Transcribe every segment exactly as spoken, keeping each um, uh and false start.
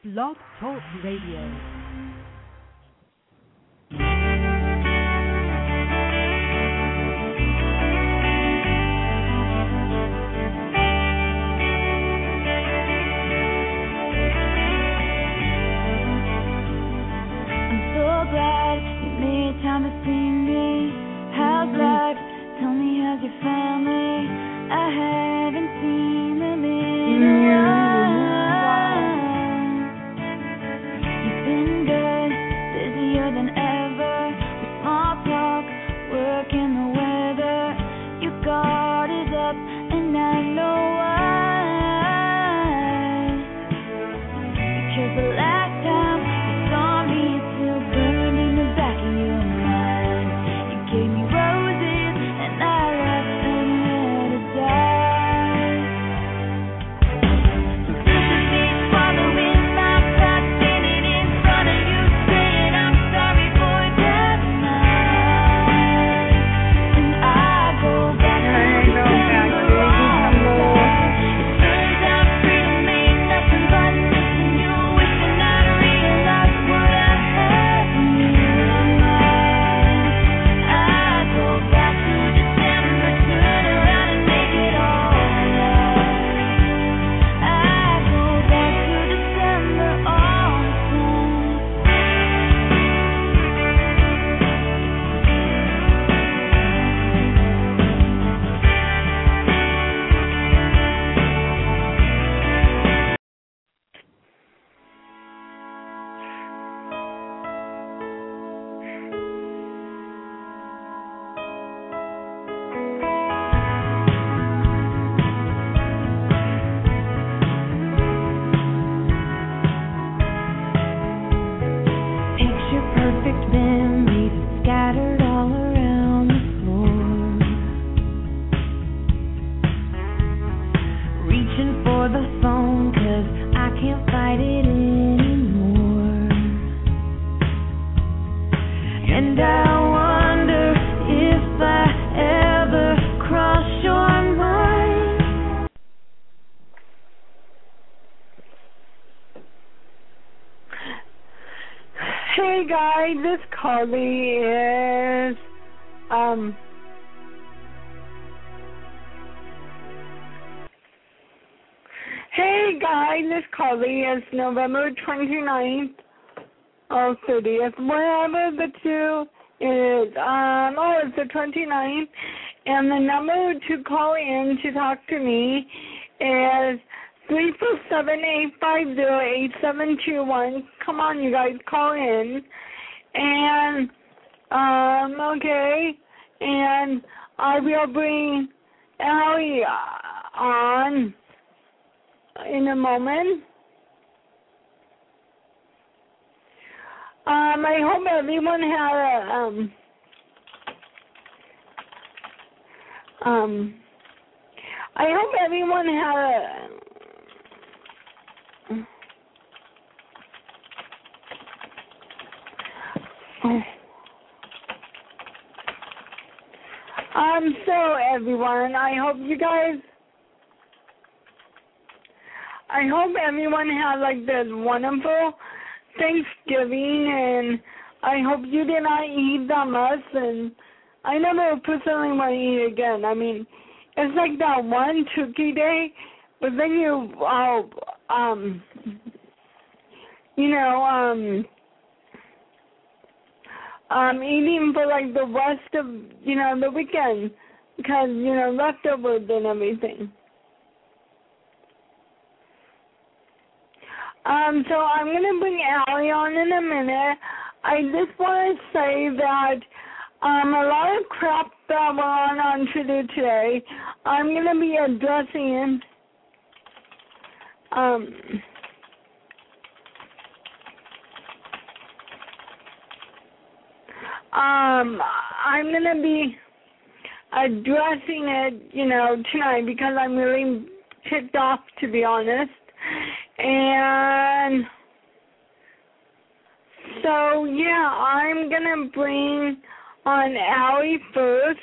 Blog Talk Radio. Time to see me. How's life? Tell me, how's your family? I haven't seen them in a while. You've been good, busier than ever. With small talk, work and the weather. Your guard is up, and I know why. Because the last time you saw me, it still burned in the back of your mind. You gave me roses, and I left them there to die. This is swallowing my pride, standing in front of you, saying I'm sorry for that night. And I go back to December outside. It turns out freedom ain't nothing but missing you, wishing I'd realized what I had in mind. I go back to December, turn around and make it all right. I go back to December all the time. Picture perfect memories scattered all around the floor. Reaching for the phone 'cause I can't fight it anymore. And I wonder if I ever cross your mind. Hey guys, this Carly is um Hey guys, this Carly is November twenty-ninth or thirtieth, whatever the two is. Um oh it's the twenty-ninth, and the number to call in to talk to me is three four seven, eight five zero, eight seven two one. Come on, you guys, call in. And, um, okay, and I will bring Allie uh, on in a moment. Um, I hope everyone had a, um, um, I hope everyone had a, Um, so everyone, I hope you guys, I hope everyone had like this wonderful Thanksgiving, and I hope you did not eat that much, and I never personally want to eat again. I mean, it's like that one turkey day, but then you, uh, um, you know, um, Um, eating for like the rest of, you know, the weekend, because, you know, leftovers and everything. Um, so I'm going to bring Allie on in a minute. I just want to say that um, a lot of crap that we're on on Twitter today, I'm going to be addressing, um, Um, I'm going to be addressing it, you know, tonight because I'm really ticked off, to be honest. And so, yeah, I'm going to bring on Allie first.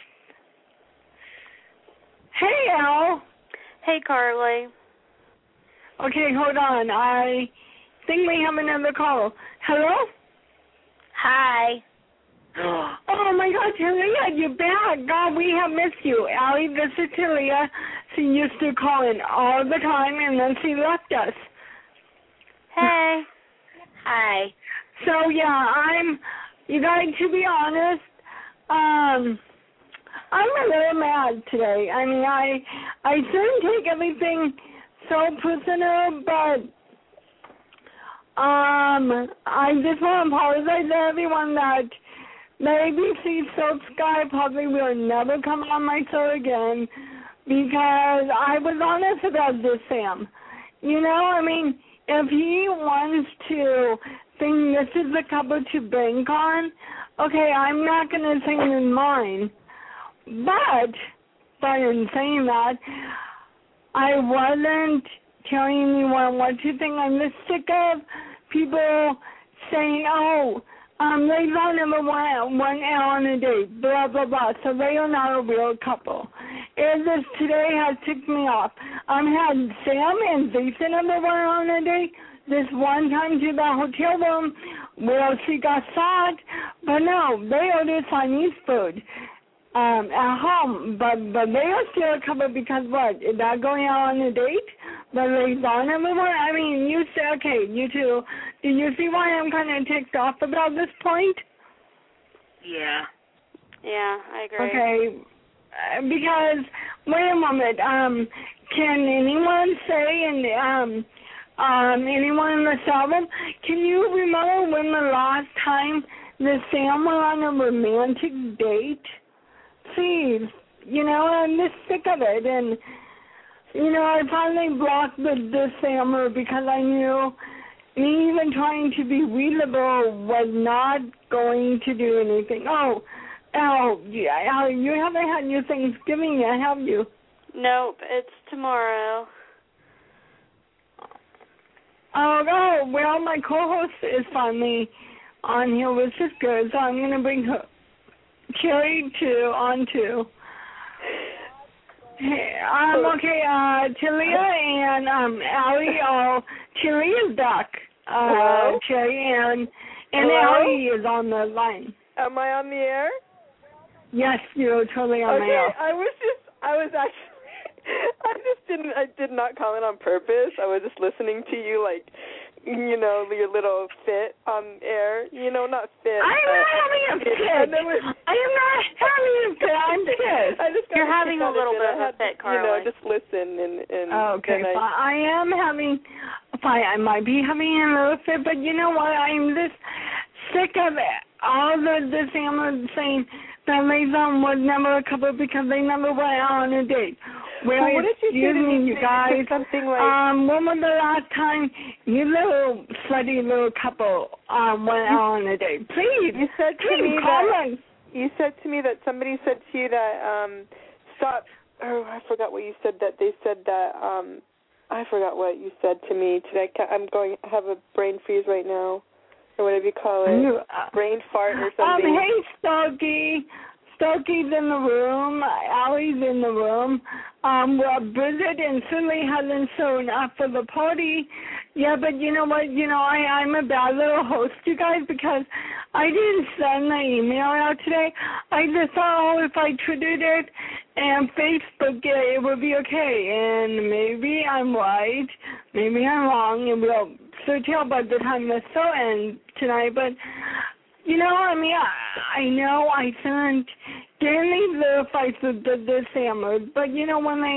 Hey, Al. Hey, Carly. Okay, hold on. I think we have another call. Hello? Hi. Oh, my God, Talia, you're back. God, we have missed you. Allie, this is Talia. She used to call in all the time, and then she left us. Hey. Hi. So, yeah, I'm, you guys, to be honest, um, I'm a little mad today. I mean, I, I shouldn't take everything so personal, but Um, I just want to apologize to everyone that the A B C Soap Sky probably will never come on my show again because I was honest about this, Sam. You know, I mean, if he wants to think this is the couple to bank on, okay, I'm not going to say it in mine. But, by in saying that, I wasn't telling anyone what to think. I'm just sick of people saying, oh, um, they don't ever want one hour on a date, blah, blah, blah. So they are not a real couple. And this today has ticked me off. Um, had Sam and Jason ever went on a date this one time to the hotel room where she got shot, but no, they ordered Chinese food. Um, at home, but but they are still a couple because what? Is that going out on a date? But they gone everywhere? I mean, you say, okay, you two, do you see why I'm kind of ticked off about this point? Yeah. Yeah, I agree. Okay, uh, because, wait a moment, um, can anyone say, and um, um, anyone in the album, can you remember when the last time the Sam went on a romantic date? Please, you know, I'm just sick of it, and, you know, I finally blocked the, the Sammer because I knew me even trying to be readable was not going to do anything. Oh, oh, yeah, Al, you haven't had your Thanksgiving yet, have you? Nope, it's tomorrow. Oh, oh, well, my co-host is finally on here, which is good, so I'm going to bring her. Cherry two on two. Hey, um, okay, uh, Talia and um, Allie, oh, Cherry is back. Uh, Hello? Cherry and, and Hello? Allie is on the line. Am I on the air? Yes, you're totally on okay, the air. I was just, I was actually, I just didn't, I did not call in on purpose. I was just listening to you, like, you know, your little fit on air. You know, not fit. I'm not uh, having a fit. And then was, I am not having a fit. I'm pissed. I just got You're having a little bit of a had, fit, You know, Carly. just listen and and. Okay, and I, fine. I am having, fine, I might be having a little fit, but you know what? I'm just sick of it. All the, the family saying that Maison was never a couple because they never went out on a date. Well, well, what did you excuse say to me, me? you guys. Something like. Um, when was the last time you little slutty little couple um went out on a date? Please, you said to please me call that. us. You said to me that somebody said to you that um stop. Oh, I forgot what you said. That they said that um I forgot what you said to me today. I'm going to have a brain freeze right now, or whatever you call it, You, uh, brain fart or Um, something. hey, Stokey. Stokey's in the room. Allie's in the room. Um, well, Bridget and Sulie hasn't shown up for the party. Yeah, but you know what? You know, I, I'm a bad little host, you guys, because I didn't send the email out today. I just thought, oh, if I tweeted it and Facebook it, it would be okay. And maybe I'm right. Maybe I'm wrong. And we'll so tell by the time the show ends tonight. But you know, I mean, I, I know I shouldn't get any little fights with the, the Sammers, but you know, when they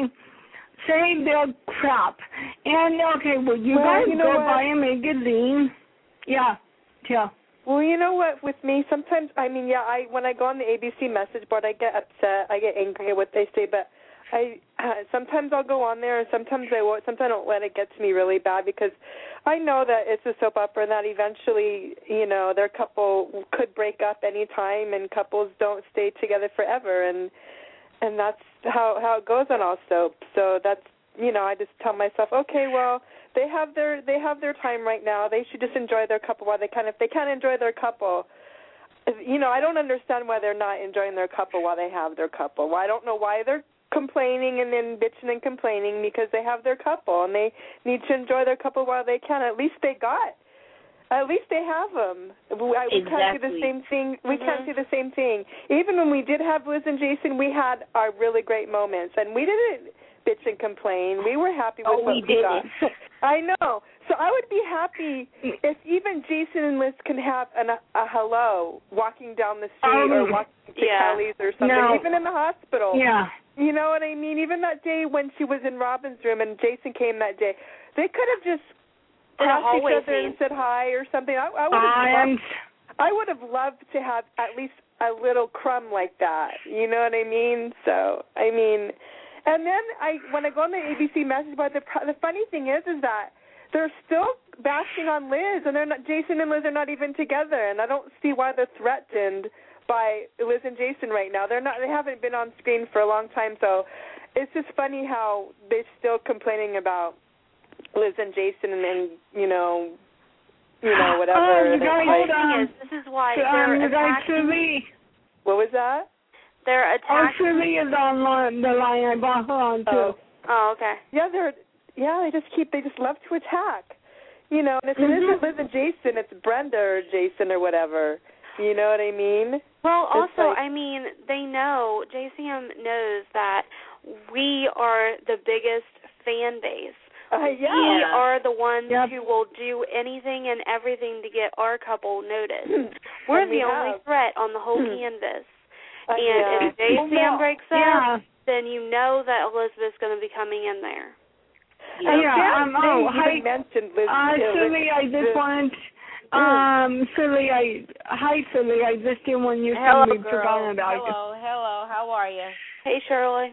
say they're crap, and okay, well, you Well, guys you know go what? buy a magazine. Yeah, yeah. Well, you know what? With me, sometimes I mean, yeah, I when I go on the A B C message board, I get upset, I get angry at what they say, but I uh, sometimes I'll go on there, and sometimes I won't. Sometimes I don't let it get to me really bad because I know that it's a soap opera, and that eventually, you know, their couple could break up any time, and couples don't stay together forever, and and that's how how it goes on all soap. So that's, you know, I just tell myself, okay, well, they have their they have their time right now. They should just enjoy their couple while they can. If they can't enjoy their couple, you know, I don't understand why they're not enjoying their couple while they have their couple. Well, I don't know why they're complaining and then bitching and complaining because they have their couple and they need to enjoy their couple while they can. At least they got. At least they have them. We, we exactly. can't do the same thing. We mm-hmm. can't do the same thing. Even when we did have Liz and Jason, we had our really great moments, and we didn't bitch and complain. We were happy with oh, what we, we did got. it. I know. So I would be happy if even Jason and Liz can have an, a, a hello walking down the street Um, or walking to yeah. Kelly's or something, No. even in the hospital. Yeah. You know what I mean? Even that day when she was in Robin's room and Jason came that day, they could have just Did a crossed each hallway other and scene. said hi or something. I, I would I have am. loved, I would have loved to have at least a little crumb like that. You know what I mean? So, I mean, and then I when I go on the A B C message board, the the funny thing is, is that they're still bashing on Liz, and they're not. Jason and Liz are not even together, and I don't see why they're threatened by Liz and Jason right now. They're not. They haven't been on screen for a long time, so it's just funny how they're still complaining about Liz and Jason, and, and you know, you know, whatever. Oh, you And it's guys, like- hold on. Yes, this is why Um, they're you guys, attacking. Sylvie. what was that? They're Oh, attacking. Sylvie is on line, the line. I brought her on, too. Oh. Oh, okay. Yeah, they're yeah. They just keep. They just love to attack. You know, and if it Mhm. isn't Liz and Jason, it's Brenda or Jason or whatever. You know what I mean? Well, It's also, like- I mean, they know, J C M knows that we are the biggest fan base. Uh, yeah. We Yeah. are the ones Yep. who will do anything and everything to get our couple noticed. We're And we the only have. threat on the whole canvas. Uh, And yeah. if J C M Well, no, breaks up, yeah. then you know that Elizabeth's going to be coming in there. Yeah, yeah, um, oh, you hi. even mentioned Liz. Uh, yeah, Liz- Sylvie, I just Liz- wanted, um, Sylvie, I, hi, Sylvie, I just didn't want you to Hello, be girl. forgotten about you. Hello, hello. How are you? Hey, Shirley.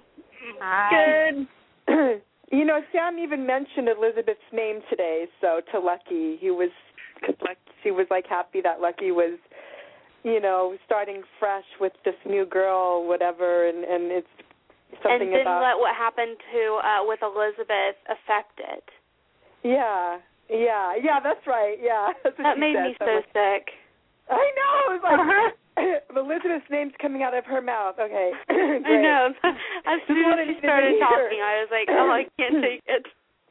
Hi. Good. You know, Sam even mentioned Elizabeth's name today, so to Lucky, he was, cause Lucky, she was like happy that Lucky was, you know, starting fresh with this new girl, whatever, and and it's something And didn't about let what happened to uh, with Elizabeth affect it. yeah, yeah, yeah, that's right, yeah. That's what That she made said. me So so I'm like, sick. I know. It was like Uh-huh. Elizabeth's name's coming out of her mouth. Okay, I great. know. As Just soon as wanted she you to started hear. talking, I was like, oh, I can't take it.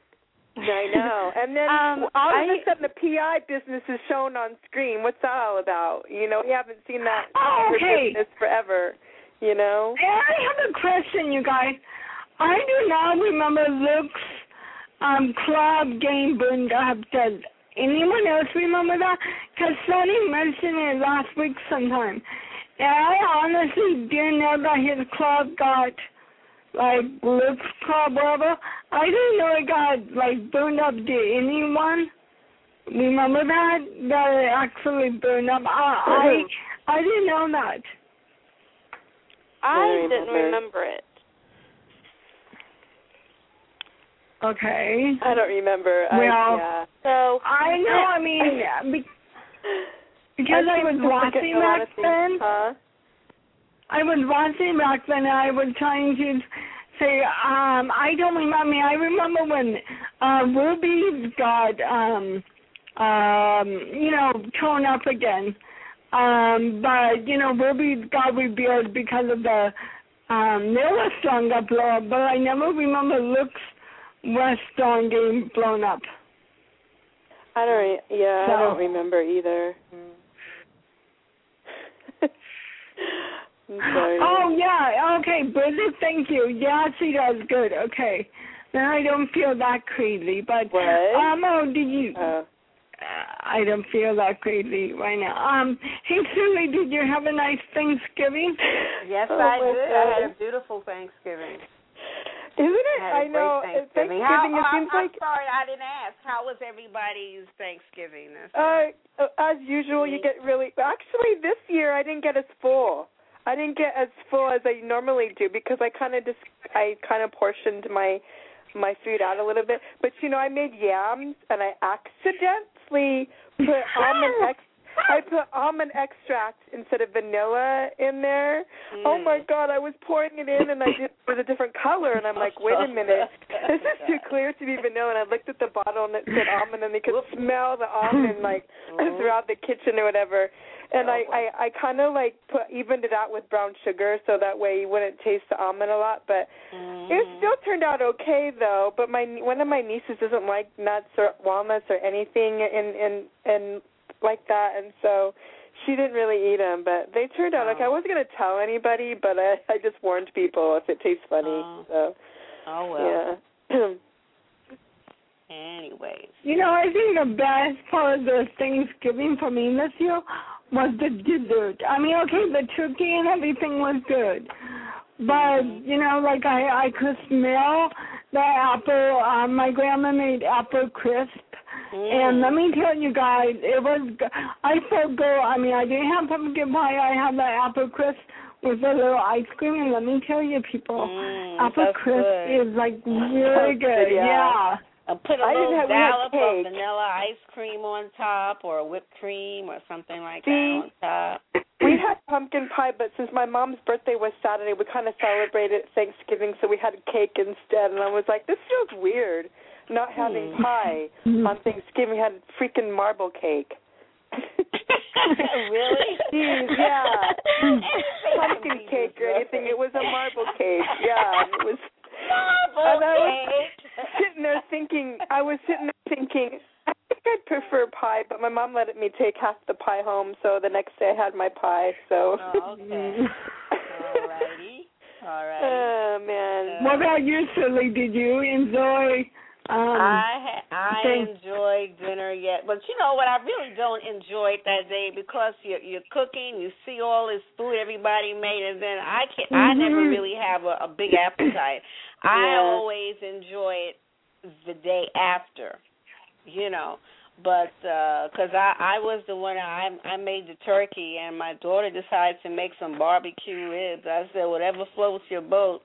I know. And then Um, all of I- a sudden the P I business is shown on screen. What's that all about? You know, we haven't seen that Oh, for okay. business forever, you know? I have a question, you guys. I do not remember Luke's um, club game burned up. Does anyone else remember that? Because Sonny mentioned it last week sometime. And I honestly didn't know that his club got, like, Luke's club, whatever. I didn't know it got, like, burned up. Did anyone remember that? That it actually burned up? I, I, I didn't know that. I I didn't remember. remember it. Okay. I don't remember. I, Well, yeah. So I know, I mean, be- because I, seem was to forget watching a lot back of things. then. Huh? I was watching back then, and I was trying to say, um, I don't remember. I remember when uh, Ruby got, um, um, you know, torn up again. Um, but, you know, Ruby got revealed because of the um, their restaurant got blown up, but I never remember Luke's restaurant getting blown up. I don't. Re- yeah, So- I don't remember either. I'm sorry. Oh, yeah, okay, Bridget, thank you. Yeah, she does good, okay. Then I don't feel that crazy, but... What? Um, oh, did you... Oh. I don't feel that crazy right now. Um, hey, Susie, did you have a nice Thanksgiving? Yes, Oh, I my did. God. I had a beautiful Thanksgiving. Isn't it? I had a I know. great uh, Thanksgiving. Thanksgiving, How, it I'm, seems I'm like... sorry, I didn't ask. How was everybody's Thanksgiving? This Uh, as usual, you get really... Actually, this year I didn't get as full. I didn't get as full as I normally do because I kind of just... I kind of portioned my my food out a little bit. But, you know, I made yams, and I accidentally put almond ex- I put almond extract instead of vanilla in there. Mm. Oh, my God, I was pouring it in, and I did, it was a different color, and I'm like, wait a minute. This is too clear to be vanilla, and I looked at the bottle, and it said almond, and they could smell the almond, like, throughout the kitchen or whatever. And oh, I, I, I kind of like put evened it out with brown sugar so that way you wouldn't taste the almond a lot. But mm-hmm. it still turned out okay though. But my one of my nieces doesn't like nuts or walnuts or anything and and and like that, and so she didn't really eat them. But they turned out oh. okay. I wasn't gonna tell anybody, but I, I just warned people if it tastes funny. Oh, so oh well. Yeah. Anyways. You know, I think the best part of the Thanksgiving for me this year was the dessert. I mean, okay, the turkey and everything was good. But, mm-hmm. you know, like I, I could smell the apple. Um, my grandma made apple crisp. Mm. And let me tell you guys, it was, I felt good. I mean, I didn't have pumpkin pie. I had the apple crisp with a little ice cream. And let me tell you, people, mm, apple crisp good. is, like, really good. Yeah. yeah. Uh, put a I little didn't have, dollop cake. of vanilla ice cream on top, or whipped cream, or something like See, that on top. We had pumpkin pie, but since my mom's birthday was Saturday, we kind of celebrated Thanksgiving, so we had cake instead. And I was like, this feels weird, not having Hmm. pie on Thanksgiving. We had freaking marble cake. Really? Jeez, yeah. Pumpkin cake or anything. It was a marble cake. Yeah, it was. Marble and I was cake. sitting there thinking, I was sitting there thinking, I think I'd prefer pie, but my mom let me take half the pie home, so the next day I had my pie, so. Oh, okay. All righty. All right. Oh, man. What about you, Silly? Did you enjoy um I ha- I thanks- enjoyed dinner yet, but you know what? I really don't enjoy it that day because you're you're cooking, you see all this food everybody made, and then I can I Mhm. never really have a, a big appetite. I Yeah. always enjoy it the day after, you know. But because I I was the one I I made the turkey, and my daughter decided to make some barbecue ribs. I said whatever floats your boat.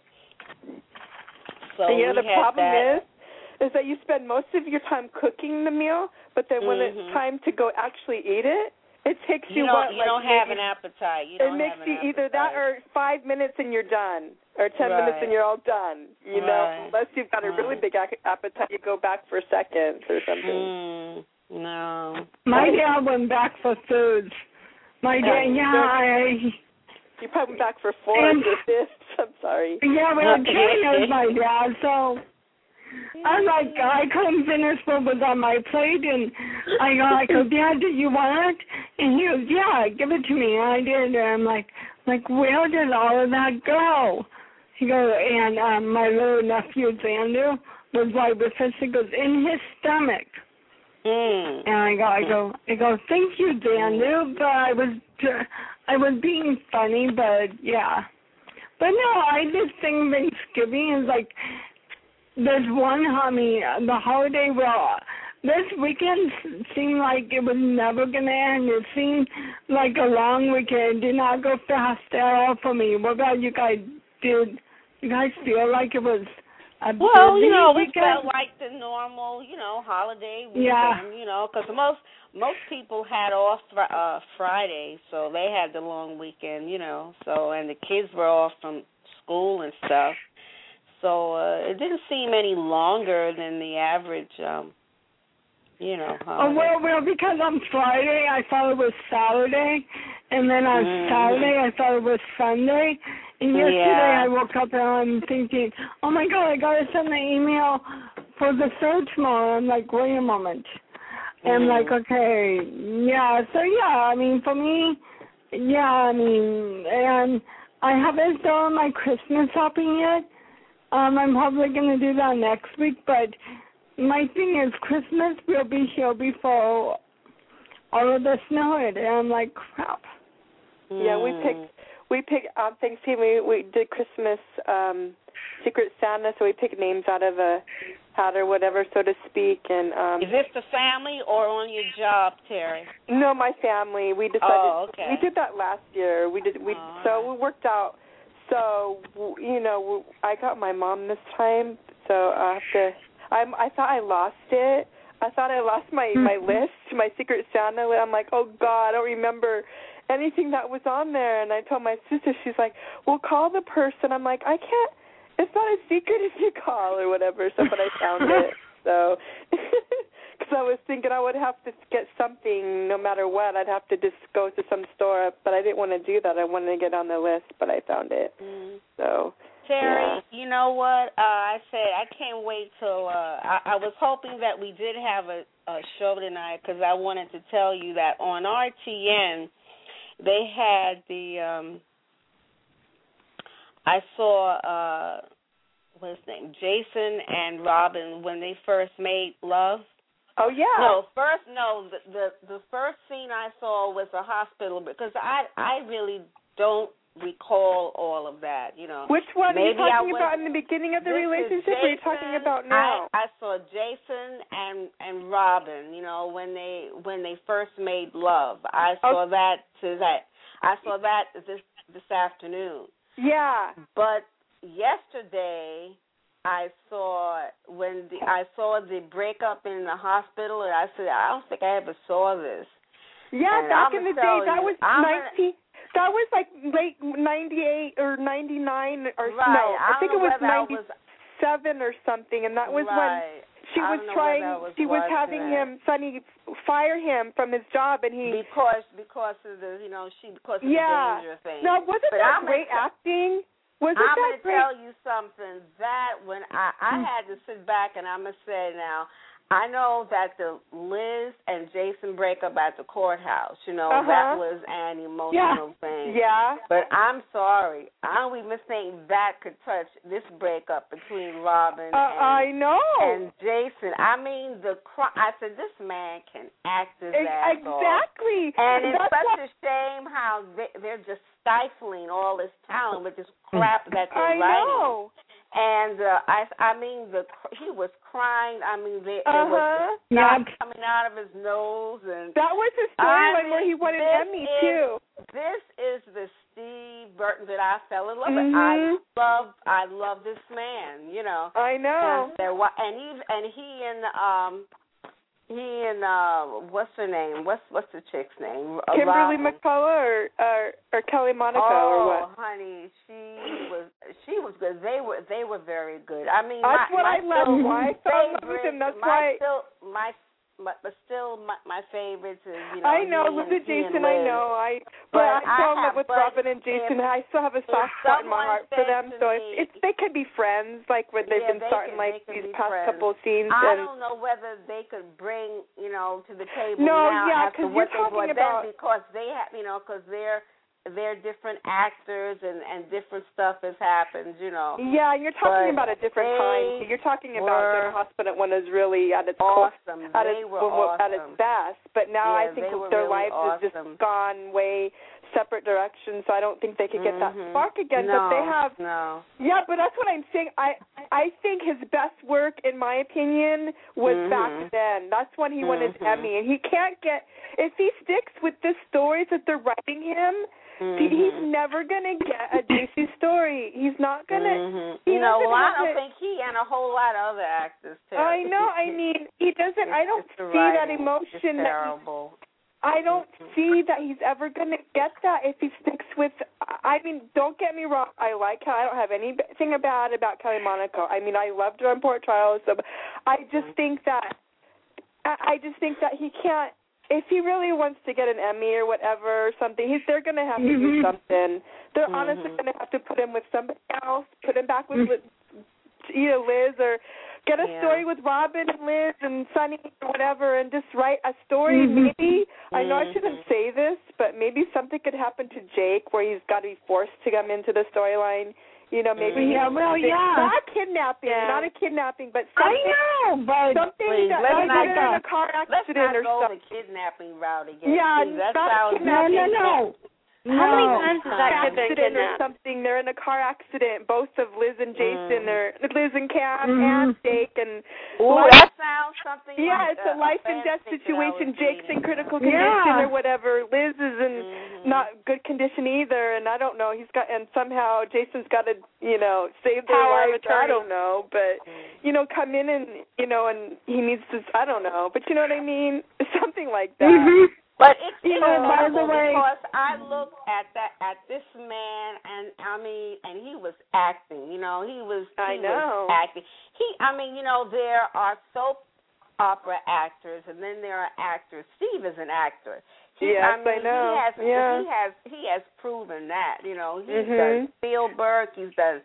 So yeah, we the had problem that. is, is that you spend most of your time cooking the meal, but then when Mhm. it's time to go actually eat it, it takes you, You don't, what, you like don't have maybe, an appetite. You it don't makes have an you either that appetite. or five minutes and you're done, or ten Right. minutes and you're all done. You know, Right. unless you've got a really Right. big ac- appetite, you go back for seconds or something. Mm, no. My dad went back for food. My dad, yeah, I, You probably went back for four And- or fifths. I'm sorry. yeah, well, Kenny is my dad, so I'm like, I couldn't finish what was on my plate, and I go, I go, Dad, do you want it? And he goes, yeah, give it to me. And I did, and I'm like, like, where did all of that go? He goes, and um, my little nephew, Xander, was like with this. He goes, in his stomach. Mm. And I go, I go, I go, thank you, Xander, but I was, I was being funny, but yeah. But no, I just think Thanksgiving is like, there's one, I mean, the holiday, well, this weekend seemed like it was never going to end. It seemed like a long weekend. It did not go fast at all for me. What about you guys? Did you guys feel like it was a Well, busy you know, it weekend? felt like the normal, you know, holiday weekend, Yeah. you know, because most most people had off fr- uh, Friday, so they had the long weekend, you know, so, and the kids were off from school and stuff. So uh, it didn't seem any longer than the average, um, you know, Oh, holiday. well, well, because on Friday I thought it was Saturday, and then on Mhm. Saturday I thought it was Sunday, and yesterday Yeah. I woke up and I'm thinking, oh my God, I gotta send an email for the show tomorrow. I'm like, wait a moment. And I'm Mhm. like, okay, yeah, so yeah, I mean, for me, yeah, I mean, and I haven't done my Christmas shopping yet. Um, I'm probably going to do that next week, but my thing is Christmas will be here before all of the snow hit, and I'm like, crap. Yeah, we picked we picked on Thanksgiving. We, we did Christmas um, Secret Santa, so we picked names out of a hat or whatever, so to speak. And um, Is this the family or on your job, Terry? no, my family. We decided Oh, okay. we did that last year. We did we Oh, so all right. we worked out. So you know, I got my mom this time, so I have to. I'm, I thought I lost it. I thought I lost my my list, my Secret Santa. I'm like, oh God, I don't remember anything that was on there. And I told my sister, she's like, well, call the person. I'm like, I can't. It's not a secret if you call or whatever. So, but I found it. So, because I was thinking I would have to get something no matter what. I'd have to just go to some store, but I didn't want to do that. I wanted to get on the list, but I found it. Mm. So, Terry, yeah. you know what? Uh, I said I can't wait till. Uh, I, I was hoping that we did have a, a show tonight because I wanted to tell you that on R T N they had the. Um, I saw. Uh, what's his name? Jason and Robin when they first made love. Oh yeah. No, first no. The the, the first scene I saw was a hospital because I I really don't recall all of that. You know. Which one Maybe are you I talking went, about in the beginning of the this relationship? Jason, or are you talking about now? I, I saw Jason and and Robin. You know when they when they first made love. I saw okay. that to that. I saw that this this afternoon. Yeah. But yesterday I saw when the I saw the breakup in the hospital, and I said I don't think I ever saw this. Yeah, and back I'm in the day, tell that you, was I'm nineteen. That was like late ninety-eight or ninety-nine or right. no, I, I think don't it know was was, ninety-seven or something, and that was right. when she I was don't know trying. was she was watching having it. him, Sonny, fire him from his job, and he because because of the you know she because of yeah. the danger thing. No, wasn't but that I'm great gonna, acting? Was it I'm that gonna great? tell you something that when I I had to sit back and I'm gonna say now. I know that the Liz and Jason breakup at the courthouse, you know, uh-huh. that was an emotional yeah. thing. Yeah. But I'm sorry. I don't even think that could touch this breakup between Robin uh, and, I know. and Jason. I mean, the cr- I said, this man can act his ass Exactly. off. And it's That's such what... a shame how they, they're just stifling all this talent with this crap that they're I writing. know. And uh, I, I mean, the he was crying. I mean, there, uh-huh. there was snot yep. coming out of his nose, and that was his I storyline mean, where he won an Emmy is, too. This is the Steve Burton that I fell in love mm-hmm. with. I love, I love this man. You know. I know. And, there, and he and he and um. He and uh, what's her name? What's what's the chick's name? Uh, Kimberly Robin. McCullough or, or or Kelly Monaco oh, or what? Oh, honey, she was she was good. They were they were very good. I mean, that's my, what my I love. Why I fell in love with favorite- him. That's my why. Still, my but, but still, my, my favorites is you know. I know, he look and, at Jason. I I know. I but, but I fell in have, love with but Robin and Jason. If, I still have a soft spot in my heart for them. So me, it's, it's they could be friends, like when they've yeah, been they starting could, like these past friends. couple of scenes. I and, don't know whether they could bring you know to the table no, now yeah, after you're what they talking brought about them because they have you know because they're. They're different actors and, and different stuff has happened, you know. Yeah, you're talking but about a different time. You're talking about the hospital when is really at its awesome. At they its, were awesome. At its best. But now yeah, I think their really lives awesome. has just gone way separate directions, so I don't think they could get mm-hmm. that spark again. No, but they have no. Yeah, but that's what I'm saying. I I think his best work, in my opinion, was mm-hmm. back then. That's when he won his mm-hmm. Emmy. And he can't get if he sticks with the stories that they're writing him. Mm-hmm. He's never gonna get a juicy story. He's not gonna. Mm-hmm. He no, well, I don't it. think he and a whole lot of other actors too. I know. I mean, he doesn't. It's, I don't it's see writing. that emotion. It's terrible. That he, I don't mm-hmm. see that he's ever gonna get that if he sticks with. I mean, don't get me wrong. I like her. I don't have anything bad about Kelly Monaco. I mean, I loved her on Port Trials. So I just mm-hmm. think that. I just think that he can't. If he really wants to get an Emmy or whatever or something, he's, they're going to have to mm-hmm. do something. They're mm-hmm. honestly going to have to put him with somebody else, put him back with, with either Liz or get a yeah. story with Robin and Liz and Sonny or whatever and just write a story. Mm-hmm. Maybe, I know mm-hmm. I shouldn't say this, but maybe something could happen to Jake where he's got to be forced to come into the storyline. You know, maybe yeah, well, yeah, not a kidnapping, yeah. not a kidnapping, but something. I know, but something Please, that let's like not in go, a car let's accident not or go something. the kidnapping route again. Yeah, Please, that not sounds no, no, no. How many No. times has that kid been accident or kidnapped? something. They're in a car accident. Both of Liz and Jason, Mm. are Liz and Cam Mhm. and Jake, and Ooh, life, that sounds something yeah, like it's a life and death fanfic that I situation. was Jake's in reading. critical Yeah. condition or whatever. Liz is in Mhm. not good condition either, and I don't know. He's got, and somehow Jason's got to, you know, save their Power of lives. I attorney. don't know, but you know, come in and you know, and he needs to. I don't know, but you know what I mean? Something like that. Mm-hmm. But it's You know, by the incredible way- because I looked at that at this man, and I mean, and he was acting. You know, he was. He I know. Was acting. He, I mean, you know, there are soap opera actors, and then there are actors. Steve is an actor. He, Yes, I, mean, I know. He has, yeah. he has he has proven that. You know, he's Mhm. done Spielberg. He's done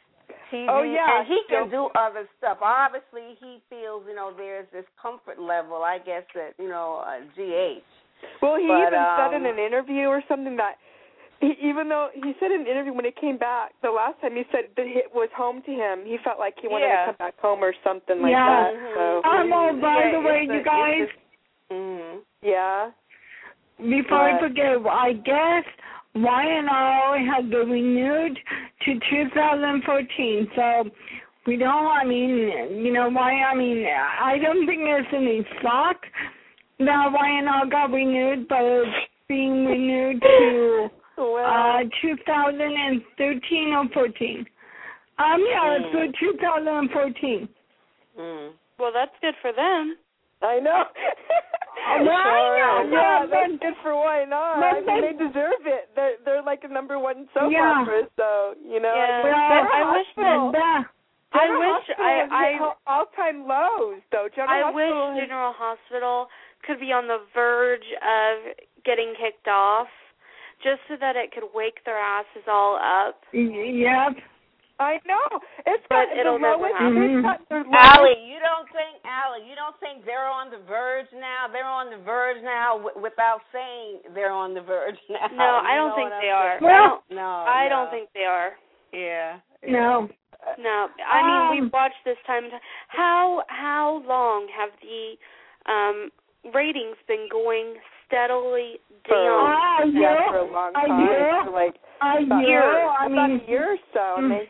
T V, Oh, yeah. and he can So- do other stuff. Obviously, he feels, you know, there's this comfort level, I guess, that, you know, uh, G H. Well, he But, even said in um, an interview or something that he, even though he said in an interview when he came back the last time, he said that it was home to him. He felt like he wanted Yeah. to come back home or something like Yeah. that. Mhm. So Um, oh, by Yeah, the way, it's you a- guys, it's a- mhm. yeah. before I What? forget, I guess Y and O has been renewed to two thousand fourteen. So we don't, I mean, you know, why, I mean, I don't think there's any shock that Y and O got renewed, but it's being renewed to Well, uh, two thousand thirteen or fourteen. Um, yeah, it's for two thousand fourteen. Mm. Well, that's good for them. I know. Well, I know, yeah, but- that's good for why not. but I mean, they they- deserve it. They're they're like a number one soap Yeah. opera, so you know. Yeah. But Well, General I wish Hospital, that, I General wish Hospital I has I hit all time lows though. General I Hospital wish has- General Hospital could be on the verge of getting kicked off, just so that it could wake their asses all up. yep. I know. It's But got the it'll never lowest. happen. It's got the lowest. Allie, you don't think, Allie, you don't think they're on the verge now? They're on the verge now w- without saying they're on the verge now. No, I You don't know think what they I'm are. saying? I don't. No, I no. don't think they are. Yeah. No. No, I mean Um, we've watched this time. and time. How how long have the um, ratings been going steadily For- down? I Yeah, do. for a long I time. do. For like I about, do. I about mean, a year or so. And mm. they,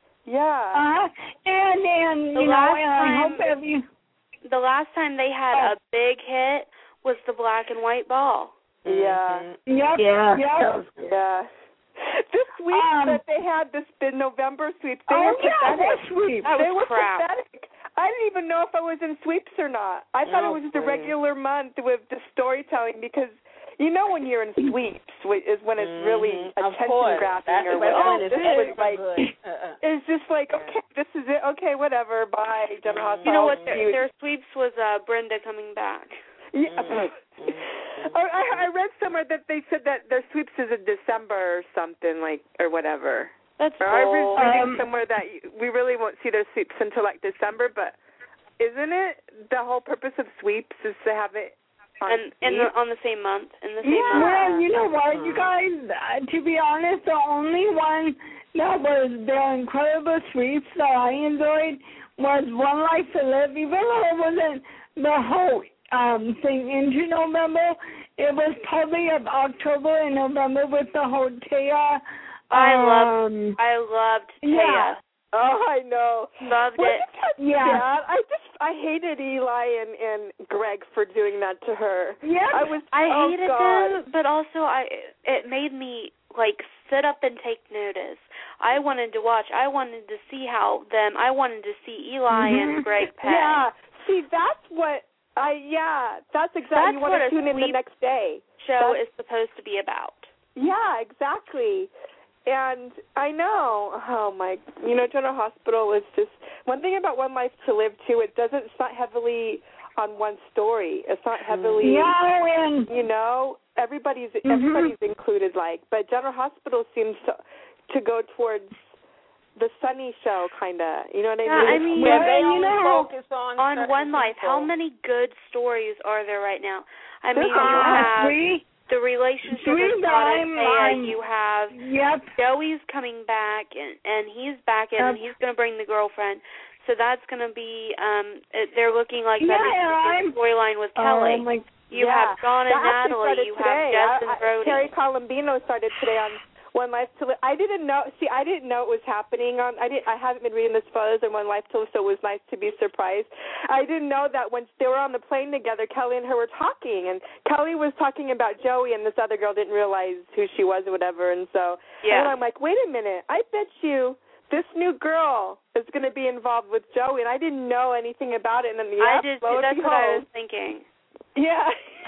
yeah. uh, and and The you know, last and I time- hope every. The last time they had Oh. a big hit was the black and white ball. Yeah. Yep. Yeah. Yep. Yeah. The sweeps Um, that they had, this the November sweeps, they Oh were yeah, pathetic. that's sweet. That they was were crap. pathetic. I didn't even know if I was in sweeps or not. I thought Oh, it was just a please. regular month with the storytelling because you know when you're in sweeps wh- is when it's really Mhm. Of attention course. grabbing That's or when whatever. it's This was super like good. Uh-uh. it's just like Yeah. okay, this is it. Okay, whatever. Bye, General Hospital. You know what? I'll Their, see you- their sweeps was uh, Brenda coming back. Yeah. Mm-hmm. Or I, I read somewhere that they said that their sweeps is in December or something like or whatever. That's Or I bull. was reading Um, somewhere that you- we really won't see their sweeps until like December, but isn't it the whole purpose of sweeps is to have it on and in sweeps? the, on the same month. In the same Yeah. month. Well, you know what, you guys, uh, to be honest, the only one that was their incredible sweeps that I enjoyed was One Life to Live, even though it wasn't the whole um, thing into November. It was probably of October and November with the whole Taya. I loved- um, I loved Taya. Yeah. Oh, I know. Loved Wasn't it. that Yeah. sad? I just I hated Eli and and Greg for doing that to her. Yeah. I was I oh, hated God. them, but also I it made me like sit up and take notice. I wanted to watch. I wanted to see how them. I wanted to see Eli Mhm. and Greg Pay. Yeah. See, that's what I yeah, that's exactly That's you want what to a tune in the sweep next day. Show That's- is supposed to be about. Yeah, exactly. And I know, oh my, you know, General Hospital is just, one thing about One Life to Live, too, it doesn't, it's not heavily on one story. It's not heavily, Yeah, and you know, everybody's Mhm. everybody's included, like, but General Hospital seems to, to go towards the Sunny show, kind of, you know what I Yeah, mean? I mean- Where Well, they you only know, focus on On certain One Life, how people. many good stories are there right now? I mean, There you are have three. the relationship Three with Todd time, and Taya. um, You have Yep. Joey's coming back, and, and he's back in, and Yep. he's going to bring the girlfriend. So that's going to be, um, it, they're looking like Yeah, that is I'm- the storyline with Kelly. Oh, my, you Yeah. have John and That actually Natalie. started You today. have Jess I- and I- Brody. Terry Colombino started today on One Life to Live. I didn't know. See, I didn't know it was happening. On I didn't. I haven't been reading the spoilers on One Life to Live, so it was nice to be surprised. I didn't know that when they were on the plane together, Kelly and her were talking, and Kelly was talking about Joey, and this other girl didn't realize who she was or whatever, and so Yeah. and I'm like, wait a minute, I bet you this new girl is going to be involved with Joey, and I didn't know anything about it, and then the I did too. That's what I was thinking. Yeah.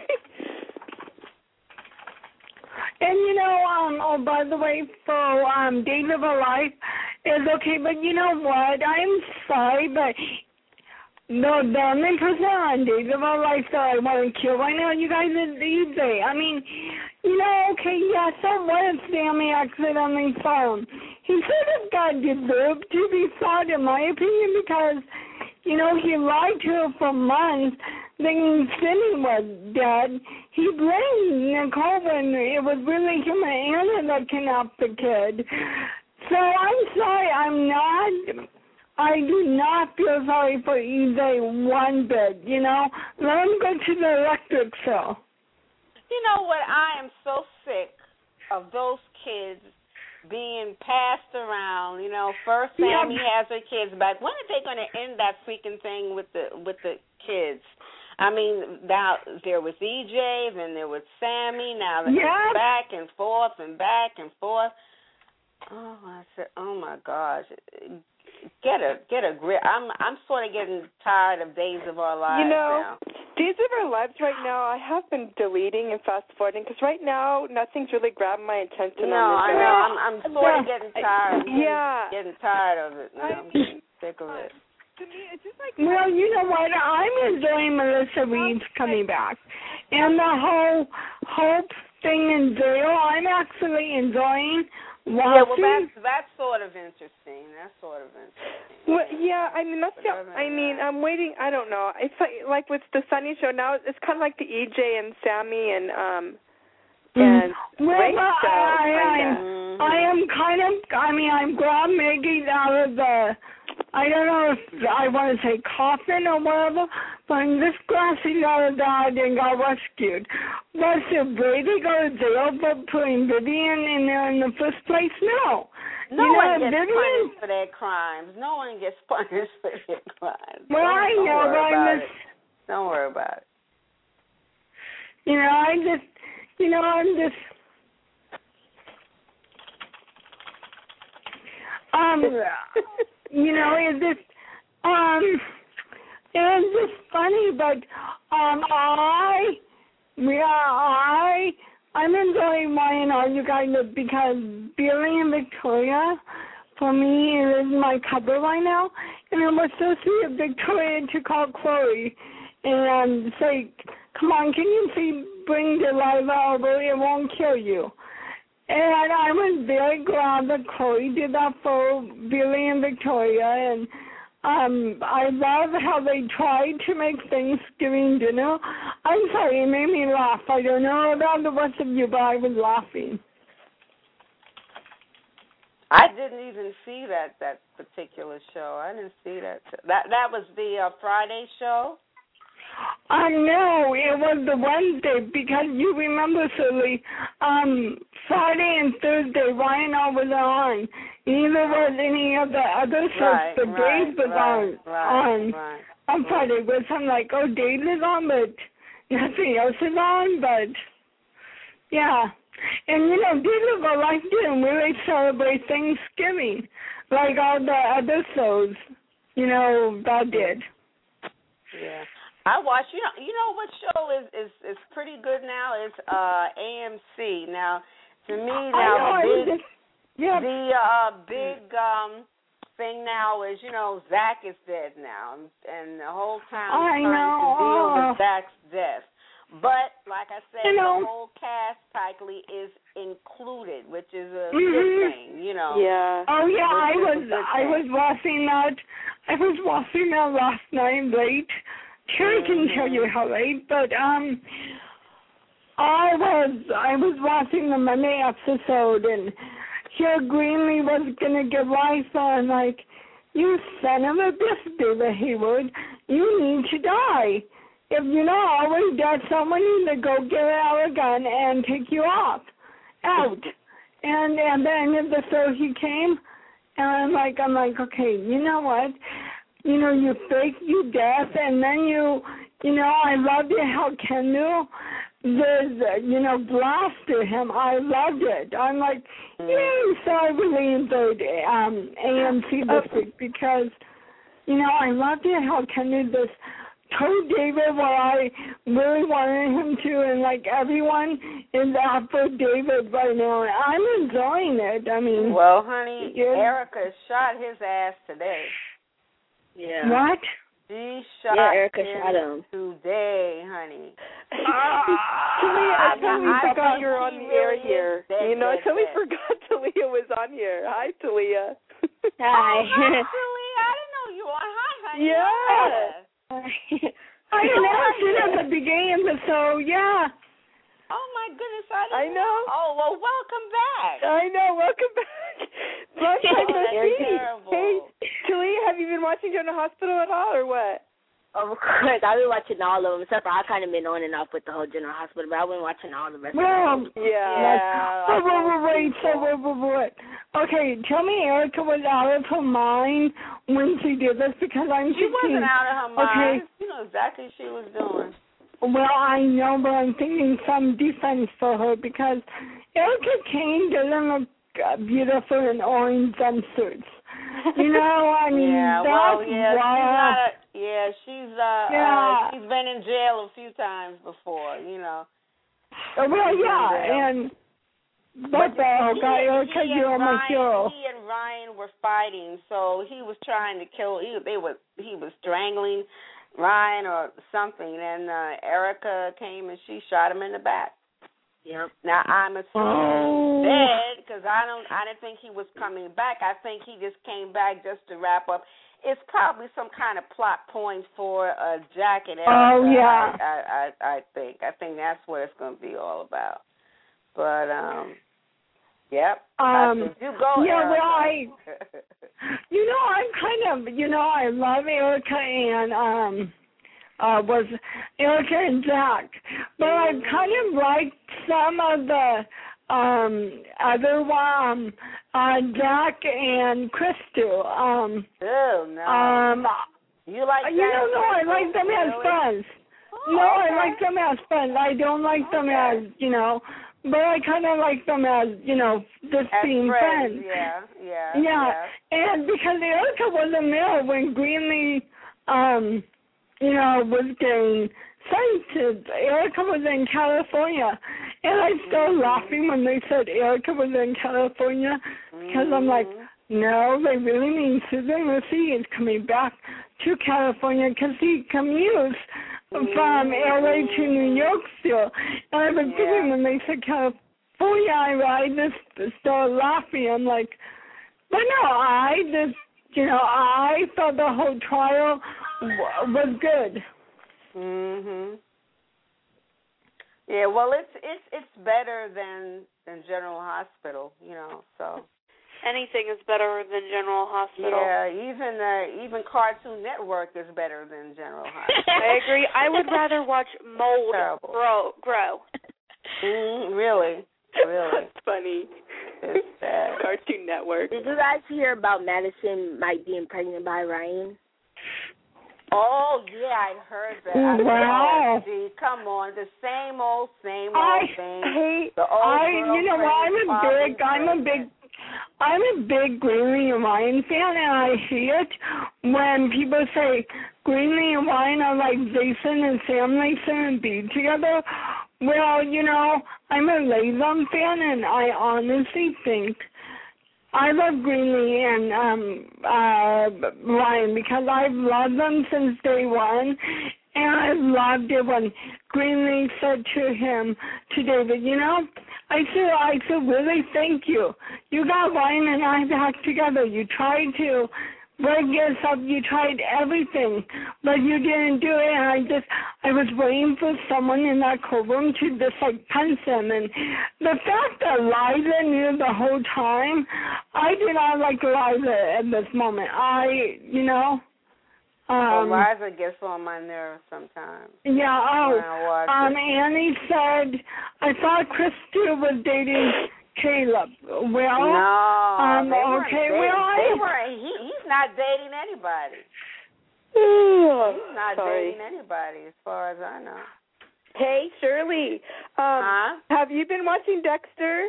And you know, um, oh, by the way, for um, Days of a Life is okay, but you know what? I'm sorry, but the the only person on Days of Our Life that I want to kill right now, you guys, is E J. I mean, you know, okay, yeah, so what if Sammy accidentally saw him? He sort of got deserved to be shot, in my opinion, because, you know, he lied to her for months, thinking Cindy was dead. He blamed Nicole when it was really him and Anna that kidnapped the kid. So I'm sorry, I'm not... I do not feel sorry for E J one bit, you know. Let him go to the electric show. You know what? I am so sick of those kids being passed around. You know, first Sammy Yep. has her kids back. When are they going to end that freaking thing with the with the kids? I mean, now there was E J, then there was Sammy. Now it's Yep. back and forth and back and forth. Oh, I said, oh my gosh. Get a get a grip. I'm I'm sort of getting tired of Days of Our Lives You know, now. Days of Our Lives right now, I have been deleting and fast forwarding because right now nothing's really grabbing my attention. No, on I this. know. I'm I'm sort of getting tired. I'm Yeah. getting, getting tired of it now. I'm getting sick of it. To me, it's just like Well, you know what? I'm enjoying Melissa Reeves coming back. And the whole Hope thing in jail, I'm actually enjoying watching. Yeah, well, that's that's sort of interesting. That's sort of interesting. Well, yeah, I mean that's. The, I mean, I'm waiting. I don't know. It's like like with the Sunny Show now. It's kind of like the E J and Sammy and um and well, Ray well, show. I, I, kinda. Mhm. I am kind of, I mean, I'm glad Maggie's out of the, I don't know if I want to say coffin or whatever, but I'm just glad she's out of that and got rescued. Was if Brady go to jail for putting Vivian in there in the first place? No. No you one know, gets Vivian, punished for their crimes. No one gets punished for their crimes. well, don't, I don't know, worry but about I'm it. just, Don't worry about it. you know, I just, you know, I'm just, um, you know, it's just, um, it's just funny, but, um, I, yeah, I, I'm enjoying Ryan Are You Guys because Billy and Victoria, for me, it is my cover right now, and I was so sweet of Victoria to call Chloe and say, come on, can you see, bring Delilah over, it won't kill you. And I was very glad that Chloe did that for Billy and Victoria, and um, I love how they tried to make Thanksgiving dinner. I'm sorry, it made me laugh. I don't know about the rest of you, but I was laughing. I didn't even see that that particular show. I didn't see that. That that was the uh, Friday show. I know it was the Wednesday because you remember, Shirley, um, Friday and Thursday Ryan I was on. Neither was any of the other shows. Right, the right, Dave was right, on right, on right, on right. Friday. But I'm like, oh, Dave is on, but nothing else is on. But yeah, and you know, Dave of Our Life didn't really celebrate Thanksgiving like all the other shows, you know, that did. Yeah. I watch. You know, you know what show is is is pretty good now is uh A M C. Now, to me I now know, I the was big just, yeah. the uh big um thing now is you know Zach is dead now, and the whole town I is trying know. to deal with Zach's death. But like I said, You know. the whole cast practically is included, which is a Mhm. good thing. You know. Yeah. Oh yeah, I Which is a was good I thing. was watching that. I was watching that last night late. Terry can tell you how late, but um, I was I was watching the Monday episode, and here Greenlee was gonna give life, and like, you son of a bitch, David Hayward, you need to die. If you're not already dead, someone needs to go get out a gun and take you off, out. And and then at the show he came, and I'm like I'm like okay, you know what? You know, you fake you death, and then you, you know, I loved it how Kendall, there's, you know, blasted him. I loved it. I'm like, yay! So I really enjoyed um, A M C this week because, you know, I loved it how Kendall just told David what I really wanted him to, and like everyone is after David right now. I'm enjoying it. I mean, Well, honey, yeah. Erica shot his ass today. Yeah. What? She shot Yeah, Erica him shot him. today, honey. Talia, I I- totally I forgot think you were she on the air really is here. dead, You know, I dead, totally dead. forgot Talia was on here. Hi, Talia. Hi. Actually, I didn't know you were on. Hi, honey. Yeah. I announced it at the beginning, so yeah. Oh my goodness, I I didn't know. Oh, well, welcome back. I know. Welcome back. Long time no That's see. terrible. Hey, Talia, have you been watching General Hospital at all, or what? Of course, I've been watching all of them, except for I kind of been on and off with the whole General Hospital, but I've been watching all the rest Well, of them. Yeah. Yeah. wait, wait, wait, wait, so wait, wait, wait. Okay, tell me Erica was out of her mind when she did this because I'm She thinking, wasn't out of her mind. Okay. You know exactly what she was doing. well, I know, but I'm thinking some defense for her because Erica Kane doesn't look uh, beautiful in orange jumpsuits. You know, I mean, yeah, that's well, yeah, why. she's not a, yeah, she's uh, Yeah. uh, she's been in jail a few times before, you know. Uh, well, yeah, and but the guy Erica, he, you're and my Ryan, hero. he and Ryan were fighting, so he was trying to kill. He they was he was strangling Ryan or something, and uh, Erica came and she shot him in the back. Yep. Now I'm assuming Oh. he's dead because I don't. I didn't think he was coming back. I think he just came back just to wrap up. It's probably some kind of plot point for uh, Jack and Erica. Oh, yeah. I, I, I, I think. I think that's what it's going to be all about. But um, yep. Um, I think you go. yeah, Erica. well, I, you know, I'm kind of, you know, I love Erica and um, uh, was Erica and Jack, but I kind of liked some of the um other one, um, uh, Jack and Crystal. Um, Oh no. um, you like? you know, no, I like them as really? friends. Oh, No, okay. I like them as friends. I don't like them Okay. as, you know, but I kind of like them as, you know, just As being friends. friends. Yeah, yeah, Yeah, and because Erica wasn't there when Greenlee, um, you know, was getting sentenced. Erica was in California, and I started Mhm. laughing when they said Erica was in California because I'm like, Mhm. no, they really mean Susan Lucy is coming back to California because he commutes from L A to New York still. And I was Yeah. thinking when they said California, I, I just started laughing. I'm like, but no, I just, you know, I thought the whole trial w- was good. Mhm. Yeah, well, it's it's it's better than than General Hospital, you know. So Anything is better than General Hospital. yeah, even uh, even Cartoon Network is better than General Hospital. I agree. I would rather watch mold Terrible. grow. grow. Mm, really, really, That's funny. it's sad. Cartoon Network. Did you guys hear about Madison might being pregnant by Ryan? Oh yeah, I heard that. I said, Wow. oh, gee, come on, the same old, same old I thing. hate. The old I, girl you know, pregnant, I'm a father big. I'm a big. pregnant. I'm a big Greenlee and Ryan fan, and I hate it when people say Greenlee and Ryan are like Jason and Sam Mason and Bee together. Well, you know, I'm a Latham fan, and I honestly think I love Greenlee and um, uh, Ryan because I've loved them since day one, and I loved it when Greenlee said to him, to David, you know, I said, I said, really, thank you. You got Ryan and I back together. You tried to break us up. You tried everything, but you didn't do it. And I just, I was waiting for someone in that courtroom to just like punch them. And the fact that Liza knew the whole time, I did not like Liza at this moment. I, you know. Um, well, Liza gets on my nerves sometimes. Yeah, oh, when I watch um, it. Annie said, I thought Christy was dating Caleb. Well, no, um, they weren't okay, dating. well, I- they weren't. He, he's not dating anybody. He's not Sorry. dating anybody, as far as I know. Hey, Shirley. Um, Huh? Have you been watching Dexter?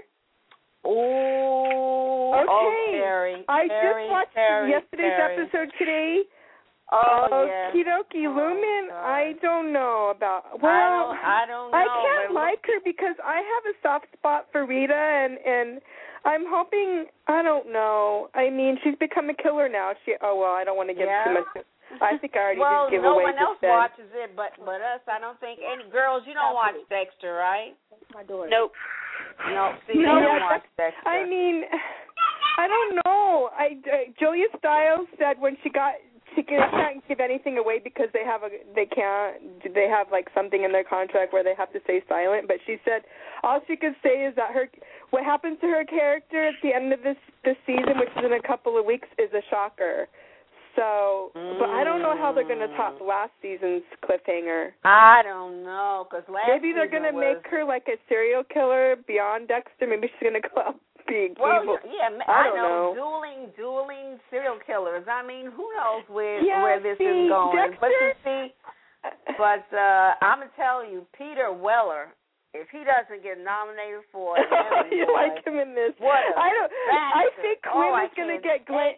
Ooh, Okay. oh, Terry, I Terry, just watched Terry, yesterday's Terry. episode today. Oh, uh, yes. Kidoki Oh, Lumen, God. I don't know about. Well, I don't, I don't know. I can't but like her because I have a soft spot for Rita, and and I'm hoping. I don't know. I mean, she's become a killer now. She. Oh well, I don't want to get Yeah? too much. I think I already well, did give no away one else just then. watches it, but but us. I don't think any girls. You don't watch Dexter, right? My daughter. Nope. No, see, they No, don't yeah, watch Dexter. I mean, I don't know. I uh, Julia Stiles said when she got she can't give anything away because they have a they can't they have like something in their contract where they have to stay silent. But she said all she could say is that her what happens to her character at the end of this this season, which is in a couple of weeks, is a shocker. So, mm. but I don't know how they're going to top last season's cliffhanger. I don't know, because last maybe they're going to was... make her like a serial killer beyond Dexter. Maybe she's going to go out being well, evil. yeah, I, I don't know, know. dueling, dueling serial killers. I mean, who knows where yeah, where this see, is going? Dexter... But you see, but uh, I'm gonna tell you, Peter Weller. If he doesn't get nominated for it, you boy, like him in this? What I don't. I think Quinn oh, is going to I get Glenn.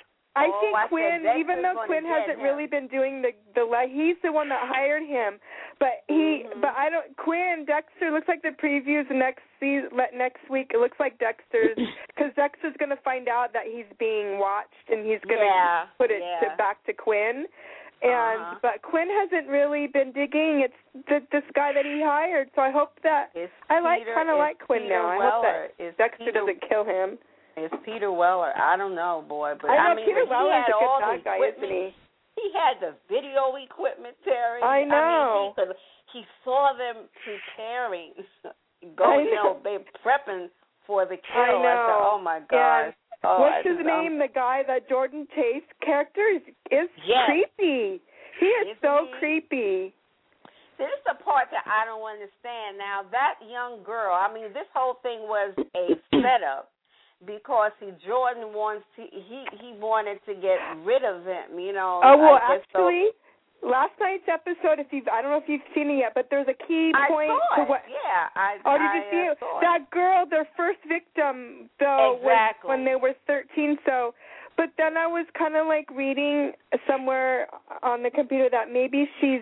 I oh, think I Quinn, even though Quinn hasn't him. really been doing the the he's the one that hired him, but he mm-hmm. but I don't Quinn Dexter looks like the previews next season next week. It looks like Dexter's because Dexter's going to find out that he's being watched and he's going to yeah, put it yeah. to, back to Quinn. And uh-huh. but Quinn hasn't really been digging. It's the, this guy that he hired. So I hope that it's I like Peter, kind of like Quinn Peter now. I Weller. hope that it's Dexter Peter, doesn't kill him. It's Peter Weller. I don't know, boy, but I know I mean, Peter he Weller's had a good all bad the guy, equipment. isn't he? He had the video equipment, Terry. I know. I mean, he, he saw them preparing. Go, I you know. know, they prepping for the I kill. know. I said, oh my gosh. Oh, What's I his just, name? Um, The guy, that Jordan Chase character is, is yes. creepy. He is Isn't so he? creepy. This is the part that I don't understand. Now, that young girl, I mean, this whole thing was a setup because he Jordan wants to, he he wanted to get rid of him, you know. Oh, well, I guess actually, so. last night's episode, if you've, I don't know if you've seen it yet, but there's a key I point saw to it. what. Yeah, I. Oh, did I, you see uh, it? saw That girl, their first victim, though, exactly. was when they were thirteen. So, but then I was kind of like reading somewhere on the computer that maybe she's,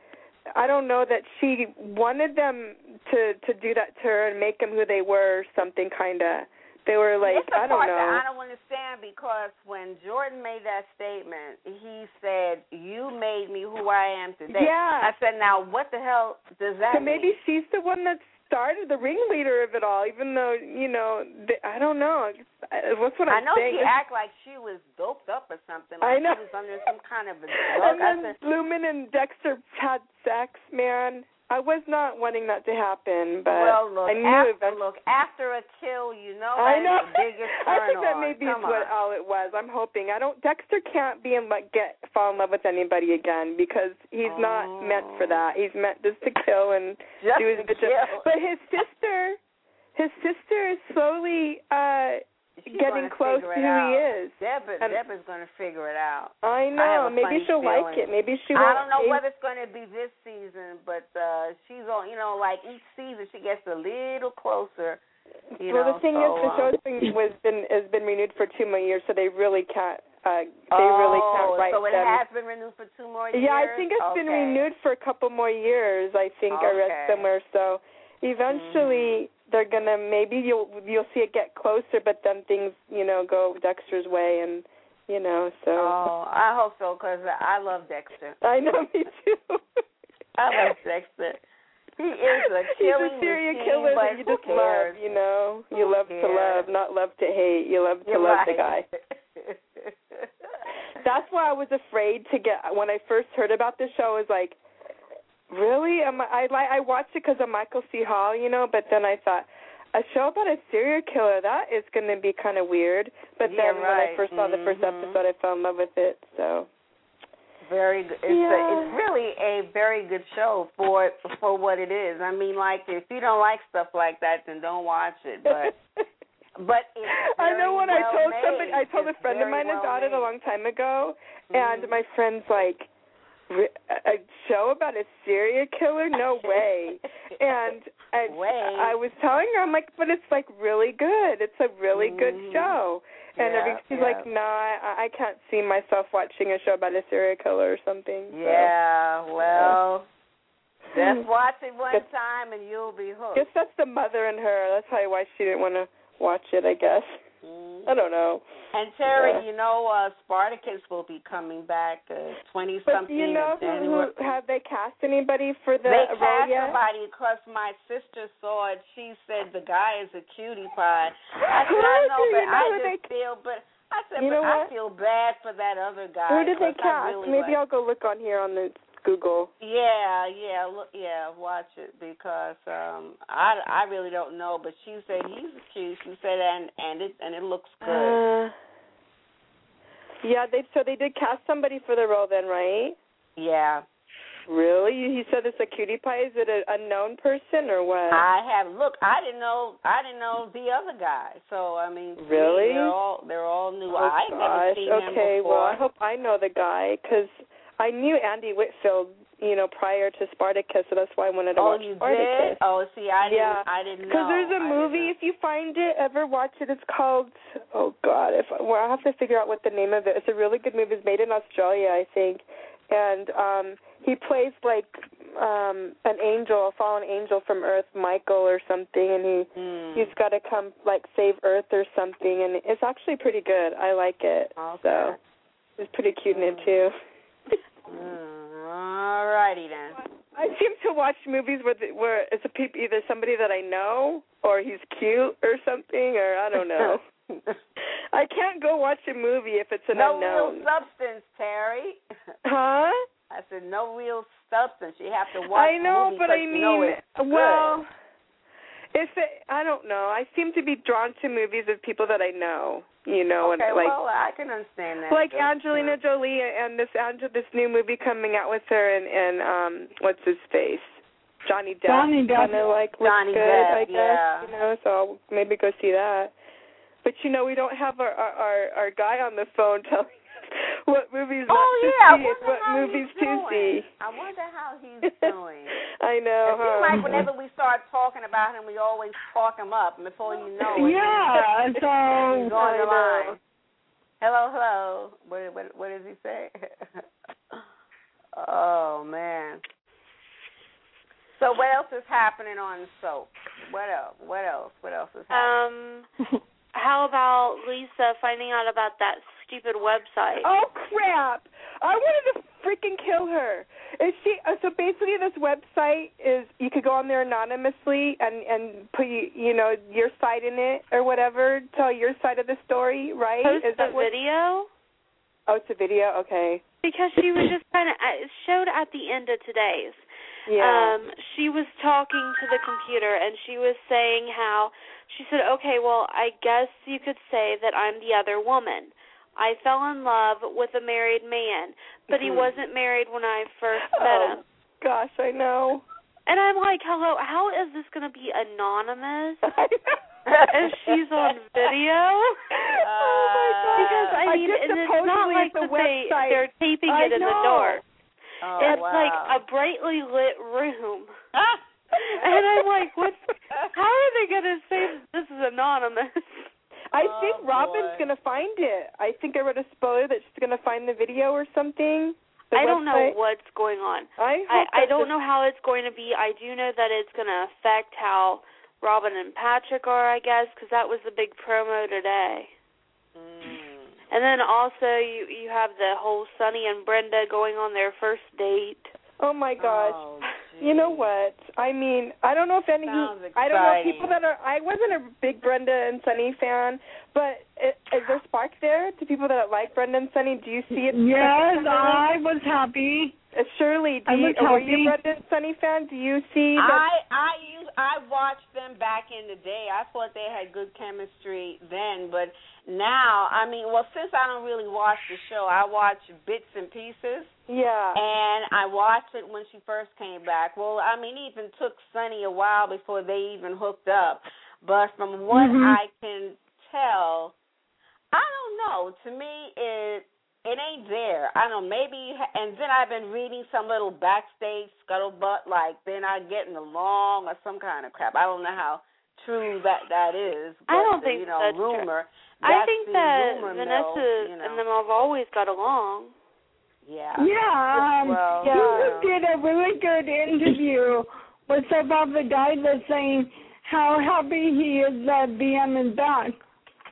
I don't know, that she wanted them to to do that to her and make them who they were, or something kind of. They were like, it's the I don't part know. That I don't understand because when Jordan made that statement, he said, "You made me who I am today." Yeah. I said, "Now what the hell does that so mean?" maybe she's the one that started, the ringleader of it all, even though, you know, they, I don't know. What's what I'm I know saying. she act like she was doped up or something. Like I know. she was under some kind of a drug. And then I said, Lumen and Dexter had sex, man. I was not wanting that to happen, but well, look, I knew after, eventually. look, after a kill, you know I that's know. the biggest turn I think that on. maybe Come is what on. all it was. I'm hoping. I don't. Dexter can't be in like get fall in love with anybody again because he's oh. not meant for that. He's meant just to kill and Just do his to bitch. kill. But his sister, his sister is slowly uh She's getting close to who out. he is. Deb, And Deb is going to figure it out. I I know. have a Maybe funny she'll feeling. like it. Maybe she I won't. don't know maybe. whether it's going to be this season, but uh she's on. You know, like each season she gets a little closer. You well, know, the thing so, is, the um, show's been was been has been renewed for two more years, so they really can't. Uh, they oh, really can't write so it them. has been renewed for two more years. Yeah, I think it's okay. been renewed for a couple more years. I think I read Okay. somewhere. So eventually mm-hmm. they're gonna maybe you'll you'll see it get closer, but then things you know go Dexter's way, and you know so. Oh, I hope so because I love Dexter. I know, me too. I love Dexter. He is a killing He's a serial machine, killer but that you who just cares? love. You know, Who you love cares? to love, not love to hate. You love to You're love right. the guy. That's why I was afraid to get when I first heard about this show. I was like, really? Am I, I like I watched it because of Michael C. Hall, you know. But then I thought, a show about a serial killer, that is going to be kind of weird. But Yeah, then when I right. first saw the first Mhm. episode, I fell in love with it. So very good. It's, yeah. a, it's really a very good show for for what it is. I mean, like if you don't like stuff like that, then don't watch it. But but it's I very know when well I told made. somebody, I told It's a friend of very mine well about made. it a long time ago, Mhm. and my friend's like, a show about a serial killer? No way. And I, way. I was telling her, I'm like, but it's like really good. It's a really mm-hmm. good show. And yeah, every, she's yeah. like, no, I, I can't see myself watching a show about a serial killer or something. So. Yeah, well, just watch it one Guess, time and you'll be hooked. guess that's the mother in her. That's probably why she didn't want to watch it, I guess. Mm-hmm. I don't know. And Terry, Yeah. you know, uh, Spartacus will be coming back twenty uh, But something. do you know who, who, have they cast anybody for the They role cast yet? somebody because my sister saw it. She said the guy is a cutie pie. I Who said I know, do but you know I who just they- feel, but I said, You but know I what? feel bad for that other guy. Who did they 'cause I cast? really Maybe like- I'll go look on here on the Google. Yeah, yeah, look, yeah. Watch it because um, I, I really don't know, but she said he's cute. She said, and and it and it looks good. Uh, yeah, they so they did cast somebody for the role then, right? Yeah. Really? You, he said it's a cutie pie. Is it an unknown person or what? I have look. I didn't know. I didn't know the other guy. So I mean, really? They're all they're all new. Oh, I've never gosh. seen him Okay, before. well, I hope I know the guy because I knew Andy Whitfield, you know, prior to Spartacus, so that's why I wanted to oh, watch you Spartacus. did? Oh, see, I didn't. Yeah. I didn't know. Because there's a I movie, if you find it, ever watch it, it's called, oh, God, if well, I'll have to figure out what the name of it is. It's a really good movie. It's made in Australia, I think. And um he plays, like, um an angel, a fallen angel from Earth, Michael or something, and he, mm. he's got to come, like, save Earth or something. And it's actually pretty good. I like it. Okay. So it's pretty cute in it, too. Mm, all righty then. I seem to watch movies where the, where it's a peop, either somebody that I know or he's cute or something, or I don't know. I can't go watch a movie if it's an no unknown. real substance, Terry. Huh? I said no real substance. You have to watch. I know, movies but I you mean, know it's well, good. if it, I don't know. I seem to be drawn to movies of people that I know. You know, Okay, and like well, I can understand that. like too. Angelina Jolie and this Angel, this new movie coming out with her and and um what's his face, Johnny Depp. Johnny Depp. Kind of like looks Johnny good, Depp, I guess. yeah. You know, so I'll maybe go see that. But you know, we don't have our our our, our guy on the phone telling us what movies Oh not to yeah, I see and wonder what how movies he's to doing. see. I wonder how he's doing. I know. It seems huh? like whenever we start talking about him, we always talk him up, and before you know it, Yeah, he's so on the I know. line. Hello, hello. What, what, what does he say? Oh man. So what else is happening on soap? What else? What else? What else is happening? Um, how about Lisa finding out about that stupid website? Oh crap! I wanted to freaking kill her. Is she? Uh, so basically, this website is you could go on there anonymously and and put you, you know your side in it or whatever, tell your side of the story, right? Post is the that what? video? Oh, it's a video. Okay. Because she was just kind of, it showed at the end of today's. Yeah. Um, she was talking to the computer, and she was saying how, she said, okay, well, I guess you could say that I'm the other woman. I fell in love with a married man, but he Mhm. wasn't married when I first met oh, him. gosh, I know. And I'm like, hello, how is this going to be anonymous? And she's on video? Oh my god! Because, I mean, guess and it's supposedly not like the that they, website. they're taping I it in know. the dark. Oh, It's wow. like a brightly lit room. And I'm like, what? How are they going to say this is anonymous? I Oh, think Robin's boy. gonna find it. I think I read a spoiler that she's gonna find the video or something. The I don't know website. what's going on. I hope I, I that don't the- know how it's going to be. I do know that it's going to affect how Robin and Patrick are, I guess, because that was the big promo today. Mm. And then also you you have the whole Sonny and Brenda going on their first date. Oh my gosh! Oh, You know geez. what? I mean, I don't know if any. Sounds I don't know exciting. people that are. I wasn't a big Brenda and Sonny fan, but is, is there spark there to people that like Brenda and Sonny? Do you see it? yes, I was happy. Uh, Shirley, do I you, was were you a happy. Brenda and Sonny fan? Do you see that? I I use I watched them back in the day. I thought they had good chemistry then, but now I mean, well, since I don't really watch the show, I watch bits and pieces. Yeah. And I watched it when she first came back. Well, I mean, it even took Sonny a while before they even hooked up. But from what Mhm. I can tell, I don't know. To me, it it ain't there. I don't know. Maybe, and then I've been reading some little backstage scuttlebutt, like they're not getting along or some kind of crap. I don't know how true that that is. But I don't the, think you know, that's true. rumor. I That's think the that rumor Vanessa mill, you know. and them have always got along. Yeah. Yeah, um, Well, you yeah. did a really good interview with about the guy that's saying how happy he is that B M is back.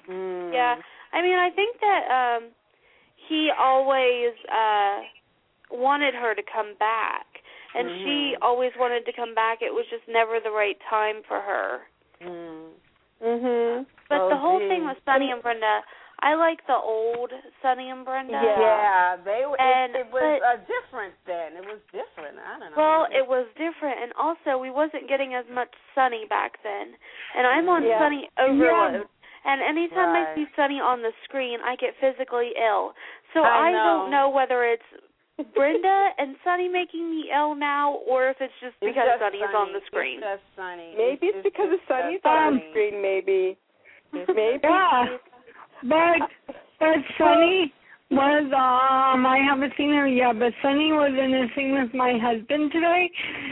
Mm. Yeah, I mean, I think that um, he always uh, wanted her to come back, and Mhm. she always wanted to come back. It was just never the right time for her. Mm. Mhm. But Oh, the whole gee. thing with Sonny and Brenda, I like the old Sonny and Brenda. Yeah. Yeah, they were. And- it, it was but- uh, different then. It was different. I don't know. Well, it was different, and also we wasn't getting as much Sonny back then. And I'm on Yeah. Sonny overload. And anytime I Right. see Sonny on the screen, I get physically ill. So I I, know. don't know whether it's Brenda and Sonny making me ill now, or if it's just It's because just Sonny is Sonny. on the screen. It's just Sonny. Maybe it's, because of just Sunny's just on the Sonny. screen. Maybe. Maybe. Yeah, but but Sunny was um I haven't seen her yet, but Sunny was in a scene with my husband today,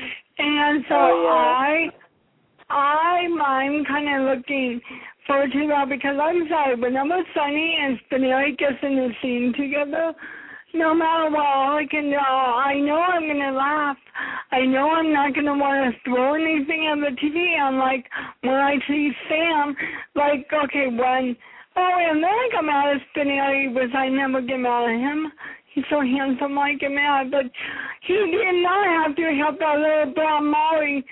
and so Oh, yeah. I I'm I'm kind of looking forward to that because I'm sorry, whenever Sunny and Spinelli gets in the scene together, no matter what, all I can do, I know I'm gonna laugh. I know I'm not gonna want to throw anything at the T V. I'm like when I see Sam, like okay, when oh, and then I got mad at Spinelli, because I never get mad at him. He's so handsome, I get mad, but he did not have to help that little brown Molly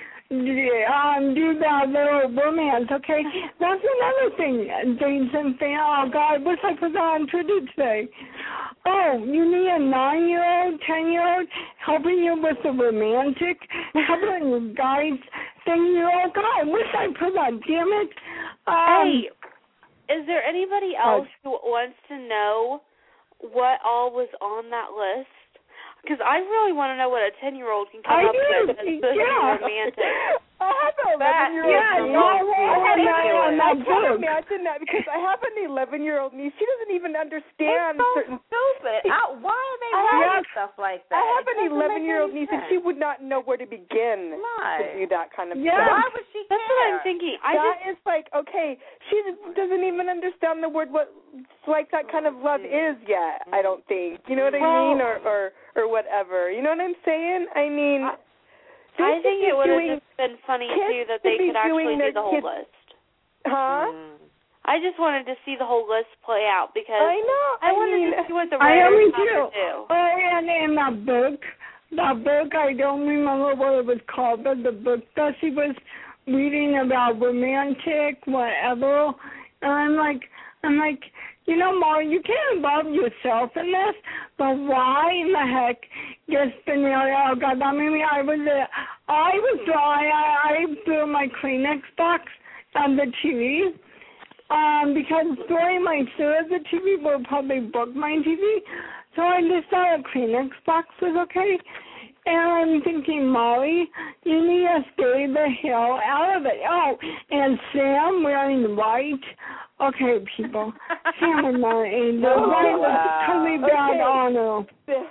um, do that little romance, okay? That's another thing, Jason fan. Oh, God, I wish I put that on Twitter today. Oh, you need a nine-year-old, ten-year-old helping you with the romantic, helping you guys thing. You know, God, I wish I put that, damn it. Um, Hey, is there anybody else who wants to know what all was on that list? Because I really want to know what a ten-year-old can come I up do, with that's supposed to be yeah. romantic. I have an That eleven-year-old Yeah, is niece. no, so no, ridiculous. no, no, I no, can't book. imagine that because I have an eleven-year-old niece. She doesn't even understand It's so certain. stupid. I, why are they I writing have- stuff like that? I have It an doesn't make eleven-year-old any niece, and sense. she would not know where to begin Why? to do that kind of Yeah. stuff. Why would she care? That's what I'm thinking. I That just is like okay. She doesn't even understand the word what like that kind of love is yet. I don't think. You know what I Well- mean, or or or whatever. You know what I'm saying? I mean, I- they I should think be it would have doing- just been funny kids too that should they be could actually doing do their the whole kids- list. huh? Mm. I just wanted to see the whole list play out because I know. I, I wanted mean, to see what the I am writers with had you. to do. Oh, and in that book, that book, I don't remember what it was called, but the book that she was reading about romantic, whatever. And I'm like, I'm like, you know, Molly, you can't involve yourself in this, but why in the heck gets Spinelli? Oh, God, I mean, I was, uh, I was dry. I, I threw my Kleenex box on the T V. Um, because throwing my suit at the T V will probably book my T V. So I just thought a Kleenex box was okay. And I'm thinking, Molly, you need to stay the hell out of it. Oh, and Sam wearing white. Okay, people. Sam was not an angel. Oh, White was wow. totally bad Okay. honor.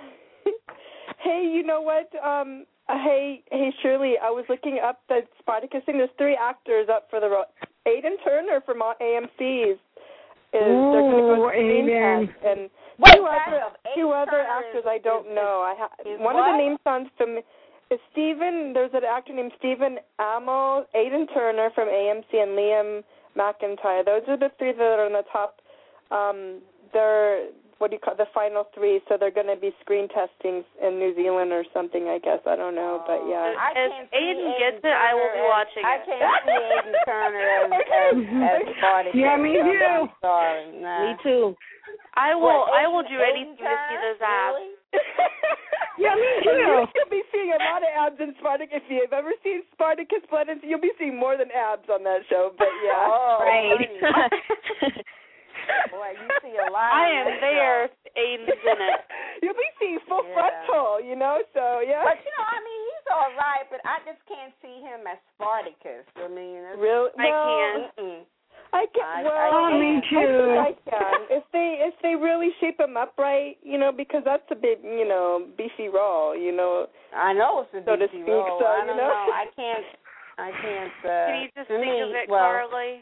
Hey, you know what? Um, hey, hey, Shirley, I was looking up the Spartacus thing. There's three actors up for the role. Aiden Turner from A M C's is they're going to go Ooh, to screen Aiden. test, and Wait, two back other up. two Aiden other Turner actors is- I don't is- know. I ha- is one what? of the names sounds familiar. Is Stephen? There's an actor named Stephen Amell, Aiden Turner from A M C, and Liam McIntyre. Those are the three that are on the top. Um, they're what do you call the final three? So they're going to be screen testings in New Zealand or something, I guess. I don't know, but yeah. I If can't see Aiden gets it, I will be Turner as- watching I it. can't see Aiden Turner as as, as Spartacus. Yeah, me I'm- too. I'm sorry. Nah. Me too. I will. What, I will Aiden- do anything Aiden to see Turner? those abs. Really? Yeah, me You too. should be seeing a lot of abs in Spartacus. If you've ever seen Spartacus Blood, and- you'll be seeing more than abs on that show. But yeah, Oh, Right. honey. Boy, you see a lot. I on am that there show. if Aiden's in it. you'll be seeing full Yeah. frontal. You know, so yeah. But you know, I mean, he's all right, but I just can't see him as Spartacus. I mean, it's, Real, I well, can't. mm-mm. I can. I- Well, I Oh, me I too. think I can. If they if they really shape him up right, you know, because that's a big, you know, beefy role, you know. I know it's a So to beefy speak, role. so, I you don't know. know. I can't. I can't. Uh, Can you just to think me, of it, well, Carly?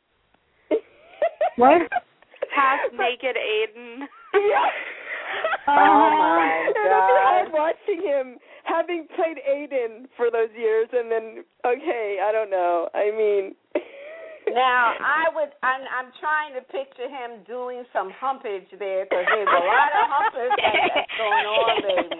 What? Half naked Aiden. Yeah. Oh, my It'll be God. hard watching him having played Aiden for those years, and then okay, I don't know. I mean, Now, I would, I'm, I'm trying to picture him doing some humpage there because there's a lot of humpage that's going on, baby.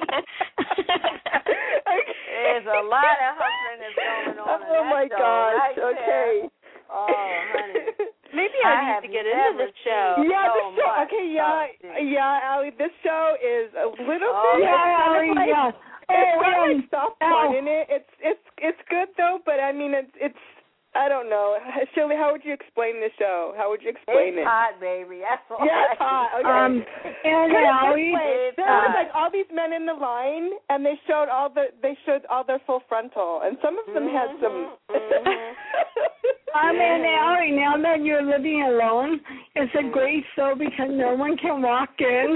There's a lot of humping that's going on. Oh, my gosh. Right okay. There. Oh, honey. Maybe I, I need to get into the show. Yeah, so this show. much. Okay, yeah, yeah, Allie. This show is a little oh, bit. Yeah, Allie. Like, Yeah. It's Oh, got um, like soft porn in it. It's it's it's good though, but I mean it's it's I don't know. Shirley, how would you explain the show? How would you explain it's it? hot, baby. That's all. Yeah, it's hot. Okay. Um, and Allie, Wait, there was like all these men in the line, and they showed all the they showed all their full frontal, and some of them had some. I mean, Allie, now that you're living alone, it's a great show because no one can walk in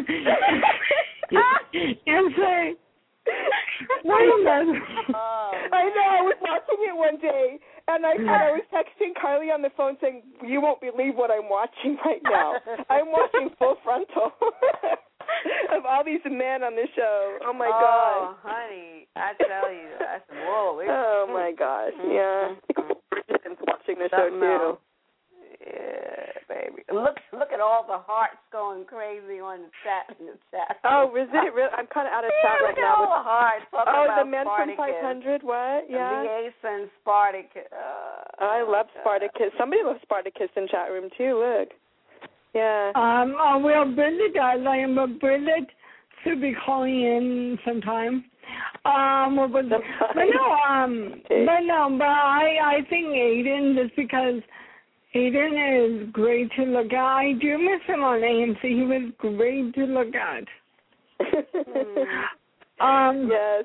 and say, wait a minute. Oh, I know. I was watching it one day, and I and I was texting Carly on the phone saying, "You won't believe what I'm watching right now. I'm watching Full Frontal of all these men on the show. Oh my oh, gosh, honey, I tell you, that's whoa. It's, oh my gosh, yeah. Bridgerton's watching the show Something too. else. Yeah, baby. Look, look at all the hearts going crazy on the chat. In the chat. Oh, is it really? I'm kind of out of chat yeah, right look now. at all the hearts. Talking Oh, about the men Spartacus. from five hundred. What? Yeah. The Ace and Spartacus. Uh, I love God. Spartacus. Somebody loves Spartacus in chat room too. Look. Yeah. Um, uh, well, Bridget does. I am a Bridget to be calling in sometime. Um, what was it? But no, um, but no, but I, I think Aiden, just because Aiden is great to look at. I do miss him on A M C. He was great to look at. um, yes.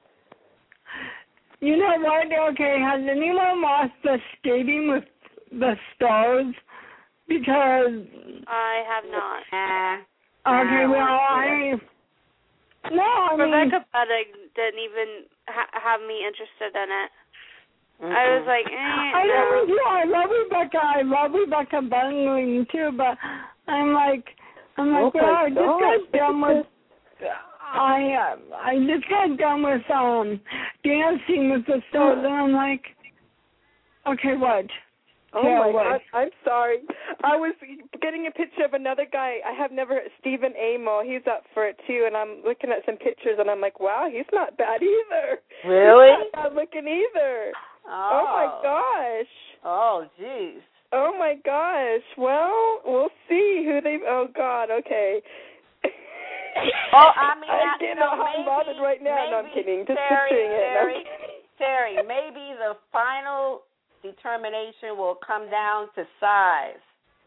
You know what? Okay, has anyone watched the Skating with the Stars? Because I have not. Uh, okay, no, well, I no, I mean, Rebecca Budig didn't even ha- have me interested in it. Mm-mm. I was like, eh, I no. love you. I love Rebecca. I love Rebecca Bungling too, but I'm like, I'm like, Oh well, my I just gosh, got done with. I uh, I just got done with um dancing with the stars, and I'm like, okay, what? Oh Yeah, my what? God! I'm sorry. I was getting a picture of another guy. I have never Stephen Amell. He's up for it too, and I'm looking at some pictures, and I'm like, wow, he's not bad either. Really? He's not bad looking either. Oh. Oh my gosh. Oh, jeez. Oh my gosh. Well, we'll see who they. Oh God. Okay. Oh, I mean, I'm I, getting you know, all hot and maybe, bothered right now. Maybe, No, I'm kidding. Just Terry, picturing it. No, I'm Terry, kidding. Terry, maybe the final determination will come down to size.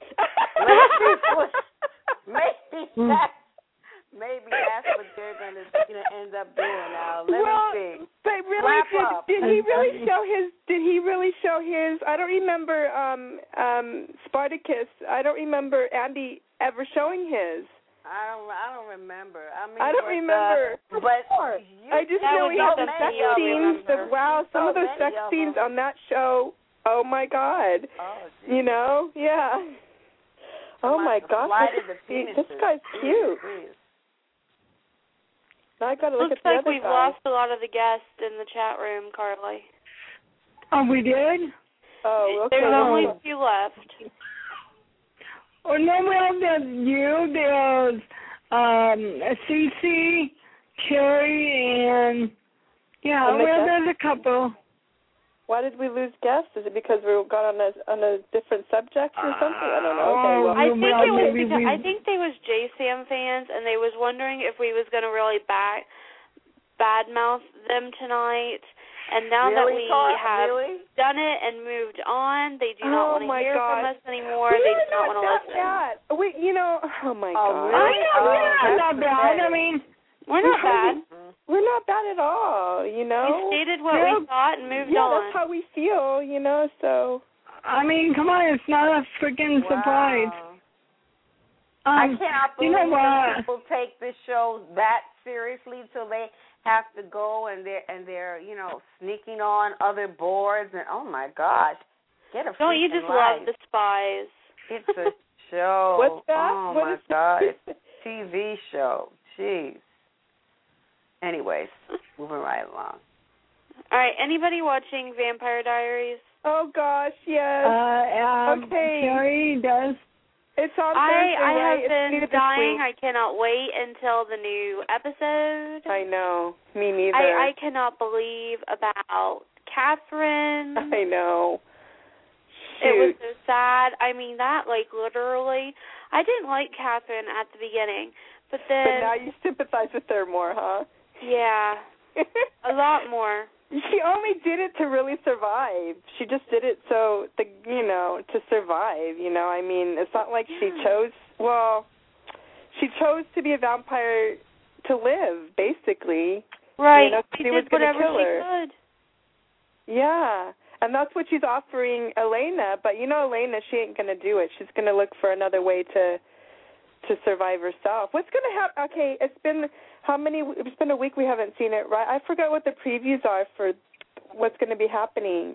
maybe that's maybe that's what they're gonna you know, end up doing now. Let well, me see. But really, Wrap did, up. did he really show his? Did he really show his? I don't remember um, um, Spartacus. I don't remember Andy ever showing his. I don't. I don't remember. I mean, I don't but, remember. Uh, but you, I just that know was he so had the sex many of scenes. them. The, wow, some So of those many sex of scenes them. on that show. Oh my God. Oh, you know, yeah. Oh my God. This, this guy's cute. Now I gotta look Looks at the like other we've guy. lost a lot of the guests in the chat room, Carly. Oh, we did. Oh, okay. There's Oh. only a few left. Oh no, well, there's you. There's um Cece, Carrie, and yeah, And the well, guest? there's a couple. Why did we lose guests? Is it because we got on a on a different subject or something? I don't know. Okay, well, I think well, it was maybe because we- I think they was J Sam fans, and they was wondering if we was gonna really back badmouth them tonight. And now that Really, we Carl? have Really? done it and moved on, they do Oh, not want to my hear God. from us anymore. we They are do not want to that listen. bad. We, you know, oh my Oh, God. really? I know Oh, we're that's not bad. pathetic. I mean, We're not bad. We're not bad at all. You know. We stated what Yeah. we thought and moved yeah, on. that's how we feel. You know, so. I mean, come on, it's not a freaking Wow. surprise. I Um, cannot you believe know that what? people take this show that seriously till they have to go and they're and they're you know sneaking on other boards and oh my gosh, get a Don't you freaking just life. love the spies? It's a show. What's that? Oh What my is- God, it's a T V show. Jeez. Anyways, moving right along. All right, anybody watching Vampire Diaries? Oh gosh, yes. Uh, um, Okay. Sherry does. It's on I Thursday, I right? have It's been new this dying. week. I cannot wait until the new episode. I know. Me neither. I, I cannot believe about Catherine. I know. Shoot. It was so sad. I mean, that, like, literally, I didn't like Catherine at the beginning, but then... But now you sympathize with her more, huh? Yeah, a lot more. She only did it to really survive. She just did it so, the you know, to survive, you know. I mean, it's not like Yeah. she chose, well, she chose to be a vampire to live, basically. Right. You know, she he did was gonna whatever kill she her. could. Yeah, and that's what she's offering Elena, but you know Elena, she ain't going to do it. She's going to look for another way to to survive herself. What's going to happen? Okay, it's been how many, it's been a week we haven't seen it, right? I forgot what the previews are for what's going to be happening.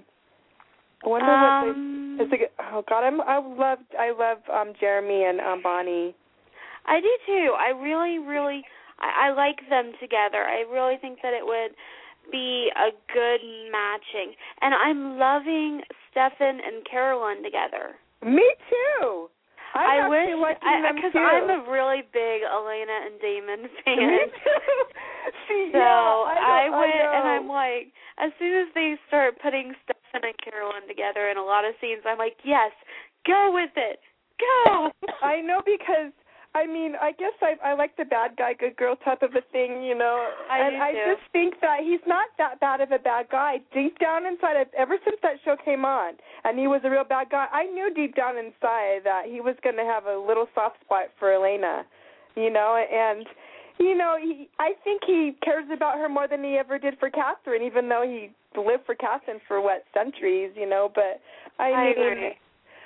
I wonder Um, what they, is it, oh God, I'm, I love, I love um, Jeremy and um, Bonnie. I do too. I really, really, I, I like them together. I really think that it would be a good matching. And I'm loving Stefan and Carolyn together. Me too. I'm I wish, actually liking them because too. I'm a really big Elena and Damon fan. Me too. See, So yeah, I, I know, went I know. and I'm like, as soon as they start putting Stefan and Carolyn together in a lot of scenes, I'm like, yes, go with it, go. I know because I mean I guess I I like the bad guy good girl type of a thing, you know. I and do I too. just think that he's not that bad of a bad guy. Deep down inside, ever since that show came on, and he was a real bad guy, I knew deep down inside that he was going to have a little soft spot for Elena, you know, and. You know, he, I think he cares about her more than he ever did for Catherine, even though he lived for Catherine for, what, centuries, you know. But, I, I mean, agree.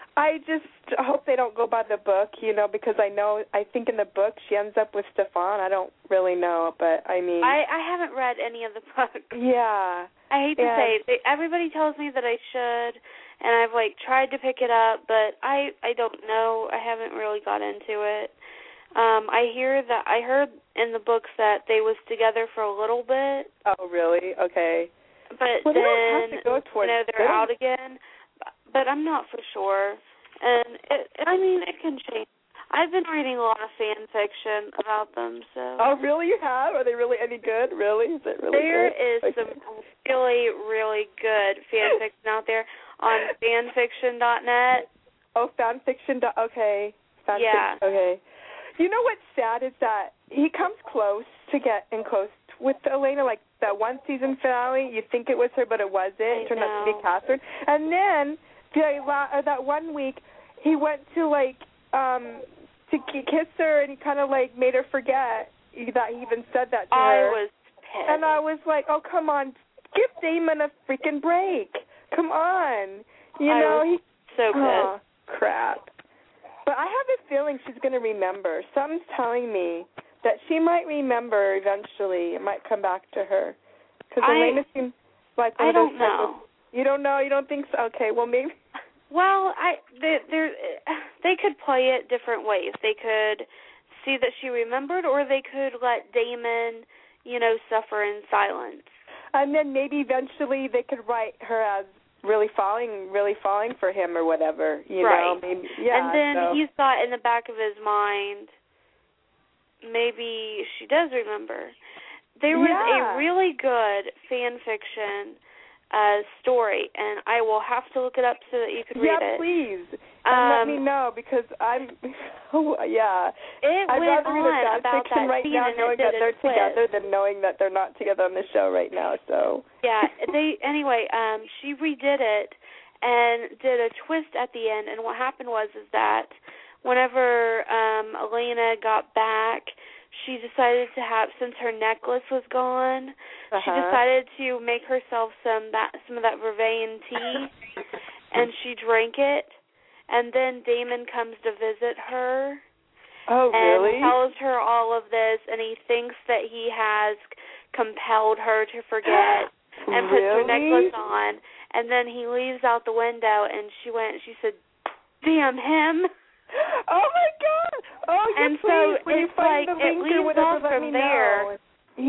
I just hope they don't go by the book, you know, because I know, I think in the book she ends up with Stefan. I don't really know, but, I mean. I, I haven't read any of the books. Yeah. I hate to and, say it. They, everybody tells me that I should, and I've, like, tried to pick it up, but I, I don't know. I haven't really got into it. Um, I hear that I heard in the books that they was together for a little bit. Oh, really? Okay. But well, they then don't have to go towards you know they're them. out again. But I'm not for sure. And it, I mean, it can change. I've been reading a lot of fan fiction about them. So. Oh, really? You have? Are they really any good? Really? Is it really There good? is okay. some really, really good fan fiction out there on fanfiction dot net. Oh, fanfiction. Okay. Fanfiction. Yeah. Okay. You know what's sad is that he comes close to get in close with Elena, like that one season finale. You think it was her, but it wasn't. I It turned out to be know. Catherine. And then the, uh, that one week, he went to like um to k- kiss her, and he kind of like made her forget that he even said that to I her. was pissed. And I was like, oh come on, give Damon a freaking break. Come on, you I know was he. so pissed. Oh, crap. But I have a feeling she's going to remember. Something's telling me that she might remember eventually. It might come back to her. Because I- Elena seems like one I of those don't know. type of- You don't know? You don't think so? Okay, well, maybe. Well, I they they they could play it different ways. They could see that she remembered, or they could let Damon, you know, suffer in silence. And then maybe eventually they could write her as really falling, really falling for him or whatever. You Right. know, maybe. Yeah. And then so. he's thought in the back of his mind, maybe she does remember. There was Yeah. a really good fan fiction uh, story, and I will have to look it up so that you could read Yeah, it. please. And let Um, me know because I'm. Oh, yeah. It I'd went rather read on a about fiction that right scene, now, and it knowing did that a they're twist. together, than knowing that they're not together on the show right now. So. Yeah, they anyway. Um, she redid it and did a twist at the end. And what happened was is that whenever um, Elena got back, she decided to have, since her necklace was gone, Uh-huh. she decided to make herself some that some of that vervain tea, and she drank it. And then Damon comes to visit her. Oh, and really? tells her all of this, and he thinks that he has compelled her to forget, and puts her Really? necklace on, and then he leaves out the window, and she went, she said, "Damn him!" Oh my God! Oh, yeah, And please. so when you it's find like, the it link or leads whatever, off let from me there, know.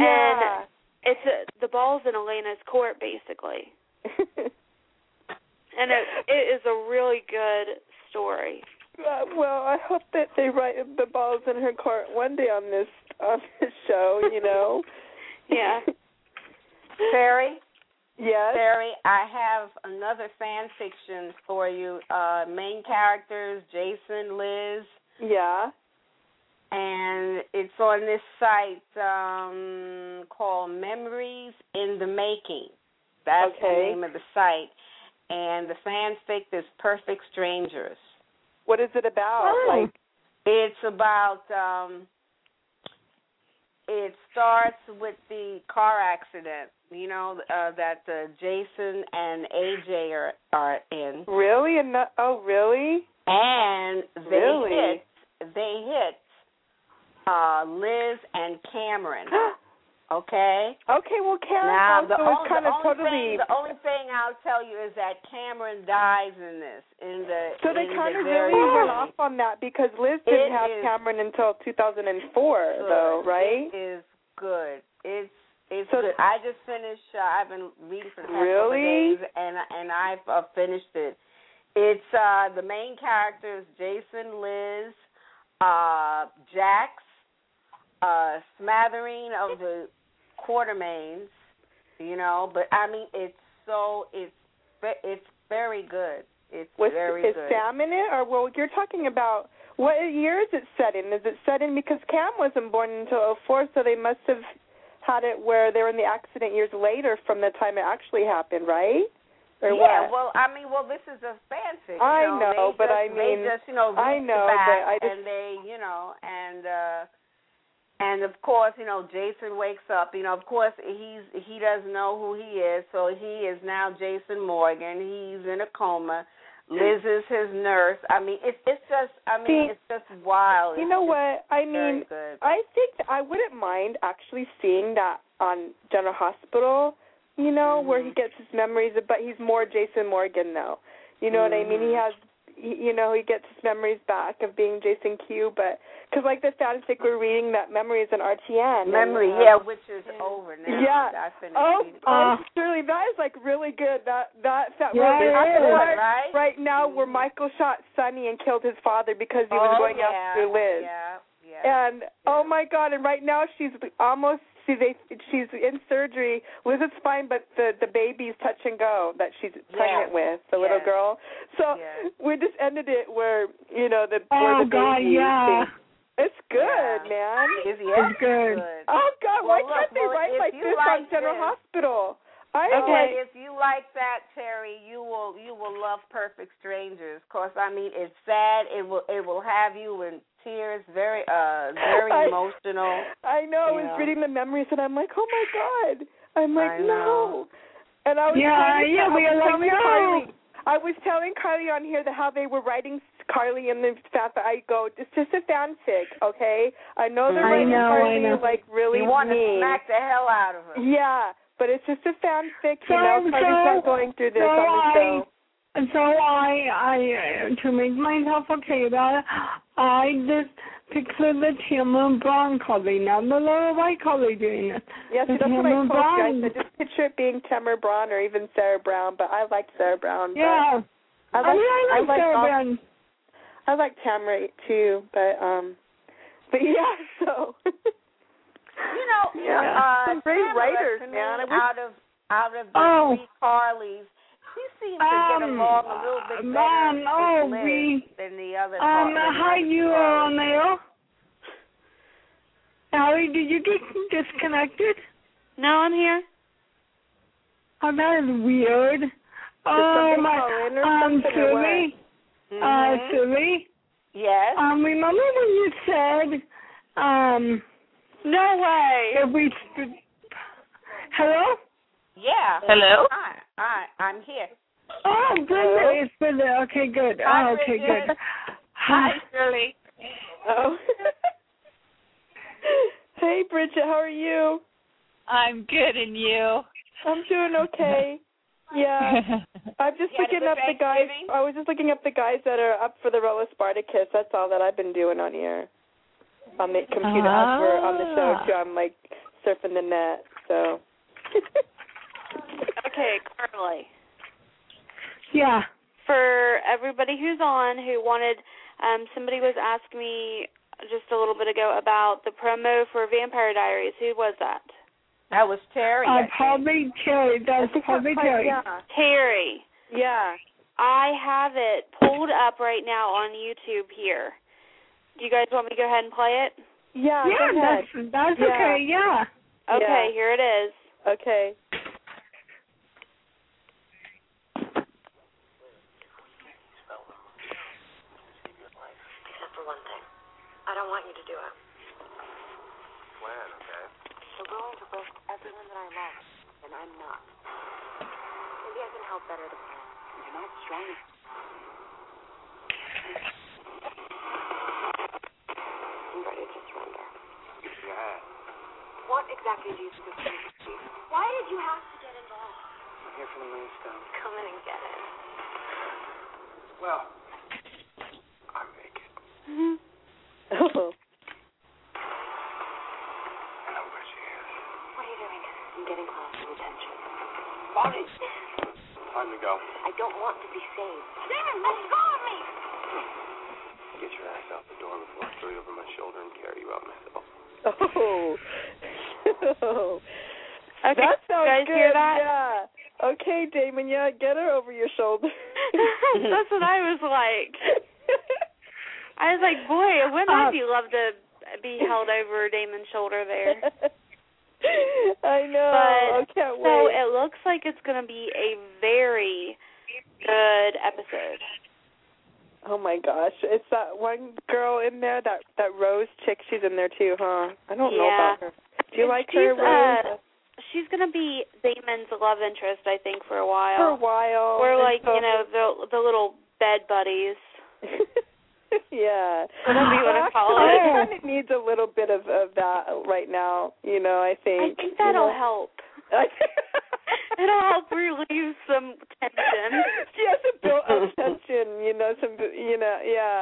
Yeah. It's a, the ball's in Elena's court, basically. and it, it is a really good story. Uh, well, I hope that they write the balls in her court one day on this on this show. You know. Yeah. Terry. Yes. Terry, I have another fan fiction for you. Uh, main characters: Jason, Liz. Yeah. And it's on this site um, called Memories in the Making. That's okay. the name of the site. And the fanfic is Perfect Strangers. What is it about? Oh. Like, it's about, um, it starts with the car accident, you know, uh, that uh, Jason and A J are, are in. Really? And not, oh, really? And they really? hit, they hit uh, Liz and Cameron. Okay. Okay. Well, Cameron now, also the is only, kind the of only totally. Thing, the only thing I'll tell you is that Cameron dies in this. In the so they in kind the of very really went beginning. off on that because Liz didn't It have is Cameron until two thousand four, good. though, right? It is good. It's it's so, good. I just finished. Uh, I've been reading for the past really? couple of days, and and I've uh, finished it. It's uh, the main characters: Jason, Liz, uh, Jax, uh, smattering of the Quartermains, you know. But I mean, it's so it's it's very good. It's Was, very is good. Sam in it, or well, you're talking about what year is it set in? Is it set in because Cam wasn't born until oh four, so they must have had it where they were in the accident years later from the time it actually happened, right? Or yeah, what? well, I mean, well, this is a fanfic. You I know, know, they but just, I mean, they just, you know, I reach know, the back but I just, and they, you know, and uh, and of course, you know, Jason wakes up. You know, of course, he's he doesn't know who he is, so he is now Jason Morgan. He's in a coma. Liz is his nurse. I mean, it's it's just, I mean, See, it's just wild. You It's know just what? I mean, good. I think that I wouldn't mind actually seeing that on General Hospital, you know, mm-hmm. where he gets his memories, but he's more Jason Morgan, though. You know mm-hmm. what I mean? He has, he, you know, he gets his memories back of being Jason Q, but, because like the fanfic we're reading, that memory is an R T N. Memory, and, uh, yeah, which is over now. Yeah. I finished Oh, reading. oh, Shirley, that is like really good. That that that Yeah, we're at it the is, part right? right now where Michael shot Sonny and killed his father because he was oh, going yeah, after Liz. Yeah, yeah. And yeah. oh my God! And right now she's almost she they she's in surgery. Liz is fine, but the the baby's touch and go that she's pregnant yes. with, the yes. little girl. So yes. we just ended it where you know the oh, where the God, baby. yeah. Thing. It's good, yeah. man. It's, yeah, it's good. good. Oh God! Well, why look, can't they well, write if like you this like on General this, Hospital? I Okay, like. if you like that, Terry, you will you will love Perfect Strangers. Cause I mean, it's sad. It will it will have you in tears. Very uh very I, emotional. I know. I was know. reading the memories, and I'm like, oh my God. I'm like, I know. no. And I was Yeah, telling, yeah, I we was are like, telling no. Carly. I was telling Carly on here that how they were writing Carly in the fan. I go, it's just a fanfic, okay? I know they're I writing know, Carly I know. like really You want mean. to smack the hell out of her. Yeah, but it's just a fanfic, you So- know. Carly's so- not going through this so on the I- show. So I, I, to make myself okay about it, I just picture the Tamara Braun collie, not the little white collie doing it. Yeah, see, the that's what I Tamara told you. I Braun. said just picture it being Tamara Braun or even Sarah Brown, but I like Sarah Brown. but Yeah. I like, I mean, I like, I like Sarah all- Brown. I like Tamara too, but um, but yeah, so. You know, Yeah. uh, Some great Tamara, writers, to me, man. I wish- out of out of the Oh. three Carlys, she seems to get Um, along a little bit better um, oh, with Liz we- than the other. Um, Car- hi, than the you other are Carlys. on there. Allie, did you get disconnected? No, I'm here. Oh, that is weird. Oh, somebody my, call in or um, something, or what? Sylvie, Mhm. uh, Sylvie, Yes. um, remember when you said, um, No way. if we, sp- hello? Yeah. Hello? Hi. Hi. I'm here. Oh, good, it's good, okay, good, Hi, oh, okay, Bridget. good. Hi, Shirley. Oh. Hey, Bridget, how are you? I'm good, and you? I'm doing okay. Yeah. I'm just You had a looking good up the guys. Thanksgiving? I was just looking up the guys that are up for the role of Spartacus. That's all that I've been doing on here. On the computer, as we're on the show, too. I'm, like, surfing the net, so. Okay, Carly. Yeah. For everybody who's on who wanted, um, somebody was asking me just a little bit ago about the promo for Vampire Diaries. Who was that? That was Terry. Uh, probably Terry. That's probably Terry. Yeah. Terry. Yeah. I have it pulled up right now on YouTube here. Do you guys want me to go ahead and play it? Yeah, Yeah, go ahead. that's, that's Yeah. okay, yeah. Okay, Yeah. here it is. Okay. Except for one thing. I don't want you to do it. Plan, okay? You're willing to risk everyone that I love, and I'm not. Maybe I can help better the plan. You're not strong enough. I'm ready to surrender. Yeah. What exactly do you think is going to be? Why did you have to get involved? I'm here for the moonstone. Come in and get it. Well, I'm naked. Mm-hmm. Oh. I know where she is. What are you doing? I'm getting close to attention. Bonnie! Time to go. I don't want to be saved. Damon, let go of me! Get your ass out the door before I throw you over my shoulder and carry you out myself. Oh. Okay, That sounds you guys good. hear that? Yeah. Okay, Damon, yeah, get her over your shoulder. That's what I was like. I was like, boy, wouldn't I Um, be love to be held over Damon's shoulder there? I know. But, I can't so wait. it looks like it's going to be a very good episode. Oh my gosh, it's that one girl in there, that that Rose chick. She's in there too, huh? I don't know Yeah. about her. Do you like she's, her, Rose? Uh, she's going to be Damon's love interest, I think, for a while. For a while. We're and like, so- you know, the the little bed buddies. Yeah. Whatever you want to call Actually, it. it kind of needs a little bit of, of that right now, you know, I think. I think that'll you know? help. It'll help relieve some tension. She has to build up tension, you know, some, you know, yeah.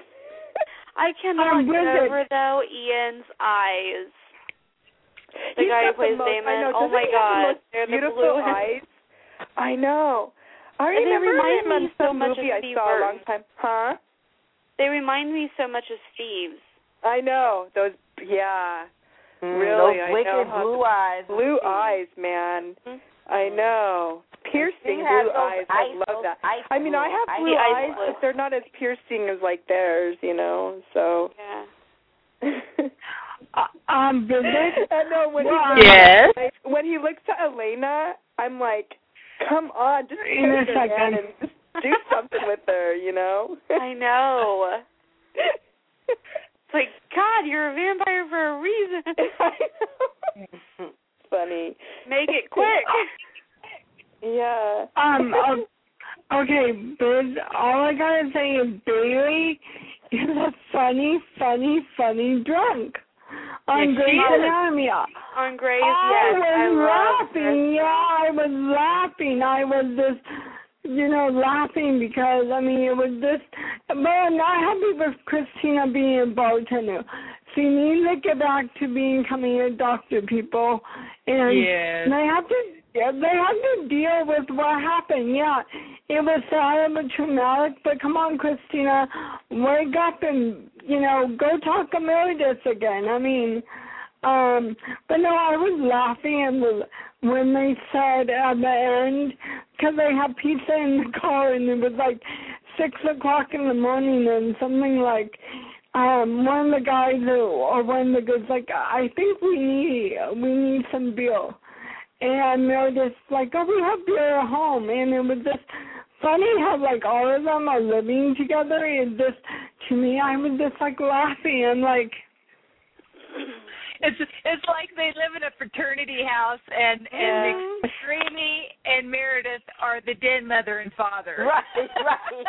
I cannot I'm get with it. over, though, Ian's eyes. The He's guy got who plays the most, I Damon. know, Oh, doesn't my he have the God. most They're the beautiful blue eyes. I know. I And they remember remind him me on so some much of movie I Steve saw a long Burton. time. Huh? They remind me so much of Steve's. I know. Those, yeah. Mm, really, those I wicked know how blue to- eyes. Blue eyes, man. Mm-hmm. I know. Piercing She has blue those eyes. ice- I love those that. ice I mean, I blue have eyes. blue The ice eyes, blue. but they're not as piercing as like theirs, you know. So. Yeah. Uh, um, Bridget? I know when Well, he Yes. like, when he looks at Elena, I'm like, come on, just In a take her second. in and just do something with her, you know. I know. It's like, God, you're a vampire for a reason. I know. Funny. Make it quick. Yeah. Um, uh, okay, Biz, all I gotta say is Bailey is a funny, funny, funny drunk on Yes, she Grey's is. Anatomy. On Grey's, I yes, I was love laughing. Yeah, I was laughing. I was just, you know, laughing because, I mean, it was just, but I'm not happy with Christina being a bartender. She needs to get back to becoming a doctor, people. And Yes. they have to, yeah, they have to deal with what happened. Yeah, it was sad and traumatic, but come on, Christina, wake up and, you know, go talk to Meredith again. I mean, um, but no, I was laughing when they said at the end, because they had pizza in the car and it was like six o'clock in the morning and something like, um, one of the guys who, or one of the girls like, I think we need, we need some beer. And Meredith's like, oh, we have beer at home. And it was just funny how, like, all of them are living together. And just, to me, I was just, like, laughing. And, like... It's it's like they live in a fraternity house, and and Dreamy and Meredith are the den mother and father. Right, right.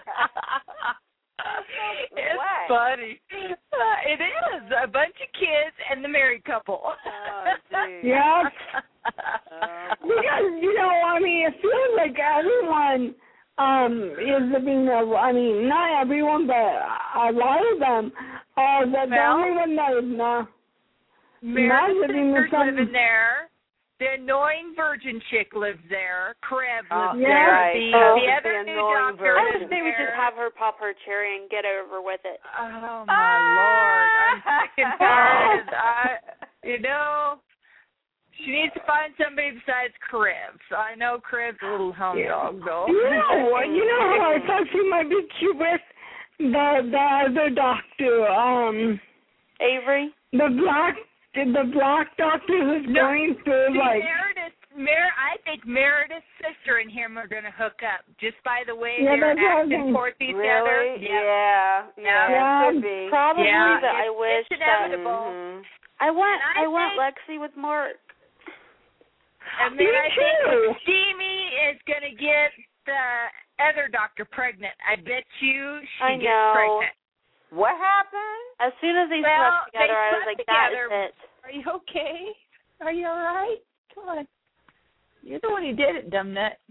It's What? funny. Uh, it is a bunch of kids and the married couple. Oh, geez. Yeah. Oh, Because, you know, I mean, it feels like everyone um, is living a, I mean, not everyone, but a lot of them are the, the Well, only one that is not, not Meredith's living with sister's some... living there. The annoying virgin chick lives there. Crib Oh, lives yeah, there. right. The, Oh, the the other new annoying doctor I lives wish they would there. just have her pop her cherry and get over with it. Oh my lord! I'm sick and tired. I, you know, she needs to find somebody besides Cribs. I know Cribs, a little hound Yeah. dog though. You know, you know who I thought she might be cute with? The the other doctor, um, Avery? the black the black doctor who's No, going through See, like. Meredith, Mer- I think Meredith's sister and him are going to hook up just by the way Yeah, they're that's what I acting think. towards each other. Really? Yeah. Yeah. Yeah. Yeah. Could be. Probably, Yeah, but it's, I wish it's that inevitable. Mhm. I want And I I, want think- Lexi with Mark. And then Me I too. think Steamy is going to get the other doctor pregnant. I bet you she I gets know. pregnant. What happened? As soon as they Well, slept together, they I was slept like, that together. is it. Are you okay? Are you all right? Come on. You're the one who did it, dumb nut.